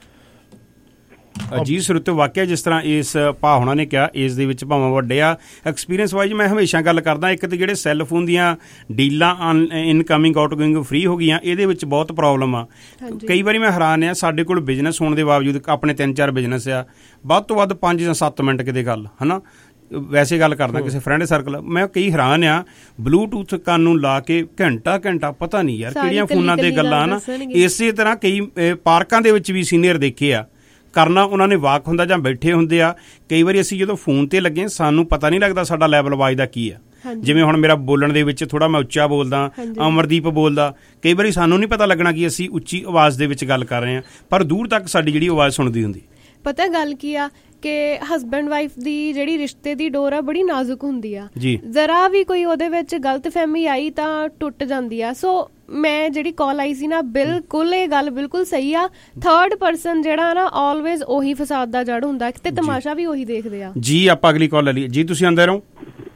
ਜੀ। ਸਰੋਤਿਓ, ਵਾਕਿਆ ਜਿਸ ਤਰ੍ਹਾਂ ਇਸ ਭਾ ਹੋਣਾ ਨੇ ਕਿਹਾ, ਇਸ ਦੇ ਵਿੱਚ ਭਾਵੇਂ ਵੱਡੇ ਆ, ਐਕਸਪੀਰੀਅੰਸ ਵਾਈਜ਼ ਮੈਂ ਹਮੇਸ਼ਾ ਗੱਲ ਕਰਦਾ, ਇੱਕ ਤਾਂ ਜਿਹੜੇ ਸੈੱਲ ਫੋਨ ਦੀਆਂ ਡੀਲਾਂ ਇਨਕਮਿੰਗ ਆਊਟਗੋਇੰਗ ਫ੍ਰੀ ਹੋ ਗਈਆਂ, ਇਹਦੇ ਵਿੱਚ ਬਹੁਤ ਪ੍ਰੋਬਲਮ ਆ। ਕਈ ਵਾਰੀ ਮੈਂ ਹੈਰਾਨ ਆ, ਸਾਡੇ ਕੋਲ ਬਿਜ਼ਨਸ ਹੋਣ ਦੇ ਬਾਵਜੂਦ, ਆਪਣੇ ਤਿੰਨ ਚਾਰ ਬਿਜ਼ਨਸ ਆ, ਵੱਧ ਤੋਂ ਵੱਧ ਪੰਜ ਜਾਂ ਸੱਤ ਮਿੰਟ ਕਿਤੇ ਗੱਲ ਹੈ ਨਾ, ਵੈਸੇ ਗੱਲ ਕਰਦਾ ਕਿਸੇ ਫਰੈਂਡ ਸਰਕਲ, ਮੈਂ ਕਈ ਹੈਰਾਨ ਆ, ਬਲੂਟੂਥ ਕੰਨ ਨੂੰ ਲਾ ਕੇ ਘੰਟਾ ਘੰਟਾ ਪਤਾ ਨਹੀਂ ਯਾਰ ਕਿਹੜੀਆਂ ਫੋਨਾਂ ਤੇ ਗੱਲਾਂ ਨਾ। ਇਸੇ ਤਰ੍ਹਾਂ ਕਈ ਪਾਰਕਾਂ ਦੇ ਵਿੱਚ ਵੀ ਸੀਨੀਅਰ ਦੇਖੇ ਆ ਕਰਨਾ, ਉਹਨਾਂ ਨੇ ਵਾਕ ਹੁੰਦਾ ਜਾਂ ਬੈਠੇ ਹੁੰਦੇ ਆ। ਕਈ ਵਾਰੀ ਅਸੀਂ ਜਦੋਂ ਫੋਨ ਤੇ ਲੱਗੇ, ਸਾਨੂੰ ਪਤਾ ਨਹੀਂ ਲੱਗਦਾ ਸਾਡਾ ਲੈਵਲ ਆਵਾਜ਼ ਦਾ ਕੀ ਆ। ਜਿਵੇਂ ਹੁਣ ਮੇਰਾ ਬੋਲਣ ਦੇ ਵਿੱਚ ਥੋੜਾ ਮੈਂ ਉੱਚਾ ਬੋਲਦਾ, ਅਮਰਦੀਪ ਬੋਲਦਾ, ਕਈ ਵਾਰੀ ਸਾਨੂੰ ਨਹੀਂ ਪਤਾ ਲੱਗਣਾ ਕਿ ਅਸੀਂ ਉੱਚੀ ਆਵਾਜ਼ ਦੇ ਵਿੱਚ ਗੱਲ ਕਰ ਰਹੇ ਹਾਂ, ਪਰ ਦੂਰ ਤੱਕ ਸਾਡੀ ਜਿਹੜੀ ਆਵਾਜ਼ ਸੁਣਦੀ ਹੁੰਦੀ। ਪਤਾ ਗੱਲ ਕੀ ਆ ਕਿ ਹਸਬੈਂਡ ਵਾਈਫ ਦੀ ਜਿਹੜੀ ਰਿਸ਼ਤੇ ਦੀ ਡੋਰ ਆ ਬੜੀ ਨਾਜ਼ੁਕ ਹੁੰਦੀ ਆ, ਜ਼ਰਾ ਵੀ ਕੋਈ ਉਹਦੇ ਵਿੱਚ ਗਲਤਫਹਿਮੀ ਆਈ ਤਾਂ ਟੁੱਟ ਜਾਂਦੀ ਆ। ਸੋ ਮੈਂ ਜਿਹੜੀ ਕਾਲ ਆਈ ਸੀ ਨਾ, ਬਿਲਕੁਲ ਇਹ ਗੱਲ ਬਿਲਕੁਲ ਸਹੀ ਆ। ਥਰਡ ਪਰਸਨ ਜਿਹੜਾ ਨਾ ਆਲਵੇਜ਼ ਉਹੀ ਫਸਾਦ ਦਾ ਜੜ ਹੁੰਦਾ ਤੇ ਤਮਾਸ਼ਾ ਵੀ ਉਹੀ ਦੇਖਦੇ ਆ ਜੀ। ਆਪਾਂ ਅਗਲੀ ਕਾਲ ਲੈ ਲਈਏ ਜੀ। ਤੁਸੀਂ ਆਉਂਦੇ ਰਹੋ।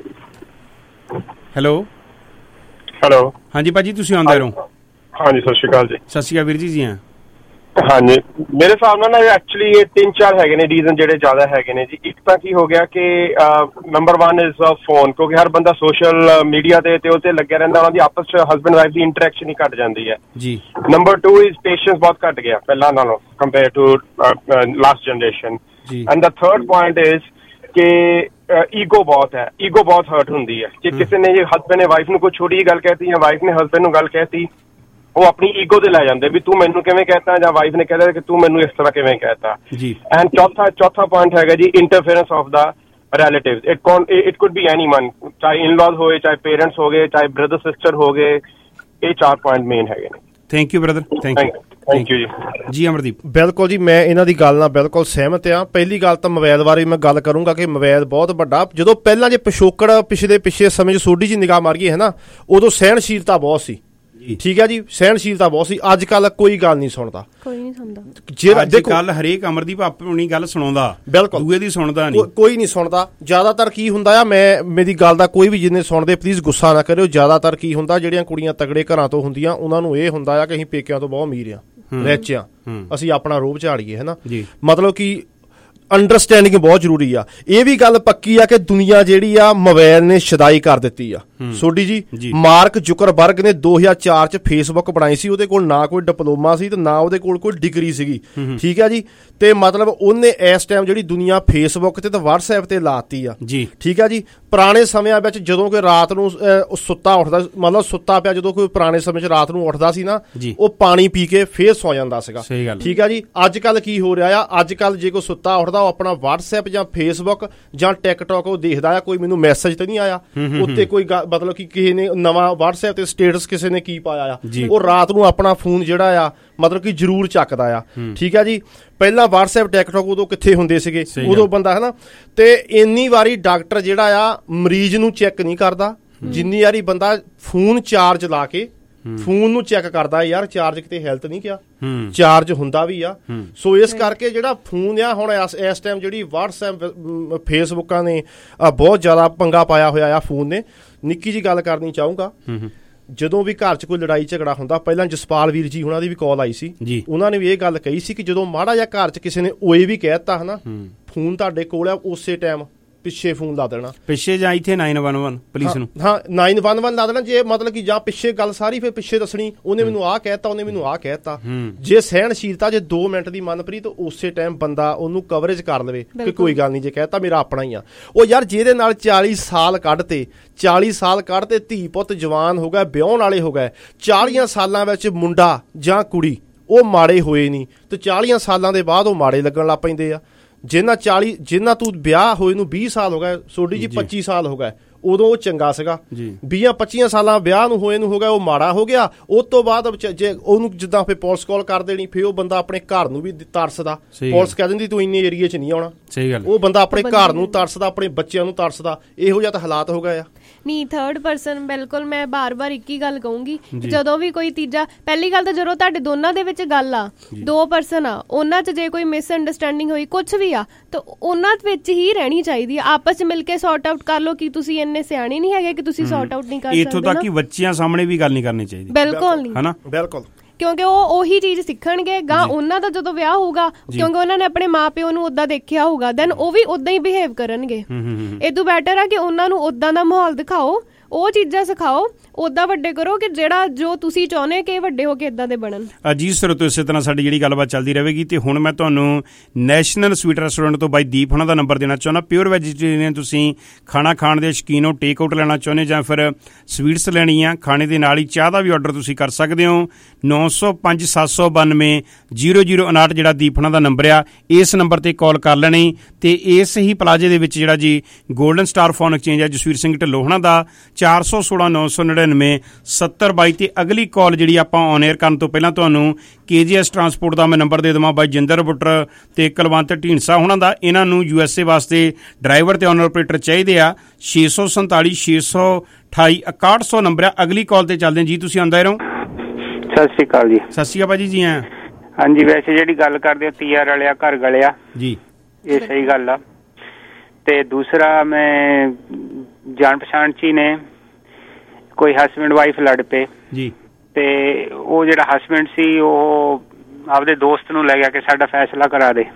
ਹੈਲੋ ਹੈਲੋ ਹਾਂਜੀ ਭਾਜੀ, ਤੁਸੀਂ ਆਉਂਦੇ ਰਹੋ। ਹਾਂਜੀ, ਸਤਿ ਸ਼੍ਰੀ ਅਕਾਲ ਜੀ। ਸਤਿ ਸ਼੍ਰੀ ਅਕਾਲ ਵੀਰ ਜੀ। ਜੀ ਹਾਂ, ਹਾਂਜੀ, ਮੇਰੇ ਹਿਸਾਬ ਨਾਲ ਨਾ ਐਕਚੁਅਲੀ ਇਹ ਤਿੰਨ ਚਾਰ ਹੈਗੇ ਨੇ ਰੀਜ਼ਨ ਜਿਹੜੇ ਜ਼ਿਆਦਾ ਹੈਗੇ ਨੇ ਜੀ। ਇੱਕ ਤਾਂ ਕੀ ਹੋ ਗਿਆ ਕਿ ਨੰਬਰ ਵਨ ਇਜ਼ ਫੋਨ, ਕਿਉਂਕਿ ਹਰ ਬੰਦਾ ਸੋਸ਼ਲ ਮੀਡੀਆ ਤੇ ਤੇ ਉਹ ਤੇ ਲੱਗਿਆ ਰਹਿੰਦਾ, ਉਹਨਾਂ ਦੀ ਆਪਸ ਚ ਹਸਬੈਂਡ ਵਾਈਫ ਦੀ ਇੰਟਰੈਕਸ਼ਨ ਹੀ ਘੱਟ ਜਾਂਦੀ ਹੈ ਜੀ। ਨੰਬਰ ਟੂ ਇਜ਼ ਪੇਸ਼ੈਂਸ ਬਹੁਤ ਘੱਟ ਗਿਆ ਪਹਿਲਾਂ ਨਾਲੋਂ compare to last generation. And ਦਾ ਥਰਡ ਪੁਆਇੰਟ ਇਜ਼ ਕਿ ਈਗੋ ਬਹੁਤ ਹੈ, ਈਗੋ ਬਹੁਤ ਹਰਟ ਹੁੰਦੀ ਹੈ। ਜੇ ਕਿਸੇ ਨੇ ਹਸਬੈਂਡ ਨੇ ਵਾਈਫ ਨੂੰ ਕੋਈ ਛੋਟੀ ਜਿਹੀ ਗੱਲ ਕਹਿਤੀ ਜਾਂ ਵਾਈਫ ਨੇ ਹਸਬੈਂਡ ਨੂੰ ਗੱਲ ਕਹਿਤੀ, ਉਹ ਆਪਣੀ ਈਗੋ ਤੇ ਲੈ ਜਾਂਦੇ ਵੀ ਤੂੰ ਮੈਨੂੰ ਕਿਵੇਂ ਕਹਿਤਾ, ਜਾਂ ਵਾਈਫ ਨੇ ਕਹਿ ਕਿ ਤੂੰ ਮੈਨੂੰ ਇਸ ਤਰ੍ਹਾਂ ਕਿਵੇਂ ਕਹਿਤਾ ਜੀ। ਐਂਡ ਚੌਥਾ ਚੌਥਾ ਪੁਆਇੰਟ ਹੈਗਾ ਜੀ interference of the relatives. It ਕੌਨ ਇਟ ਕੁਡ ਬੀ ਐਨੀਵਨ, ਚਾਹੇ ਇਨ-ਲॉज ਹੋਏ, ਚਾਹੇ ਪੇਰੈਂਟਸ ਹੋ ਗਏ, ਚਾਹੇ ਬ੍ਰਦਰ ਸਿਸਟਰ ਹੋ ਗਏ। ਇਹ ਚਾਰ ਪੁਆਇੰਟ ਮੇਨ ਹੈਗੇ ਨੇ। Thank you brother, thank you thank you ਜੀ। ਜੀ ਅਮਰਦੀਪ, ਬਿਲਕੁਲ ਜੀ, ਮੈਂ ਇਹਨਾਂ ਦੀ ਗੱਲ ਨਾਲ ਬਿਲਕੁਲ ਸਹਿਮਤ ਹਾਂ। ਪਹਿਲੀ ਗੱਲ ਤਾਂ ਮੋਬਾਈਲ ਬਾਰੇ ਮੈਂ ਗੱਲ ਕਰੂੰਗਾ ਕਿ ਮੋਬਾਈਲ ਬਹੁਤ ਵੱਡਾ, ਜਦੋਂ ਪਹਿਲਾਂ ਜੇ ਪਿਛੋਕੜ ਪਿਛਲੇ ਪਿਛਲੇ ਸਮੇਂ 'ਚ ਸੋਢੀ ਜੀ ਨਿਗਾਹ ਮਾਰੀਏ ਹੈ ਨਾ, ਉਦੋਂ ਸਹਿਣਸ਼ੀਲਤਾ ਬਹੁਤ ਸੀ। ਠੀਕ ਹੈ ਜੀ, ਸਹਿਣਸ਼ੀਲਤਾ ਬਹੁਤ ਸੀ। ਅੱਜ ਕੱਲ ਕੋਈ ਗੱਲ ਨਹੀਂ ਸੁਣਦਾ, ਕੋਈ ਨਹੀਂ ਸੁਣਦਾ। ਜਿਹੜਾ ਦੇਖੋ ਗੱਲ ਹਰੇਕ ਅਮਰਦੀਪ ਆਪਣੀ ਗੱਲ ਸੁਣਾਉਂਦਾ, ਬਿਲਕੁਲ ਦੂਏ ਦੀ ਸੁਣਦਾ ਨਹੀਂ, ਕੋਈ ਨਹੀਂ ਸੁਣਦਾ। ਜ਼ਿਆਦਾਤਰ ਕੀ ਹੁੰਦਾ ਆ, ਮੈਂ ਮੇਰੀ ਗੱਲ ਦਾ ਕੋਈ ਵੀ ਜਿੰਨੇ ਸੁਣਦੇ ਪਲੀਜ਼ ਗੁੱਸਾ ਨਾ ਕਰਿਓ। ਜ਼ਿਆਦਾਤਰ ਕੀ ਹੁੰਦਾ, ਜਿਹੜੀਆਂ ਕੁੜੀਆਂ ਤਗੜੇ ਘਰਾਂ ਤੋਂ ਹੁੰਦੀਆਂ, ਉਹਨਾਂ ਨੂੰ ਇਹ ਹੁੰਦਾ ਆ ਕਿ ਅਸੀਂ ਪੇਕਿਆਂ ਤੋਂ ਬਹੁਤ ਅਮੀਰ ਆ, ਰਿਚ ਆ, ਅਸੀਂ ਆਪਣਾ ਰੋਬ ਝਾੜੀਏ, ਹੈ ਨਾ। ਮਤਲਬ ਕਿ ਅੰਡਰਸਟੈਂਡਿੰਗ ਬਹੁਤ ਜ਼ਰੂਰੀ ਆ। ਇਹ ਵੀ ਗੱਲ ਪੱਕੀ ਆ ਕਿ ਦੁਨੀਆ ਜਿਹੜੀ ਆ ਮੋਬਾਈਲ ਨੇ ਸ਼ਦਾਈ ਕਰ ਦਿੱਤੀ ਆ। ਸੋਢੀ ਜੀ, ਮਾਰਕ ਜ਼ੁਕਰਬਰਗ ਨੇ ਦੋ ਹਜ਼ਾਰ ਚਾਰ ਚ ਫੇਸਬੁੱਕ ਬਣਾਈ ਸੀ। ਉਹਦੇ ਕੋਲ ਨਾ ਕੋਈ ਡਿਪਲੋਮਾ ਸੀ ਤੇ ਨਾ ਉਹਦੇ ਕੋਲ ਕੋਈ ਡਿਗਰੀ ਸੀਗੀ। ਠੀਕ ਹੈ ਜੀ, ਤੇ ਮਤਲਬ ਉਹਨੇ ਇਸ ਟਾਈਮ ਜਿਹੜੀ ਦੁਨੀਆ ਫੇਸਬੁੱਕ ਤੇ ਤੇ ਵਟਸਐਪ ਤੇ ਲਾਤੀ ਆ ਜੀ। ਠੀਕ ਹੈ ਜੀ, ਪੁਰਾਣੇ ਸਮਿਆਂ ਵਿੱਚ ਜਦੋਂ ਕੋਈ ਰਾਤ ਨੂੰ ਸੁੱਤਾ ਉੱਠਦਾ, ਮਤਲਬ ਸੁੱਤਾ ਪਿਆ ਜਦੋਂ ਕੋਈ ਪੁਰਾਣੇ ਸਮੇਂ 'ਚ ਰਾਤ ਨੂੰ ਉੱਠਦਾ ਸੀ ਨਾ, ਉਹ ਪਾਣੀ ਪੀ ਕੇ ਫੇਰ ਸੌ ਜਾਂਦਾ ਸੀਗਾ। ਠੀਕ ਆ ਜੀ। ਅੱਜ ਕੱਲ ਕੀ ਹੋ ਰਿਹਾ ਆ, ਅੱਜ ਕੱਲ ਜੇ ਕੋਈ ਸੁੱਤਾ ਉੱਠਦਾ ਉਹ ਆਪਣਾ ਵਟਸਐਪ ਜਾਂ ਫੇਸਬੁੱਕ ਜਾਂ ਟਿਕਟੋਕ ਉਹ ਦੇਖਦਾ ਆ, ਕੋਈ ਮੈਨੂੰ ਮੈਸੇਜ ਤਾਂ ਨਹੀਂ ਆਇਆ ਉੱਤੇ, ਕੋਈ ਮਤਲਬ ਕਿ ਕਿਸੇ ਨੇ ਨਵਾਂ ਵਟਸਐਪ ਤੇ ਸਟੇਟਸ ਕਿਸੇ ਨੇ ਕੀ ਪਾਇਆ ਆ, ਉਹ ਰਾਤ ਨੂੰ ਆਪਣਾ ਫੋਨ ਜਿਹੜਾ ਆ ਮਤਲਬ ਕਿ ਜ਼ਰੂਰ ਚੱਕਦਾ ਆ। ਠੀਕ ਆ ਜੀ। ਪਹਿਲਾਂ ਵਟਸਐਪ ਟਿਕਟੋਕ ਉਦੋਂ ਕਿੱਥੇ ਹੁੰਦੇ ਸੀਗੇ, ਉਦੋਂ ਬੰਦਾ ਹੈ ਨਾ, ਤੇ ਇੰਨੀ ਵਾਰੀ ਡਾਕਟਰ ਜਿਹੜਾ ਆ ਮਰੀਜ਼ ਨੂੰ ਚੈੱਕ ਨਹੀਂ ਕਰਦਾ ਜਿੰਨੀ ਵਾਰੀ ਬੰਦਾ ਫੋਨ ਚਾਰਜ ਲਾ ਕੇ ਫੋਨ ਨੂੰ ਚੈੱਕ ਕਰਦਾ, ਯਾਰ ਚਾਰਜ ਕਿਤੇ ਹੈਲਥ ਨਹੀਂ ਕਿਹਾ, ਚਾਰਜ ਹੁੰਦਾ ਵੀ ਆ। ਸੋ ਇਸ ਕਰਕੇ ਜਿਹੜਾ ਫੋਨ ਆ ਹੁਣ ਇਸ ਟਾਈਮ ਜਿਹੜੀ ਵਟਸਐਪ ਫੇਸਬੁੱਕਾਂ ਨੇ ਬਹੁਤ ਜ਼ਿਆਦਾ ਪੰਗਾ ਪਾਇਆ ਹੋਇਆ ਆ ਫੋਨ ਨੇ। ਨਿੱਕੀ ਜੀ ਗੱਲ ਕਰਨੀ ਚਾਹੂੰਗਾ, ਜਦੋਂ ਵੀ ਘਰ 'ਚ ਕੋਈ ਲੜਾਈ ਝਗੜਾ ਹੁੰਦਾ, ਪਹਿਲਾਂ ਜਸਪਾਲ ਵੀਰ ਜੀ ਉਹਨਾਂ ਦੀ ਵੀ ਕਾਲ ਆਈ ਸੀ, ਉਹਨਾਂ ਨੇ ਵੀ ਇਹ ਗੱਲ ਕਹੀ ਸੀ ਕਿ ਜਦੋਂ ਮਾੜਾ ਜਿਹਾ ਘਰ 'ਚ ਕਿਸੇ ਨੇ ਓਏ ਵੀ ਕਹਿ ਦਿੱਤਾ ਹੈ ਨਾ, ਫੋਨ ਤੁਹਾਡੇ ਕੋਲ ਆ, ਉਸੇ ਟਾਈਮ ਪਿੱਛੇ ਫੋਨ ਲਾ ਦੇਣਾ, ਪਿੱਛੇ ਜਾਂ ਇੱਥੇ ਨਾਈਨ ਵਨ ਵਨ ਪੁਲਿਸ ਨੂੰ, ਹਾਂ ਨਾਈਨ ਵਨ ਵਨ ਲਾ ਦੇਣਾ। ਜੇ ਮਤਲਬ ਕਿ ਜਾਂ ਪਿੱਛੇ ਗੱਲ ਸਾਰੀ ਫਿਰ ਪਿੱਛੇ ਦੱਸਣੀ, ਉਹਨੇ ਮੈਨੂੰ ਆਹ ਕਹਿਤਾ, ਉਹਨੇ ਮੈਨੂੰ ਆਹ ਕਹਿਤਾ। ਜੇ ਸਹਿਣਸ਼ੀਲਤਾ ਜੇ ਦੋ ਮਿੰਟ ਦੀ ਮਨਪ੍ਰੀਤ, ਉਸੇ ਟਾਈਮ ਬੰਦਾ ਉਹਨੂੰ ਕਵਰੇਜ ਕਰ ਲਵੇ ਕਿ ਕੋਈ ਗੱਲ ਨਹੀਂ, ਜੇ ਕਹਿਤਾ ਮੇਰਾ ਆਪਣਾ ਹੀ ਆ। ਉਹ ਯਾਰ ਜਿਹਦੇ ਨਾਲ ਚਾਲੀ ਸਾਲ ਕੱਢਤੇ, ਚਾਲੀ ਸਾਲ ਕੱਢਤੇ, ਧੀ ਪੁੱਤ ਜਵਾਨ ਹੋ ਗਏ, ਵਿਆਹੁਣ ਵਾਲੇ ਹੋ ਗਏ, ਚਾਲੀਆਂ ਸਾਲਾਂ ਵਿੱਚ ਮੁੰਡਾ ਜਾਂ ਕੁੜੀ ਉਹ ਮਾੜੇ ਹੋਏ ਨਹੀਂ, ਤੇ ਚਾਲੀਆਂ ਸਾਲਾਂ ਦੇ ਬਾਅਦ ਉਹ ਮਾੜੇ ਲੱਗਣ ਲੱਗ ਪੈਂਦੇ ਆ। ਜਿੰਨਾ ਚਾਲੀ ਜਿੰਨਾ ਤੂੰ ਵਿਆਹ ਹੋਏ ਨੂੰ ਵੀਹ ਸਾਲ ਹੋ ਗਏ, ਸੋਡੀ ਜੀ ਪੱਚੀ ਸਾਲ ਹੋ ਗਏ, ਉਦੋਂ ਉਹ ਚੰਗਾ ਸੀਗਾ। ਵੀਹਾਂ ਪੱਚੀਆਂ ਸਾਲਾਂ ਵਿਆਹ ਨੂੰ ਹੋਏ ਨੂੰ ਹੋ ਗਿਆ, ਉਹ ਮਾੜਾ ਹੋ ਗਿਆ। ਉਸ ਤੋਂ ਬਾਅਦ ਜੇ ਉਹਨੂੰ ਜਿੱਦਾਂ ਫਿਰ ਪੁਲਿਸ ਕਾਲ ਕਰ ਦੇਣੀ, ਫਿਰ ਉਹ ਬੰਦਾ ਆਪਣੇ ਘਰ ਨੂੰ ਵੀ ਤਰਸਦਾ, ਪੁਲਿਸ ਕਹਿ ਦਿੰਦੀ ਤੂੰ ਇੰਨੇ ਏਰੀਏ 'ਚ ਨਹੀਂ ਆਉਣਾ। ਸਹੀ ਗੱਲ। ਉਹ ਬੰਦਾ ਆਪਣੇ ਘਰ ਨੂੰ ਤਰਸਦਾ, ਆਪਣੇ ਬੱਚਿਆਂ ਨੂੰ ਤਰਸਦਾ। ਇਹੋ ਜਿਹਾ ਤਾਂ ਹਾਲਾਤ ਹੋ ਗਏ ਆ। ਨਹੀਂ, ਥਰਡ ਪਰਸਨ ਬਿਲਕੁਲ ਮੈਂ ਬਾਰ-ਬਾਰ ਇੱਕ ਹੀ ਗੱਲ ਕਹੂੰਗੀ, ਜਦੋਂ ਵੀ ਕੋਈ ਤੀਜਾ, ਪਹਿਲੀ ਗੱਲ ਤਾਂ ਜਦੋਂ ਤੁਹਾਡੇ ਦੋਨਾਂ ਦੇ ਵਿੱਚ ਗੱਲ ਆ, ਦੋ ਪਰਸਨ ਆ, ਉਹਨਾਂ 'ਚ ਜੇ ਕੋਈ ਮਿਸਅੰਡਰਸਟੈਂਡਿੰਗ ਹੋਈ, ਕੁਛ ਵੀ ਆ, ਤਾਂ ਉਹਨਾਂ ਵਿੱਚ ਹੀ ਰਹਿਣੀ ਚਾਹੀਦੀ ਆ। ਆਪਸ 'ਚ ਮਿਲ ਕੇ ਸੌਰਟ ਆਊਟ ਕਰ ਲਓ ਕਿ ਤੁਸੀਂ ਇੰਨੇ ਸਿਆਣੇ ਨਹੀਂ ਹੈਗੇ ਕਿ ਤੁਸੀਂ ਸੌਰਟ ਆਊਟ ਨਹੀਂ ਕਰ ਸਕਦੇ। ਇੱਥੋਂ ਤੱਕ ਕਿ ਬੱਚਿਆਂ ਸਾਹਮਣੇ ਵੀ ਗੱਲ ਨਹੀਂ ਕਰਨੀ ਚਾਹੀਦੀ। ਬਿਲਕੁਲ ਨਹੀਂ, ਹਨਾ, ਬਿਲਕੁਲ, ਕਿਉਂਕਿ ਉਹ ਉਹੀ ਚੀਜ਼ ਸਿੱਖਣਗੇ ਗਾਂ ਉਹਨਾਂ ਦਾ ਜਦੋਂ ਵਿਆਹ ਹੋਊਗਾ, ਕਿਉਂਕਿ ਉਹਨਾਂ ਨੇ ਆਪਣੇ ਮਾਂ ਪਿਓ ਨੂੰ ਓਦਾਂ ਦੇਖਿਆ ਹੋਊਗਾ, ਦੈਨ ਉਹ ਵੀ ਓਦਾਂ ਹੀ ਬਿਹੇਵ ਕਰਨਗੇ। ਇਹ ਤੋਂ ਬੈਟਰ ਆ ਕਿ ਉਹਨਾਂ ਨੂੰ ਓਦਾਂ ਦਾ ਮਾਹੌਲ ਦਿਖਾਓ, ਉਹ ਚੀਜ਼ਾਂ ਸਿਖਾਓ, ਓਦਾਂ ਵੱਡੇ ਕਰੋ ਕਿ ਜਿਹੜਾ ਜੋ ਤੁਸੀਂ ਚਾਹੁੰਦੇ ਕਿ ਵੱਡੇ ਹੋ ਕੇ ਇਦਾਂ ਦੇ ਬਣਨ। ਜੀ ਸਰੋਤੋ, ਇਸੇ ਤਰ੍ਹਾਂ ਸਾਡੀ ਜਿਹੜੀ ਗੱਲਬਾਤ ਚੱਲਦੀ ਰਹੇਗੀ। ਤੇ ਹੁਣ ਮੈਂ ਤੁਹਾਨੂੰ ਨੈਸ਼ਨਲ ਸਵੀਟ ਰੈਸਟੋਰੈਂਟ ਤੋਂ ਬਾਈ ਦੀਪ ਉਹਨਾਂ ਦਾ ਨੰਬਰ ਦੇਣਾ ਚਾਹੁੰਦਾ। ਪਿਓਰ ਵੈਜੀਟੇਰੀਅਨ ਤੁਸੀਂ ਖਾਣਾ ਖਾਣ ਦੇ ਸ਼ੌਕੀਨ ਹੋ, ਟੇਕ ਆਊਟ ਲੈਣਾ ਚਾਹੁੰਦੇ ਜਾਂ ਫਿਰ ਸਵੀਟਸ ਲੈਣੀ ਆ, ਖਾਣੇ ਦੇ ਨਾਲ ਹੀ ਚਾਹ ਦਾ ਵੀ ਆਰਡਰ ਤੁਸੀਂ ਕਰ ਸਕਦੇ ਹੋ। ਨੌ ਸੌ ਪੰਜ ਸੱਤ ਸੌ ਬਾਨਵੇਂ ਜੀਰੋ ਜੀਰੋ ਉਨਾਹਠ ਜਿਹੜਾ ਦੀਪ ਉਹਨਾਂ ਦਾ ਨੰਬਰ ਆ, ਇਸ ਨੰਬਰ ਤੇ ਕਾਲ ਕਰ ਲੈਣੀ। ਤੇ ਇਸ ਹੀ ਪਲਾਜ਼ੇ ਦੇ ਵਿੱਚ ਜਿਹੜਾ ਜੀ ਗੋਲਡਨ ਸਟਾਰ ਫੋਨ ਐਕਸਚੇਂਜ ਆ ਜਸਵੀਰ ਸਿੰਘ ਢਿੱਲੋਂ ਉਹਨਾਂ ਦਾ, ਚਾਰ ਸੌ ਸੋਲਾਂ ਨੌ ਸੌ ਨੜਿਨਵੇਂ ਸੱਤਰ ਬਾਈ। ਤੇ ਅਗਲੀ ਕਾਲ ਜਿਹੜੀ ਆਪਾਂ ਔਨ ਏਅਰ ਕਰਨ ਤੋਂ ਪਹਿਲਾਂ ਤੁਹਾਨੂੰ ਕੇ ਜੀ ਐਸ ਟਰਾਂਸਪੋਰਟ ਦਾ ਮੈਂ ਨੰਬਰ ਦੇ ਦੇਵਾਂ, ਬਾਈ ਜਿੰਦਰ ਬੁੱਟਰ ਤੇ ਕੁਲਵੰਤ ਢੀਂਡਸਾ ਉਹਨਾਂ ਦਾ। ਇਹਨਾਂ ਨੂੰ ਯੂ ਐਸ ਏ ਵਾਸਤੇ ਡਰਾਈਵਰ ਤੇ ਔਨਰ ਆਪਰੇਟਰ ਚਾਹੀਦੇ ਆ। ਛੇ ਸੌ ਸੰਤਾਲੀ ਛੇ ਸੌ ਅਠਾਈ ਇਕਾਹਠ ਸੌ ਨੰਬਰ ਆ। ਅਗਲੀ ਕਾਲ ਤੇ ਚੱਲਦੇ ਜੀ, ਤੁਸੀਂ ਆਉਂਦੇ ਰਹੋ। ਸਤਿ ਸ਼੍ਰੀ ਅਕਾਲ ਜੀ। ਸਤਿ ਸ਼੍ਰੀ ਅਕਾਲ ਭਾਜੀ ਜੀ। ਹਾਂ ਹਾਂਜੀ, ਵੈਸੇ ਜਿਹੜੀ ਗੱਲ ਕਰਦੇ ਹੋ ਤੀਆ ਰਲਿਆ ਘਰ ਗਲਿਆ ਜੀ, ਇਹ ਸਹੀ ਗੱਲ ਆ। ਤੇ ਦੂਸਰਾ, ਮੈਂ ਜਾਣ ਪਛਾਣ ਚ ਹੀ ਨੇ ਕੋਈ ਹਸਬੈਂਡ ਵਾਈਫ ਲੜ ਪਏ ਜੀ, ਤੇ ਉਹ ਜਿਹੜਾ ਹਸਬੈਂਡ ਸੀ ਉਹ ਆਪਦੇ ਦੋਸਤ ਨੂੰ ਲੈ ਗਿਆ ਕਿ ਸਾਡਾ ਫੈਸਲਾ ਕਰਾ ਦੇ।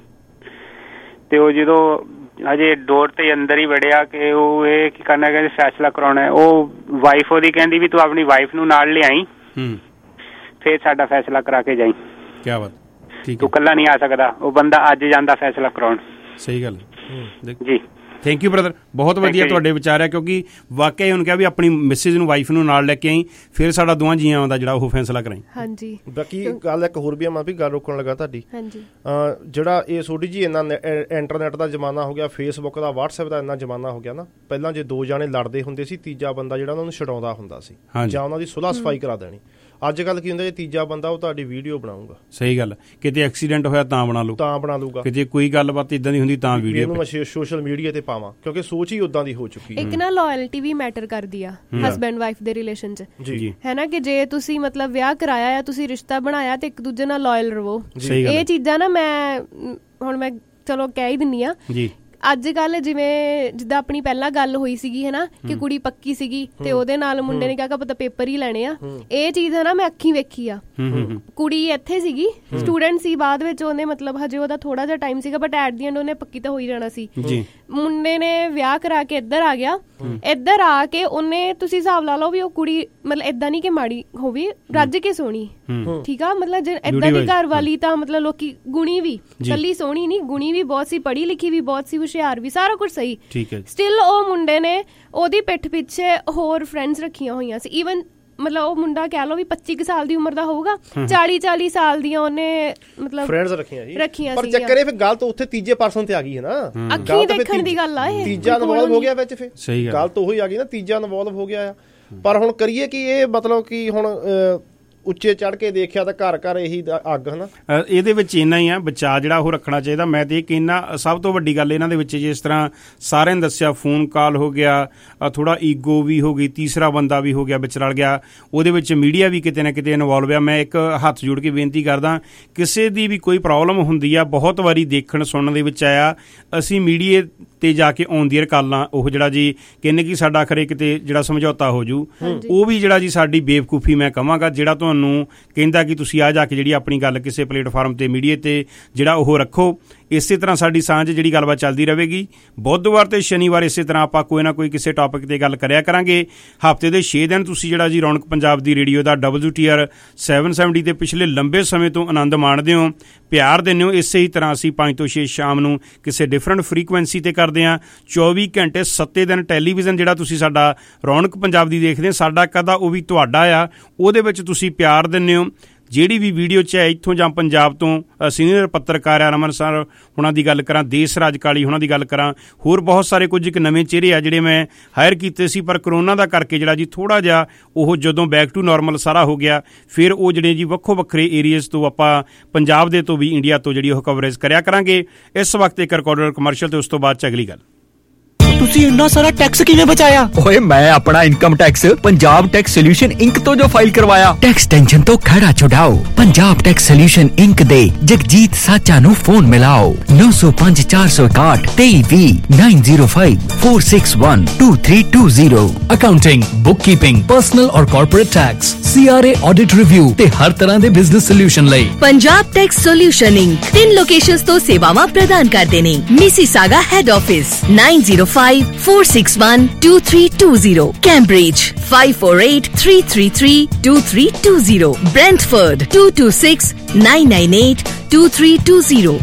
ਤੇ ਉਹ ਜਦੋਂ ਹਜੇ ਡੋਰ ਤੇ ਅੰਦਰ ਹੀ ਵੜਿਆ ਕਿ ਉਹ ਇਹ ਕੀ ਕਰਨਾ, ਕਹਿੰਦੇ ਫੈਸਲਾ ਕਰਾਉਣਾ। ਉਹ ਵਾਈਫ ਉਹਦੀ ਕਹਿੰਦੀ ਵੀ ਤੂੰ ਆਪਣੀ ਵਾਈਫ ਨੂੰ ਨਾਲ ਲਿਆਈ, ਫੇਰ ਸਾਡਾ ਫੈਸਲਾ ਕਰਾ ਕੇ ਜਾਈ। ਕਿਆ ਬਾਤ, ਠੀਕ, ਤੂੰ ਇਕੱਲਾ ਨਹੀਂ ਆ ਸਕਦਾ। ਉਹ ਬੰਦਾ ਅੱਜ ਜਾਂਦਾ ਫੈਸਲਾ ਕਰਾਉਣ। ਸਹੀ ਗੱਲ ਜੀ। ਥੈਂਕ ਯੂ ਬ੍ਰਦਰ, ਬਹੁਤ ਵਧੀਆ ਤੁਹਾਡੇ ਵਿਚਾਰ ਆ, ਕਿਉਂਕਿ ਵਾਕਿਆ ਉਹਨੂੰ ਕਿਹਾ ਵੀ ਆਪਣੀ ਮਿਸਿਜ਼ ਨੂੰ ਵਾਈਫ ਨੂੰ ਨਾਲ ਲੈ ਕੇ ਆਈ, ਫਿਰ ਸਾਡਾ ਦੋਵਾਂ ਜੀਆਂ ਦਾ ਜਿਹੜਾ ਉਹ ਫੈਸਲਾ ਕਰਾਈ। ਹਾਂਜੀ। ਬਾਕੀ ਗੱਲ ਇੱਕ ਹੋਰ ਵੀ ਆ, ਮੈਂ ਵੀ ਗੱਲ ਰੋਕਣ ਲੱਗਾ ਤੁਹਾਡੀ। ਹਾਂਜੀ। ਜਿਹੜਾ ਇਹ ਸੋਡੀ ਜੀ ਇੰਨਾ ਇੰਟਰਨੈਟ ਦਾ ਜ਼ਮਾਨਾ ਹੋ ਗਿਆ, ਫੇਸਬੁੱਕ ਦਾ, ਵਟਸਐਪ ਦਾ ਇੰਨਾ ਜ਼ਮਾਨਾ ਹੋ ਗਿਆ ਨਾ, ਪਹਿਲਾਂ ਜੇ ਦੋ ਜਾਣੇ ਲੜਦੇ ਹੁੰਦੇ ਸੀ, ਤੀਜਾ ਬੰਦਾ ਜਿਹੜਾ ਉਹਨਾਂ ਨੂੰ ਛਡਾਉਂਦਾ ਹੁੰਦਾ ਸੀ ਜਾਂ ਉਹਨਾਂ ਦੀ ਸੁਲ੍ਹਾ ਸਫਾਈ ਕਰਾ ਦੇਣੀ। ਅੱਜ ਕੱਲ ਕੀ ਹੁੰਦਾ, ਜੇ ਤੀਜਾ ਬੰਦਾ ਉਹ ਤੁਹਾਡੀ ਵੀਡੀਓ ਬਣਾਊਗਾ। ਸਹੀ ਗੱਲ, ਕਿਤੇ ਐਕਸੀਡੈਂਟ ਹੋਇਆ ਤਾਂ ਬਣਾ ਲੂ ਤਾਂ ਬਣਾ ਲੂਗਾ, ਕਿ ਜੇ ਕੋਈ ਗੱਲਬਾਤ ਇਦਾਂ ਦੀ ਹੁੰਦੀ ਤਾਂ ਵੀਡੀਓ ਨੂੰ ਮੈਂ ਸੋਸ਼ਲ ਮੀਡੀਆ ਤੇ ਪਾਵਾਂ, ਕਿਉਂਕਿ ਸੋਚ ਹੀ ਉਦਾਂ ਦੀ ਹੋ ਚੁੱਕੀ ਹੈ। ਇੱਕ ਨਾ ਲਾਇਲਟੀ ਵੀ ਮੈਟਰ ਕਰਦੀ ਆ ਹਸਬੈਂਡ ਵਾਈਫ ਦੇ ਰਿਲੇਸ਼ਨ ਚ, ਹੈ ਨਾ, ਕਿ ਜੇ ਤੁਸੀਂ ਮਤਲਬ ਵਿਆਹ ਕਰਾਇਆ ਆ, ਤੁਸੀਂ ਰਿਸ਼ਤਾ ਬਣਾਇਆ, ਤੇ ਇੱਕ ਦੂਜੇ ਨਾਲ ਲਾਇਲ ਰਵੋ। ਇਹ ਚੀਜ਼ਾਂ ਨਾ ਮੈਂ ਹੁਣ ਮੈਂ ਚਲੋ ਕਹਿ ਹੀ ਦਿੰਨੀ ਆ। ਅੱਜ ਕੱਲ ਜਿਵੇਂ ਜਿੱਦਾਂ ਆਪਣੀ ਪਹਿਲਾਂ ਗੱਲ ਹੋਈ ਸੀਗੀ ਹੈ ਨਾ, ਕਿ ਕੁੜੀ ਪੱਕੀ ਸੀਗੀ ਤੇ ਉਹਦੇ ਨਾਲ ਮੁੰਡੇ ਨੇ ਕਿਹਾ ਕਿ ਪਤਾ ਪੇਪਰ ਹੀ ਲੈਣੇ ਆ, ਇਹ ਚੀਜ਼ ਹੈ ਨਾ ਮੈਂ ਅੱਖੀਂ ਵੇਖੀ ਆ। ਕੁੜੀ ਇੱਥੇ ਸੀਗੀ, ਸਟੂਡੈਂਟ ਸੀ, ਬਾਅਦ ਵਿੱਚ ਉਹਨੇ ਮਤਲਬ ਹਜੇ ਉਹਦਾ ਥੋੜਾ ਜਿਹਾ ਟਾਈਮ ਸੀਗਾ ਬਟ ਐਟ ਦੀ ਐਂਡ ਉਹਨੇ ਪੱਕੀ ਤਾਂ ਹੋ ਹੀ ਜਾਣਾ ਸੀ। ਮੁੰਡੇ ਨੇ ਵਿਆਹ ਕਰਾ ਕੇ ਇੱਧਰ ਆ ਗਿਆ, ਇੱਧਰ ਆ ਕੇ ਉਹਨੇ ਤੁਸੀਂ ਹਿਸਾਬ ਲਾ ਲਓ ਵੀ ਉਹ ਕੁੜੀ ਮਤਲਬ ਏਦਾਂ ਨਹੀਂ ਕਿ ਮਾੜੀ ਹੋਵੇ, ਰੱਜ ਕੇ ਸੋਹਣੀ, ਠੀਕ ਆ, ਮਤਲਬ ਏਦਾਂ ਦੀ ਘਰ ਵਾਲੀ ਤਾਂ ਮਤਲਬ ਲੋਕੀ ਗੁਣੀ ਵੀ, ਕੱਲੀ ਸੋਹਣੀ ਨਹੀਂ ਗੁਣੀ ਵੀ ਬਹੁਤ ਸੀ, ਪੜ੍ਹੀ ਲਿਖੀ ਵੀ ਬਹੁਤ ਸੀ, ਹੁਸ਼ਿਆਰ ਵੀ, ਸਾਰਾ ਕੁਛ ਸਹੀ। ਸਟਿਲ ਉਹ ਮੁੰਡੇ ਨੇ ਉਹਦੀ ਪਿੱਠ ਪਿੱਛੇ ਹੋਰ ਫਰੈਂਡਸ ਰੱਖੀਆਂ ਹੋਈਆਂ ਸੀ। ਈਵਨ ਮਤਲਬ ਉਹ ਮੁੰਡਾ ਕਹਿ ਲਓ ਵੀ ਪੱਚੀ ਕੁ ਸਾਲ ਦੀ ਉਮਰ ਦਾ ਹੋਊਗਾ, ਚਾਲੀ ਚਾਲੀ ਸਾਲ ਦੀਆਂ ਉਹਨੇ ਮਤਲਬ ਫਰੈਂਡਸ ਰੱਖੀਆਂ ਜੀ ਰੱਖੀਆਂ ਪਰ ਚੱਕਰ ਇਹ ਫਿਰ ਗੱਲ ਤਾਂ ਉੱਥੇ ਤੀਜੇ ਪਰਸਨ ਤੇ ਆ ਗਈ ਹੈ ਨਾ, ਅੱਖੀਂ ਦੇਖਣ ਦੀ ਗੱਲ ਆ, ਇਹ ਤੀਜਾ ਇਨਵੋਲਵ ਹੋ ਗਿਆ ਵਿੱਚ, ਫਿਰ ਗੱਲ ਤਾਂ ਉਹੀ ਆ ਗਈ ਨਾ, ਤੀਜਾ ਇਨਵੋਲਵ ਹੋ ਗਿਆ ਆ। ਪਰ ਹੁਣ ਕਰੀਏ ਕਿ ਇਹ ਮਤਲਬ ਕਿ ਹੁਣ ਉੱਚੇ ਚੜ ਕੇ ਦੇਖਿਆ ਤਾਂ ਘਰ ਘਰ ਇਹੀ ਅੱਗ ਹਨਾ। ਇਹਦੇ ਵਿੱਚ ਇੰਨਾ ਹੀ ਆ, ਬਚਾਅ ਜਿਹੜਾ ਉਹ ਰੱਖਣਾ ਚਾਹੀਦਾ। ਮੈਂ ਤੇ ਇਹ ਕਹਿੰਦਾ ਸਭ ਤੋਂ ਵੱਡੀ ਗੱਲ ਇਹਨਾਂ ਦੇ ਵਿੱਚ ਜਿਸ ਤਰ੍ਹਾਂ ਸਾਰਿਆਂ ਨੇ ਦੱਸਿਆ, ਫੋਨ ਕਾਲ ਹੋ ਗਿਆ, ਥੋੜਾ ਈਗੋ ਵੀ ਹੋ ਗਈ, ਤੀਸਰਾ ਬੰਦਾ ਵੀ ਹੋ ਗਿਆ ਵਿੱਚ ਰਲ ਗਿਆ, ਉਹਦੇ ਵਿੱਚ ਮੀਡੀਆ ਵੀ ਕਿਤੇ ਨਾ ਕਿਤੇ ਇਨਵੋਲਵ ਆ। ਮੈਂ ਇੱਕ ਹੱਥ ਜੋੜ ਕੇ ਬੇਨਤੀ ਕਰਦਾ, ਕਿਸੇ ਦੀ ਵੀ ਕੋਈ ਪ੍ਰੋਬਲਮ ਹੁੰਦੀ ਆ, ਬਹੁਤ ਵਾਰੀ ਦੇਖਣ ਸੁਣਨ ਦੇ ਵਿੱਚ ਆਇਆ, ਅਸੀਂ ਮੀਡੀਆ ਤੇ ਜਾ ਕੇ ਔਨ ਦੀ ਏਅਰ ਕਾਲਾਂ ਉਹ ਜਿਹੜਾ ਜੀ ਕਹਿੰਦੇ ਕਿ ਸਾਡਾ ਖਰੇ ਕਿਤੇ ਜਿਹੜਾ ਸਮਝੌਤਾ ਹੋ ਜੂ, ਉਹ ਵੀ ਜਿਹੜਾ ਜੀ ਸਾਡੀ ਬੇਵਕੂਫੀ ਮੈਂ ਕਹਾਂਗਾ। ਜਿਹੜਾ ਤੁਹਾਨੂੰ ਕਹਿੰਦਾ ਕਿ ਤੁਸੀਂ ਆ ਜਾ ਕੇ ਜਿਹੜੀ ਆਪਣੀ ਗੱਲ ਕਿਸੇ ਪਲੇਟਫਾਰਮ ਤੇ ਮੀਡੀਆ ਤੇ ਜਿਹੜਾ ਉਹ ਰੱਖੋ, ਇਸੇ ਤਰ੍ਹਾਂ ਸਾਡੀ ਸਾਂਝ ਜਿਹੜੀ ਗੱਲਬਾਤ ਚੱਲਦੀ ਰਹੇਗੀ। ਬੁੱਧਵਾਰ ਤੇ ਸ਼ਨੀਵਾਰ ਇਸੇ ਤਰ੍ਹਾਂ ਆਪਾਂ ਕੋਈ ਨਾ ਕੋਈ ਕਿਸੇ ਟੌਪਿਕ ਤੇ ਗੱਲ ਕਰਿਆ ਕਰਾਂਗੇ। ਹਫ਼ਤੇ ਦੇ ਛੇ ਦਿਨ ਤੁਸੀਂ ਜਿਹੜਾ ਜੀ ਰੌਣਕ ਪੰਜਾਬ ਦੀ ਰੇਡੀਓ ਦਾ W T R seven seventy ਤੇ ਪਿਛਲੇ ਲੰਬੇ ਸਮੇਂ ਤੋਂ ਆਨੰਦ ਮਾਣਦੇ ਹੋ, ਪਿਆਰ ਦਿੰਦੇ ਹੋ। ਇਸੇ ਹੀ ਤਰ੍ਹਾਂ ਅਸੀਂ ਪੰਜ ਤੋਂ ਛੇ ਸ਼ਾਮ ਨੂੰ ਕਿਸੇ ਡਿਫਰੈਂਟ ਫਰੀਕੁਐਂਸੀ ਤੇ ਕਰਦੇ ਹਾਂ। ਚੌਵੀ ਘੰਟੇ ਸੱਤੇ ਦਿਨ ਟੈਲੀਵਿਜ਼ਨ ਜਿਹੜਾ ਤੁਸੀਂ ਸਾਡਾ ਰੌਣਕ ਪੰਜਾਬ ਦੀ ਦੇਖਦੇ ਹੋ, ਸਾਡਾ ਕਦਾ ਉਹ ਵੀ ਤੁਹਾਡਾ ਆ, ਉਹਦੇ ਵਿੱਚ ਤੁਸੀਂ ਪਿਆਰ ਦਿੰਦੇ ਹੋ। ਜਿਹੜੀ ਵੀ ਵੀਡੀਓ ਚਾਹੇ ਇੱਥੋਂ ਜਾਂ ਪੰਜਾਬ ਤੋਂ ਸੀਨੀਅਰ ਪੱਤਰਕਾਰ ਆ ਰਮਨ ਸਰ ਹੁਣਾਂ ਦੀ ਗੱਲ ਕਰਾਂ, ਦੇਸ ਰਾਜ ਕਾਲੀ ਹੁਣਾਂ ਦੀ ਗੱਲ ਕਰਾਂ, ਹੋਰ ਬਹੁਤ ਸਾਰੇ ਕੁਝ ਇੱਕ ਨਵੇਂ ਚਿਹਰੇ ਆ ਜਿਹੜੇ ਮੈਂ ਹਾਇਰ ਕੀਤੇ ਸੀ, ਪਰ ਕਰੋਨਾ ਦਾ ਕਰਕੇ ਜਿਹੜਾ ਜੀ ਥੋੜ੍ਹਾ ਜਿਹਾ ਉਹ ਜਦੋਂ ਬੈਕ ਟੂ ਨੋਰਮਲ ਸਾਰਾ ਹੋ ਗਿਆ, ਫਿਰ ਉਹ ਜਿਹੜੇ ਜੀ ਵੱਖੋ ਵੱਖਰੇ ਏਰੀਆਜ਼ ਤੋਂ ਆਪਾਂ ਪੰਜਾਬ ਦੇ ਤੋਂ ਵੀ ਇੰਡੀਆ ਤੋਂ ਜਿਹੜੀ ਉਹ ਕਵਰੇਜ ਕਰਿਆ ਕਰਾਂਗੇ। ਇਸ ਵਕਤ ਇੱਕ ਰਿਕਾਰਡਰ ਕਮਰਸ਼ੀਅਲ ਤੇ ਉਸ ਤੋਂ ਬਾਅਦ 'ਚ ਅਗਲੀ ਗੱਲ। ਤੁਸੀਂ ਇੰਨਾ ਸਾਰਾ ਟੈਕਸ ਕਿਵੇਂ ਬਚਾਇਆ? ਓਏ ਮੈਂ ਆਪਣਾ income tax Punjab tax solution Inc ਤੋਂ ਜੋ ਫਾਈਲ ਕਰਵਾਇਆ। ਟੈਕਸ ਟੈਂਸ਼ਨ ਤੋਂ ਖੜਾ ਛੁਡਾਓ, ਪੰਜਾਬ ਟੈਕਸ ਸੋਲਿਊਸ਼ਨ ਇੰਕ ਦੇ ਜਗਜੀਤ ਸਾਚਾ ਨੂੰ ਫੋਨ ਮਿਲਾਓ ਨੌ ਸੌ ਪੰਜ ਚਾਰ ਸੌ ਇਕਾਹਠ ਤੇਈ ਵੀਹ ਨੌ ਜ਼ੀਰੋ ਪੰਜ ਚਾਰ ਛੇ ਇੱਕ ਦੋ ਤਿੰਨ ਦੋ ਜ਼ੀਰੋ। ਅਕਾਊਂਟਿੰਗ, ਬੁੱਕਕੀਪਿੰਗ, ਪਰਸਨਲ ਔਰ corporate tax, C R A audit review ਤੇ ਹਰ ਤਰ੍ਹਾਂ ਦੇ ਬਿਜ਼ਨਸ ਸੋਲਿਊਸ਼ਨ ਲਈ ਪੰਜਾਬ ਟੈਕਸ ਸੋਲਿਊਸ਼ਨ ਇੰਕ ਤਿੰਨ ਲੋਕੇਸ਼ਨਸ ਤੋਂ ਸੇਵਾਵਾਂ ਪ੍ਰਦਾਨ ਕਰਦੇ ਨੇ। ਮਿਸੀਸਾਗਾ ਹੈਡ ਆਫਿਸ ਨੌ ਜ਼ੀਰੋ ਪੰਜ four six one two three two zero, Cambridge five four eight three three three two three two zero, Brentford two two six nine nine eight two three two zero।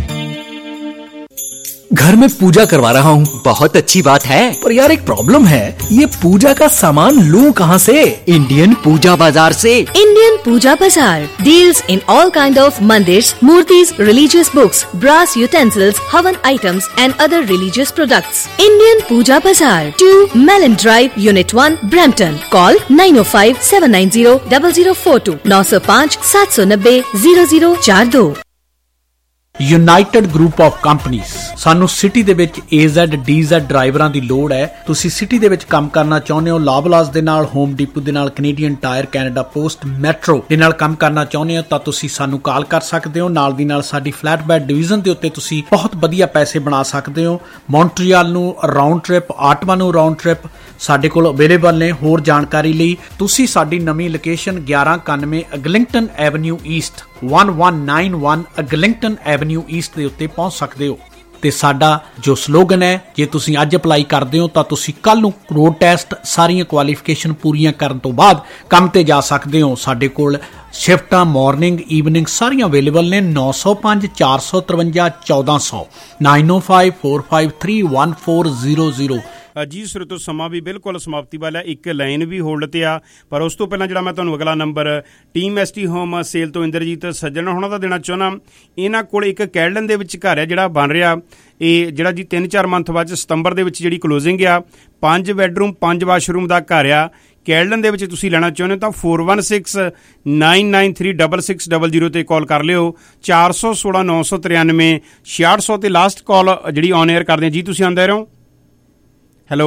घर में पूजा करवा रहा हूँ। बहुत अच्छी बात है, पर यार एक प्रॉब्लम है, ये पूजा का सामान लूँ कहाँ से? इंडियन पूजा बाजार से। Indian Puja Bazaar deals in all kind of मंदिर्स, मूर्तिज, religious books, brass utensils, havan items and other religious products. Indian Puja Bazaar, two Melanie drive, unit one, Brampton. Call nine O five seven nine zero double zero four two, नौ सौ पाँच सात सौ नब्बे zero zero चार दो। United group of companies. ਸਾਨੂੰ city ਦੇ ਵਿੱਚ ਏ ਜ਼ੈਡ ਡੀ ਜ਼ੈਡ ਡਰਾਈਵਰਾਂ ਦੀ ਲੋੜ ਹੈ। ਤੁਸੀਂ ਸਿਟੀ ਦੇ ਵਿੱਚ ਕੰਮ ਕਰਨਾ ਚਾਹੁੰਦੇ ਹੋ, ਲਾਬਲਾਸ ਦੇ ਨਾਲ, ਹੋਮ ਡੀਪੂ ਦੇ ਨਾਲ, Canadian Tire, Canada Post, Metro ਦੇ ਨਾਲ ਕੰਮ ਕਰਨਾ ਚਾਹੁੰਦੇ ਹੋ ਤਾਂ ਤੁਸੀਂ ਸਾਨੂੰ ਕਾਲ ਕਰ ਸਕਦੇ ਹੋ। ਨਾਲ ਦੀ ਨਾਲ ਸਾਡੀ ਫਲੈਟ ਬੈਡ ਡਿਵੀਜ਼ਨ ਦੇ ਉੱਤੇ ਤੁਸੀਂ ਬਹੁਤ ਵਧੀਆ ਪੈਸੇ ਬਣਾ ਸਕਦੇ ਹੋ। ਮੌਂਟਰੀਅਲ ਨੂੰ ਰਾਉਂਡ ਟ੍ਰਿਪ, ਆਟਵਾ ਨੂੰ ਰਾਉਂਡ ਟ੍ਰਿਪ ਸਾਡੇ ਕੋਲ ਅਵੇਲੇਬਲ ਨੇ। ਹੋਰ ਜਾਣਕਾਰੀ ਲਈ ਤੁਸੀਂ ਸਾਡੀ ਨਵੀਂ ਲੋਕੇਸ਼ਨ ਗਿਆਰਾਂ ਇਕਾਨਵੇਂ ਅਗਲਿੰਗਟਨ ਐਵਨਿਊ ਈਸਟ ਇੱਕ ਇੱਕ ਨੌਂ ਇੱਕ ਅਗਲਿੰਗਟਨ ਐਵਨਿਊ ਈਸਟ ਦੇ ਉੱਤੇ ਪਹੁੰਚ ਸਕਦੇ ਹੋ। ਤੇ ਸਾਡਾ ਜੋ ਸਲੋਗਨ ਹੈ, ਜੇ ਤੁਸੀਂ ਅੱਜ ਅਪਲਾਈ ਕਰਦੇ ਹੋ ਤਾਂ ਤੁਸੀਂ ਕੱਲ ਨੂੰ ਰੋਡ ਟੈਸਟ ਸਾਰੀਆਂ ਕੁਆਲੀਫਿਕੇਸ਼ਨ ਪੂਰੀਆਂ ਕਰਨ ਤੋਂ ਬਾਅਦ ਕੰਮ ਤੇ ਜਾ ਸਕਦੇ ਹੋ। ਸਾਡੇ ਕੋਲ ਸ਼ਿਫਟਾਂ ਮਾਰਨਿੰਗ ਈਵਨਿੰਗ ਸਾਰੀਆਂ ਅਵੇਲੇਬਲ ਨੇ। ਨੌ ਸੌ ਪੰਜ ਚਾਰ ਸੌ ਤਰਵੰਜਾ ਚੌਦਾਂ ਸੌ nine O five four five three one four zero zero. ਜੀ ਸਰੋਤੋ ਸਮਾਂ ਵੀ ਬਿਲਕੁਲ ਸਮਾਪਤੀ ਵਾਲਾ, ਇੱਕ ਲਾਈਨ ਵੀ ਹੋਲਡ ਤੇ ਆ, ਪਰ ਉਸ ਤੋਂ ਪਹਿਲਾਂ ਜਿਹੜਾ ਮੈਂ ਤੁਹਾਨੂੰ ਅਗਲਾ number team S T home sale ਤੋਂ ਇੰਦਰਜੀਤ ਸੱਜਣ ਹੋਣਾ ਦਾ ਦੇਣਾ ਚਾਹੁੰਦਾ। ਇਹਨਾਂ ਕੋਲ ਇੱਕ ਕੈਲਡਨ ਦੇ ਵਿੱਚ ਘਰ ਹੈ ਜਿਹੜਾ ਬਣ ਰਿਹਾ, ਇਹ ਜਿਹੜਾ ਜੀ ਤਿੰਨ ਚਾਰ ਮੰਥ ਬਾਅਦ ਸਤੰਬਰ ਦੇ ਵਿੱਚ ਜਿਹੜੀ ਕਲੋਜ਼ਿੰਗ ਆ, ਪੰਜ ਬੈਡਰੂਮ ਪੰਜ ਵਾਸ਼ਰੂਮ ਦਾ ਘਰ ਆ। ਕੈਲਡਨ ਦੇ ਵਿੱਚ ਤੁਸੀਂ ਲੈਣਾ ਚਾਹੁੰਦੇ ਹੋ ਤਾਂ four one six nine nine three double six double zero ਤੇ ਕਾਲ ਕਰ ਲਿਓ। ਚਾਰ ਸੌ ਸੋਲਾਂ ਨੌ ਸੌ ਤਰਿਆਨਵੇਂ ਛਿਆਹਠ ਸੌ ਤੇ ਲਾਸਟ ਕਾਲ ਜਿਹੜੀ ਔਨ ਏਅਰ ਕਰਦੇ ਜੀ। ਤੁਸੀਂ ਆਉਂਦੇ ਰਹੋ। ਹੈਲੋ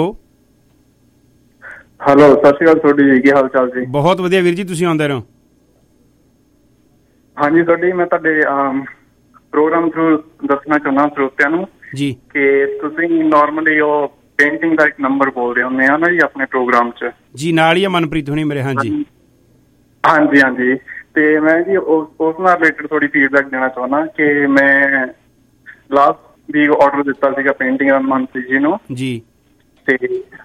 ਹੈਲੋ ਸਤਿ ਸ਼੍ਰੀ ਅਕਾਲ ਤੁਹਾਡੀ ਜੀ, ਕੀ ਹਾਲ ਚਾਲ ਜੀ? ਬਹੁਤ ਵਧੀਆ ਵੀਰ ਜੀ, ਤੁਸੀਂ ਆਉਂਦੇ ਰਹੋ। ਹਾਂਜੀ ਤੁਹਾਡੀ ਮੈਂ ਤੁਹਾਡੇ ਪ੍ਰੋਗਰਾਮ ਥਰੂ ਦੱਸਣਾ ਚਾਹੁੰਦਾ ਸਰੋਤਿਆਂ ਨੂੰ ਜੀ ਕਿ ਤੁਸੀਂ ਨਾਰਮਲੀ ਉਹ ਪੇਂਟਿੰਗ ਦਾ ਇੱਕ ਨੰਬਰ ਬੋਲਦੇ ਹੁੰਦੇ ਆ ਨਾ ਜੀ ਆਪਣੇ ਪ੍ਰੋਗਰਾਮ 'ਚ। ਜੀ ਨਾਲ ਹੀ ਆ ਮਨਪ੍ਰੀਤ ਹੁਣੀ ਮੇਰੇ। ਹਾਂਜੀ ਹਾਂਜੀ ਹਾਂਜੀ ਤੇ ਮੈਂ ਜੀ ਉਸ ਨਾਲ ਰਿਲੇਟਡ ਥੋੜੀ ਫੀਡਬੈਕ ਦੇਣਾ ਚਾਹੁੰਦਾ ਕਿ ਮੈਂ ਲਾਸਟ ਵੀਕ ਆਰਡਰ ਦਿੱਤਾ ਸੀਗਾ ਪੇਂਟਿੰਗ ਦਾ ਮਨਪ੍ਰੀਤ ਜੀ ਨੂੰ ਜੀ, ਤੇ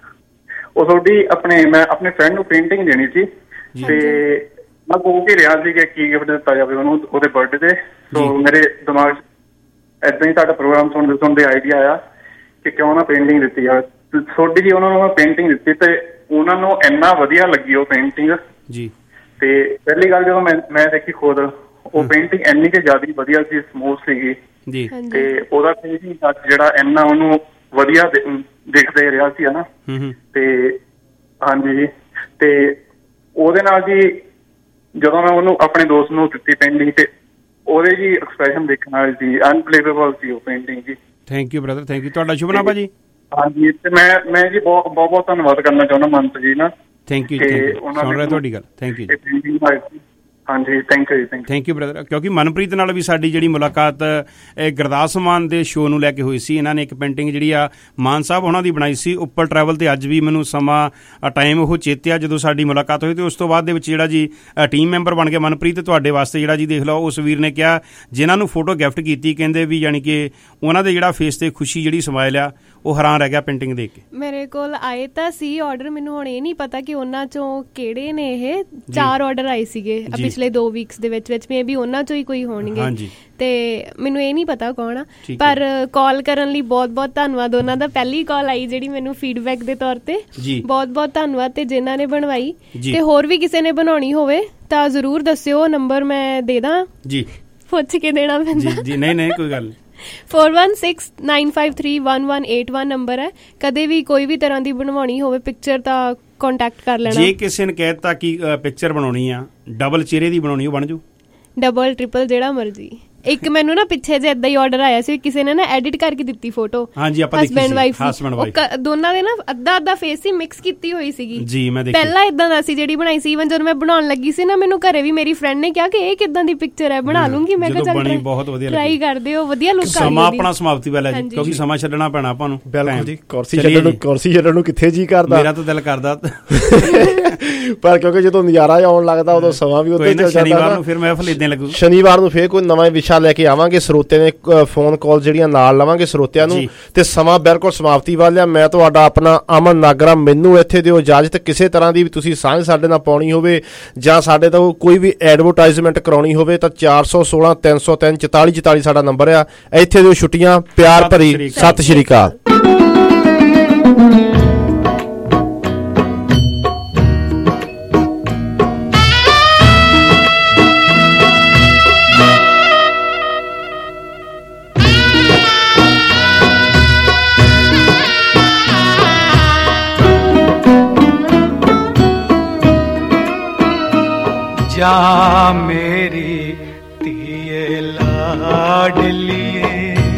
ਉਹ ਤੁਹਾਡੀ ਆਪਣੇ ਮੈਂ ਆਪਣੇ ਫਰੈਂਡ ਨੂੰ ਪੇਂਟਿੰਗ ਦੇਣੀ ਸੀ ਤੇ ਮੈਂ ਸੋਚ ਕੇ ਰਿਹਾ ਸੀ ਕਿ ਕੀ ਗਿਫਟ ਦਿੱਤਾ ਜਾਵੇ ਉਹਨੂੰ ਉਹਦੇ ਬਰਥਡੇ ਤੇ। ਸੋ ਮੇਰੇ ਦਿਮਾਗ 'ਚ ਏਦਾਂ ਹੀ ਤੁਹਾਡਾ ਪ੍ਰੋਗਰਾਮ ਸੁਣਦੇ ਸੁਣਦੇ ਆਈਡੀਆ ਆਇਆ ਕਿ ਕਿਉਂ ਨਾ ਪੇਂਟਿੰਗ ਦਿੱਤੀ ਜਾਵੇ। ਤੁਹਾਡੀ ਜੀ ਉਹਨਾਂ ਨੂੰ ਮੈਂ ਪੇਂਟਿੰਗ ਦਿੱਤੀ ਤੇ ਉਹਨਾਂ ਨੂੰ ਇੰਨਾ ਵਧੀਆ ਲੱਗੀ ਉਹ ਪੇਂਟਿੰਗ ਜੀ। ਤੇ ਪਹਿਲੀ ਗੱਲ ਜਦੋਂ ਮੈਂ ਮੈਂ ਦੇਖੀ ਖੁਦ ਉਹ ਪੇਂਟਿੰਗ ਇੰਨੀ ਕਿ ਜ਼ਿਆਦਾ ਵਧੀਆ ਸੀ, ਸਮੂਥ ਸੀਗੀ ਜੀ, ਤੇ ਉਹਦਾ ਫਿਨਿਸ਼ਿੰਗ ਟੱਚ ਜਿਹੜਾ ਇੰਨਾ ਉਹਨੂੰ ਵਧੀਆ ਦਿਖਦੇ ਰਿਹਾ ਸੀ ਹਨਾ। ਤੇ ਹਾਂਜੀ, ਤੇ ਉਹਦੇ ਨਾਲ ਜੀ ਜਦੋਂ ਮੈਂ ਉਹਨੂੰ ਆਪਣੇ ਦੋਸਤ ਨੂੰ ਦਿੱਤੀ ਪੇਂਟਿੰਗ ਤੇ ਉਹਦੇ ਜੀ ਐਕਸਪ੍ਰੈਸ਼ਨ ਦੇਖਣ ਵਾਲੀ ਸੀ, ਅਨਬਲੀਵੇਬਲ ਸੀ ਉਹ ਪੇਂਟਿੰਗ ਜੀ। Thank you brother, thank you. ਤੁਹਾਡਾ ਸ਼ੁਭ ਨਾਮ ਭਾਜੀ? ਹਾਂਜੀ, ਤੇ ਮੈਂ ਮੈਂ ਜੀ ਬਹੁਤ ਬਹੁਤ ਬਹੁਤ ਧੰਨਵਾਦ ਕਰਨਾ ਚਾਹੁੰਦਾ ਮੰਤ ਜੀ ਨਾ। ਥੈਂਕ ਯੂ, ਸੁਣ ਰਿਹਾ ਤੁਹਾਡੀ ਗੱਲ। ਥੈਂਕ ਯੂ ਜੀ। ਹਾਂਜੀ, ਥੈਂਕ ਯੂ ਜੀ। Thank you brother. ਕਿਉਂਕਿ ਮਨਪ੍ਰੀਤ ਨਾਲ ਵੀ ਸਾਡੀ ਜਿਹੜੀ ਮੁਲਾਕਾਤ ਗੁਰਦਾਸ ਮਾਨ ਦੇ ਸ਼ੋਅ ਨੂੰ ਲੈ ਕੇ ਹੋਈ ਸੀ। ਇਹਨਾਂ ਨੇ ਇੱਕ ਪੇਂਟਿੰਗ ਜਿਹੜੀ ਆ ਮਾਨ ਸਾਹਿਬ ਉਹਨਾਂ ਦੀ ਬਣਾਈ ਸੀ ਉੱਪਰ ਟਰੈਵਲ ਤੇ। ਅੱਜ ਵੀ ਮੈਨੂੰ ਸਮਾਂ ਟਾਈਮ ਉਹ ਚੇਤਿਆ ਜਦੋਂ ਸਾਡੀ ਮੁਲਾਕਾਤ ਹੋਈ ਤੇ ਉਸ ਤੋਂ ਬਾਅਦ ਦੇ ਵਿੱਚ ਜਿਹੜਾ ਜੀ ਟੀਮ ਮੈਂਬਰ ਬਣ ਕੇ ਮਨਪ੍ਰੀਤ ਤੁਹਾਡੇ ਵਾਸਤੇ ਜਿਹੜਾ ਜੀ ਦੇਖ ਲਓ ਉਸ ਵੀਰ ਨੇ ਕਿਹਾ ਜਿਨ੍ਹਾਂ ਨੂੰ ਫੋਟੋ ਗਿਫਟ ਕੀਤੀ, ਕਹਿੰਦੇ ਵੀ ਯਾਨੀ ਕਿ ਉਹਨਾਂ ਦੇ ਜਿਹੜਾ ਫੇਸ ਤੇ ਖੁਸ਼ੀ ਜਿਹੜੀ ਸਮਾਈਲ ਆ ਉਹ ਹੈਰਾਨ ਰਹਿ ਗਿਆ ਪੇਂਟਿੰਗ ਦੇਖ ਕੇ। ਮੇਰੇ ਕੋਲ ਆਏ ਤਾਂ ਸੀ ਆਰਡਰ, ਮੈਨੂੰ ਹੁਣ ਇਹ ਨਹੀਂ ਪਤਾ ਕਿ ਉਹਨਾਂ ਚੋਂ ਕਿਹੜੇ ਨੇ। ਇਹ ਚਾਰ ਆਰਡਰ ਆਏ ਸੀਗੇ ਪਿਛਲੇ ਦੋ ਵੀਕਸ ਦੇ ਵਿੱਚ ਵਿੱਚ ਮੇ ਵੀ ਉਹਨਾਂ ਚੋਂ ਹੀ ਕੋਈ ਹੋਣਗੇ ਤੇ ਮੈਨੂੰ ਇਹ ਨਹੀਂ ਪਤਾ ਕੌਣ ਆ। ਪਰ ਕਾਲ ਕਰਨ ਲਈ ਬਹੁਤ ਬਹੁਤ ਧੰਨਵਾਦ ਉਹਨਾਂ ਦਾ। ਪਹਿਲੀ ਕਾਲ ਆਈ ਜਿਹੜੀ ਮੈਨੂੰ ਫੀਡਬੈਕ ਦੇ ਤੌਰ ਤੇ, ਬਹੁਤ ਬਹੁਤ ਧੰਨਵਾਦ। ਤੇ ਜਿਨ੍ਹਾਂ ਨੇ ਬਣਵਾਈ ਤੇ ਹੋਰ ਵੀ ਕਿਸੇ ਨੇ ਬਣਾਉਣੀ ਹੋਵੇ ਤਾਂ ਜ਼ਰੂਰ ਦੱਸਿਓ, ਨੰਬਰ ਮੈਂ ਦੇ ਦਾਂ ਜੀ, ਪੁੱਛ ਕੇ ਦੇਣਾ ਪੈਂਦਾ ਜੀ। ਨਹੀਂ ਨਹੀਂ ਕੋਈ ਗੱਲ ਨਹੀਂ। four one six nine five three one one eight one number ਹੈ। ਕਦੇ ਵੀ ਕੋਈ ਵੀ ਤਰ੍ਹਾਂ ਦੀ ਬਣਵਾਉਣੀ ਹੋਵੇ ਪਿਕਚਰ ਤਾਂ ਕੰਟੈਕਟ ਕਰ ਲੈਣਾ। ਜੇ ਕਿਸੇ ਨੇ ਕਹਿਤਾ ਕਿ ਪਿਕਚਰ ਬਣਾਉਣੀ ਆ ਡਬਲ ਚਿਹਰੇ ਦੀ ਬਣਾਉਣੀ, ਉਹ ਬਣ ਜੂ, ਡਬਲ ਟ੍ਰਿਪਲ ਜਿਹੜਾ ਮਰਜੀ। ਇੱਕ ਮੈਨੂੰ ਨਾ ਪਿੱਛੇ ਜੇ ਏਦਾਂ ਹੀ ਆਰਡਰ ਆਇਆ ਸੀ, ਕਿਸੇ ਨੇ ਨਾ ਐਡਿਟ ਕਰਕੇ ਦਿੱਤੀ ਫੋਟੋ। ਹਾਂਜੀ, ਆਪਾਂ ਦੇਖੀ ਸੀ ਹਸਬੈਂਡ ਵਾਈਫ ਦੋਨਾਂ ਦੇ ਨਾ ਅੱਧਾ ਅੱਧਾ ਫੇਸ ਹੀ ਮਿਕਸ ਕੀਤੀ ਹੋਈ ਸੀਗੀ ਜੀ। ਮੈਂ ਦੇਖੀ ਪਹਿਲਾਂ ਇਦਾਂ ਦਾ ਸੀ ਜਿਹੜੀ ਬਣਾਈ ਸੀ। ਇਵਨ ਜਦੋਂ ਮੈਂ ਬਣਾਉਣ ਲੱਗੀ ਸੀ ਨਾ ਮੈਨੂੰ ਘਰੇ ਵੀ ਮੇਰੀ ਫਰੈਂਡ ਨੇ ਕਿਹਾ ਕਿ ਇਹ ਕਿਦਾਂ ਦੀ ਪਿਕਚਰ ਹੈ, ਬਣਾ ਲੂੰਗੀ। ਮੈਂ ਕਿਹਾ ਚੱਲ ਬਹੁਤ ਵਧੀਆ ਟਰਾਈ ਕਰਦੇ ਹੋ, ਵਧੀਆ ਲੁੱਕ ਆ ਰਹੀ ਹੈ। ਸਮਾਂ ਆਪਣਾ ਸਮਾਪਤੀ ਵਾਲਾ ਜੀ, ਕਿਉਂਕਿ ਸਮਾਂ ਛੱਡਣਾ ਪੈਣਾ ਆਪਾਂ ਨੂੰ। ਬਿਲਕੁਲ ਜੀ, ਕੁਰਸੀ ਛੱਡਣ ਨੂੰ ਕੁਰਸੀ ਛੱਡਣ ਨੂੰ ਕਿੱਥੇ ਜੀ ਕਰਦਾ, ਮੇਰਾ ਤਾਂ ਦਿਲ ਕਰਦਾ। ਪਰ ਕਿਉਂਕਿ ਜਦੋਂ ਨਜ਼ਾਰਾ ਆਉਣ ਲੱਗਦਾ ਉਦੋਂ ਸਮਾਂ ਵੀ ਉੱਤੇ ਚੱਲ ਜਾਂਦਾ। ਸ਼ਨੀਵਾਰ ਨੂੰ ਫਿਰ ਮਹਿਫਲ ਇਦਾਂ ਲੱਗੂ, ਸ਼ਨੀਵਾਰ ਨੂੰ ਫਿਰ ਕੋਈ ਨਵਾਂ ਵਿਸ਼ਾ ਲੈ ਕੇ ਆਵਾਂਗੇ। ਸਰੋਤੇ ਨੇ ਫੋਨ ਕਾਲ ਜਿਹੜੀਆਂ ਨਾਲ ਲਵਾਂਗੇ ਸਰੋਤਿਆਂ ਨੂੰ, ਤੇ ਸਮਾਂ ਬਿਲਕੁਲ ਸਮਾਪਤੀ ਵੱਲ ਆ। ਮੈਂ ਤੁਹਾਡਾ ਆਪਣਾ ਅਮਨ ਨਾਗਰਾ, ਮੈਨੂੰ ਇੱਥੇ ਦਿਓ ਇਜਾਜ਼ਤ। ਕਿਸੇ ਤਰ੍ਹਾਂ ਦੀ ਵੀ ਤੁਸੀਂ ਸਾਂਝ ਸਾਡੇ ਨਾਲ ਪਾਉਣੀ ਹੋਵੇ ਜਾਂ ਸਾਡੇ ਤੋਂ ਕੋਈ ਵੀ ਐਡਵਰਟਾਈਜ਼ਮੈਂਟ ਕਰਾਉਣੀ ਹੋਵੇ ਤਾਂ ਚਾਰ ਸੌ ਸੋਲਾਂ ਤਿੰਨ ਸੌ ਤਿੰਨ ਚੁਤਾਲੀ ਚੁਤਾਲੀ ਸਾਡਾ ਨੰਬਰ ਆ। ਇੱਥੇ ਦਿਓ ਛੁੱਟੀਆਂ, ਪਿਆਰ ਭਰੀ ਸਤਿ ਸ਼੍ਰੀ ਅਕਾਲ। ਜਾ ਮੇਰੀ ਧੀਏ ਲਾਡਲੀਏ,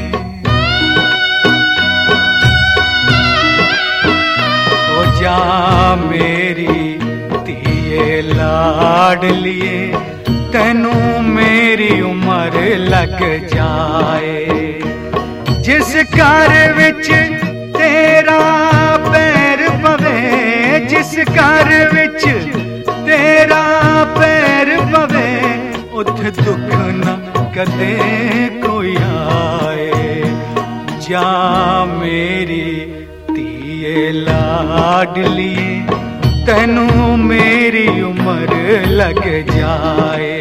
ਓ ਜਾ ਮੇਰੀ ਧੀਏ ਲਾਡਲੀਏ, ਤੈਨੂੰ ਮੇਰੀ ਉਮਰ ਲੱਗ ਜਾਏ। ਜਿਸ ਘਰ ਵਿੱਚ ਤੇਰਾ ਪੈਰ ਪਵੇ, ਜਿਸ ਘਰ ਵਿੱਚ ਤੇਰਾ ਪੈਰ ਪਵੇ, ਉੱਥੇ ਦੁੱਖ ਨਾ ਕਦੇ ਕੋਈ ਆਏ। ਜਾ ਮੇਰੀ ਧੀਏ ਲਾਡਲੀਏ, ਤੈਨੂੰ ਮੇਰੀ ਉਮਰ ਲੱਗ ਜਾਏ।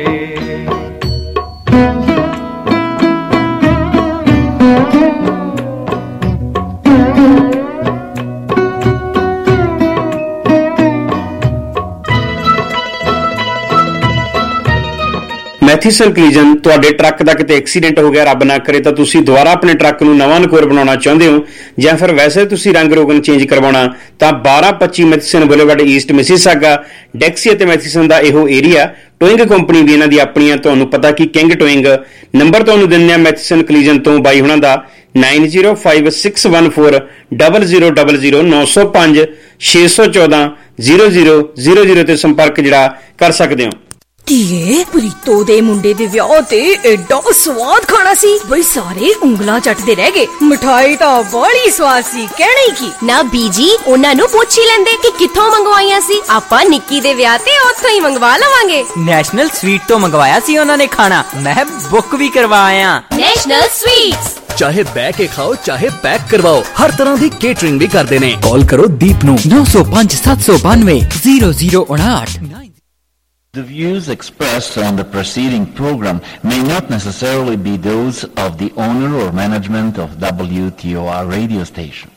ਮੈਥੀਸਨ ਕਲੀਜਨ, ਤੁਹਾਡੇ ਟਰੱਕ ਦਾ ਕਿਤੇ ਐਕਸੀਡੈਂਟ ਹੋ ਗਿਆ, ਰੱਬ ਨਾ ਕਰੇ, ਤਾਂ ਤੁਸੀਂ ਦੁਬਾਰਾ ਆਪਣੇ ਟਰੱਕ ਨੂੰ ਨਵਾਂ ਨਕੋਰ ਬਣਾਉਣਾ ਚਾਹੁੰਦੇ ਹੋ ਜਾਂ ਫਿਰ ਵੈਸੇ ਤੁਸੀਂ ਰੰਗ ਰੋਗਨ ਚੇਂਜ ਕਰਵਾਉਣਾ, ਤਾਂ ਬਾਰਾਂ ਪੱਚੀ Matheson boulevard east Mississauga, Dixie ਅਤੇ ਮੈਥੀਸਨ ਦਾ ਇਹੋ ਏਰੀਆ। ਟੋਇੰਗ ਕੰਪਨੀ ਦੀ ਇਹਨਾਂ ਦੀ ਆਪਣੀਆਂ, ਤੁਹਾਨੂੰ ਪਤਾ ਕਿ ਕਿੰਗ ਟੋਇੰਗ। ਨੰਬਰ ਤੁਹਾਨੂੰ ਦਿੰਦੇ ਆ ਮੈਥੀਸਨ ਕਲੀਜਨ ਤੋਂ ਬਾਈ ਹੁਣਾਂ ਦਾ nine zero five six one four double zero double zero ਨੌ ਸੌ ਪੰਜ ਛੇ ਸੌ ਚੌਦਾਂ ਜ਼ੀਰੋ ਜ਼ੀਰੋ ਜ਼ੀਰੋ ਜ਼ੀਰੋ ਤੇ ਸੰਪਰਕ ਜਿਹੜਾ ਕਰ ਸਕਦੇ ਹੋ। ਧੀਏ ਪ੍ਰੀਤੋ ਦੇ ਮੁੰਡੇ ਦੇ ਵਿਆਹ ਤੇ ਐਡਾ ਸਵਾਦ ਖਾਣਾ ਸੀ ਬਈ ਸਾਰੇ ਉਂਗਲਾਂ ਚੱਟਦੇ ਰਹਿ ਗਏ। ਮਠਾਈ ਤਾਂ ਬੜੀ ਸਵਾਦ ਸੀ, ਕਹਿਣਾ ਹੀ ਕੀ। ਨਾ ਬੀਜੀ ਉਹਨਾਂ ਨੂੰ ਪੁੱਛ ਹੀ ਲੈਂਦੇ ਕਿ ਕਿੱਥੋਂ ਮੰਗਵਾਈਆਂ ਸੀ। ਆਪਾਂ ਨਿੱਕੀ ਦੇ ਵਿਆਹ ਤੇ ਉੱਥੋਂ ਹੀ ਮੰਗਵਾ ਲਵਾਂਗੇ। ਨੈਸ਼ਨਲ ਸਵੀਟ ਤੋਂ ਮੰਗਵਾਇਆ ਸੀ ਉਹਨਾਂ ਨੇ ਖਾਣਾ, ਮੈਂ ਬੁੱਕ ਵੀ ਕਰਵਾਇਆ। ਨੈਸ਼ਨਲ ਸਵੀਟਸ ਚਾਹੇ ਬਹਿ ਕੇ ਖਾਓ ਚਾਹੇ ਪੈਕ ਕਰਵਾਓ, ਹਰ ਤਰ੍ਹਾਂ ਦੀ ਕੇਟਰਿੰਗ ਵੀ ਕਰਦੇ ਨੇ। ਕਾਲ ਕਰੋ ਦੀਪ ਨੂੰ ਨੌ ਸੌ ਪੰਜ ਸੱਤ ਸੌ ਬਾਨਵੇਂ ਜ਼ੀਰੋ ਜ਼ੀਰੋ ਉਨਾਹਠ। The views expressed on the preceding program may not necessarily be those of the owner or management of W T O R radio station.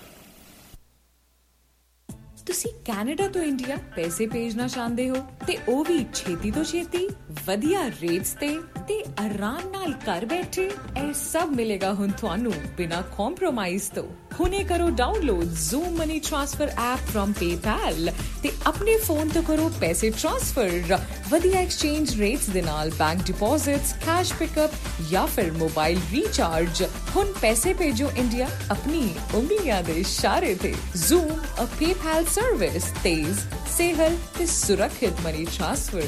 ਤੁਸੀਂ ਕੈਨੇਡਾ ਤੋਂ ਇੰਡੀਆ ਪੈਸੇ ਭੇਜਣਾ ਚਾਹੁੰਦੇ ਹੋ ਤੇ ਉਹ ਵੀ ਛੇਤੀ ਤੋਂ ਛੇਤੀ, ਵਧੀਆ ਰੇਟਸ ਤੇ ਤੇ ਆਰਾਮ ਨਾਲ ਘਰ ਬੈਠੇ। ਇਹ ਸਭ ਮਿਲੇਗਾ ਹੁਣ ਤੁਹਾਨੂੰ ਬਿਨਾਂ ਕੰਪਰੋਮਾਈਜ਼ ਤੋਂ। ਹੁਣੇ ਕਰੋ download Zoom money transfer app from PayPal ਤੇ ਆਪਣੇ ਫੋਨ ਤੋਂ ਕਰੋ ਪੈਸੇ ਟ੍ਰਾਂਸਫਰ। ਵਧੀਆ ਐਕਸਚੇਂਜ ਰੇਟਸ ਦੇ ਨਾਲ ਬੈਂਕ ਡਿਪੋਜ਼ਿਟਸ, ਕੈਸ਼ ਪਿਕਅਪ ਜਾਂ ਫਿਰ ਮੋਬਾਈਲ ਰੀਚਾਰਜ। ਹੁਣ ਪੈਸੇ ਭੇਜੋ ਇੰਡੀਆ ਆਪਣੀ ਉਂਗਲੀਆਂ ਦੇ ਇਸ਼ਾਰੇ ਤੇ। ਜ਼ੂਮ ਅ ਪੇਪੈਲ ਸਰਵਿਸ, ਤੇਜ਼, ਸੇਹਲ ਤੇ ਸੁਰੱਖਿਅਤ ਮਨੀ ਟ੍ਰਾਂਸਫਰ।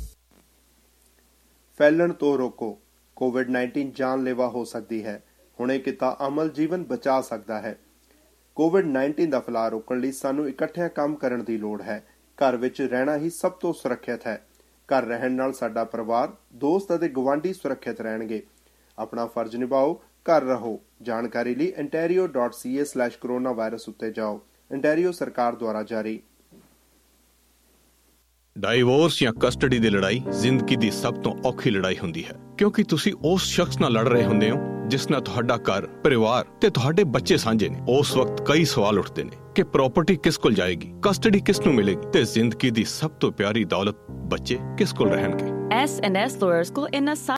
ਫੈਲਣ ਤੋਂ ਰੋਕੋ। ਕੋਵਿਡ ਨਾਈਨਟੀਨ ਜਾਨਲੇਵਾ ਹੋ ਸਕਦੀ ਹੈ। ਹੁਣੇ ਕੀਤਾ ਅਮਲ ਜੀਵਨ ਬਚਾ ਸਕਦਾ ਹੈ। ਕੋਵਿਡ ਨਾਈਨਟੀਨ ਦਾ ਫੈਲਾਅ ਰੋਕਣ ਲਈ ਸਾਨੂੰ ਇਕੱਠਿਆਂ ਕੰਮ ਕਰਨ ਦੀ ਲੋੜ ਹੈ। ਘਰ ਵਿੱਚ ਰਹਿਣਾ ਹੀ ਸਭ ਤੋਂ ਸੁਰੱਖਿਅਤ ਹੈ। ਘਰ ਰਹਿਣ ਨਾਲ ਸਾਡਾ ਪਰਿਵਾਰ, ਦੋਸਤ ਅਤੇ ਗੁਆਂਢੀ ਸੁਰੱਖਿਅਤ ਰਹਿਣਗੇ। ਆਪਣਾ ਫਰਜ਼ ਨਿਭਾਓ, ਘਰ ਰਹੋ। ਜਾਣਕਾਰੀ ਲਈ ontario dot c a slash coronavirus ਉੱਤੇ ਜਾਓ। ontario ਸਰਕਾਰ ਦੁਆਰਾ ਜਾਰੀ। ਡਾਈਵੋਰਸ ਜਾਂ ਕਸਟਡੀ ਦੀ ਲੜਾਈ ਜ਼ਿੰਦਗੀ ਦੀ ਸਭ ਤੋਂ ਔਖੀ ਲੜਾਈ ਹੁੰਦੀ ਹੈ, ਕਿਉਂਕਿ ਤੁਸੀਂ ਉਸ ਸ਼ਖਸ ਨਾਲ ਲੜ ਰਹੇ ਹੁੰਦੇ ਹੋ ਜਿਸ ਨਾਲ ਤੁਹਾਡਾ ਘਰ, ਪਰਿਵਾਰ ਤੇ ਤੁਹਾਡੇ ਬੱਚੇ ਸਾਂਝੇ ਨੇ। ਉਸ ਵਕਤ ਕਈ ਸਵਾਲ ਉੱਠਦੇ ਨੇ ਕਿ ਪ੍ਰਾਪਰਟੀ ਕਿਸ ਕੋਲ ਜਾਏਗੀ, ਕਸਟਡੀ ਕਿਸ ਨੂੰ ਮਿਲੇਗੀ ਤੇ ਜ਼ਿੰਦਗੀ ਦੀ ਸਭ ਤੋਂ ਪਿਆਰੀ ਦੌਲਤ ਬੱਚੇ ਕਿਸ ਕੋਲ ਰਹਿਣਗੇ। ਐਸ ਐਂਡ ਐਸ ਲਾਇਰਸ ਕੋਲ ਇਨ੍ਹਾਂ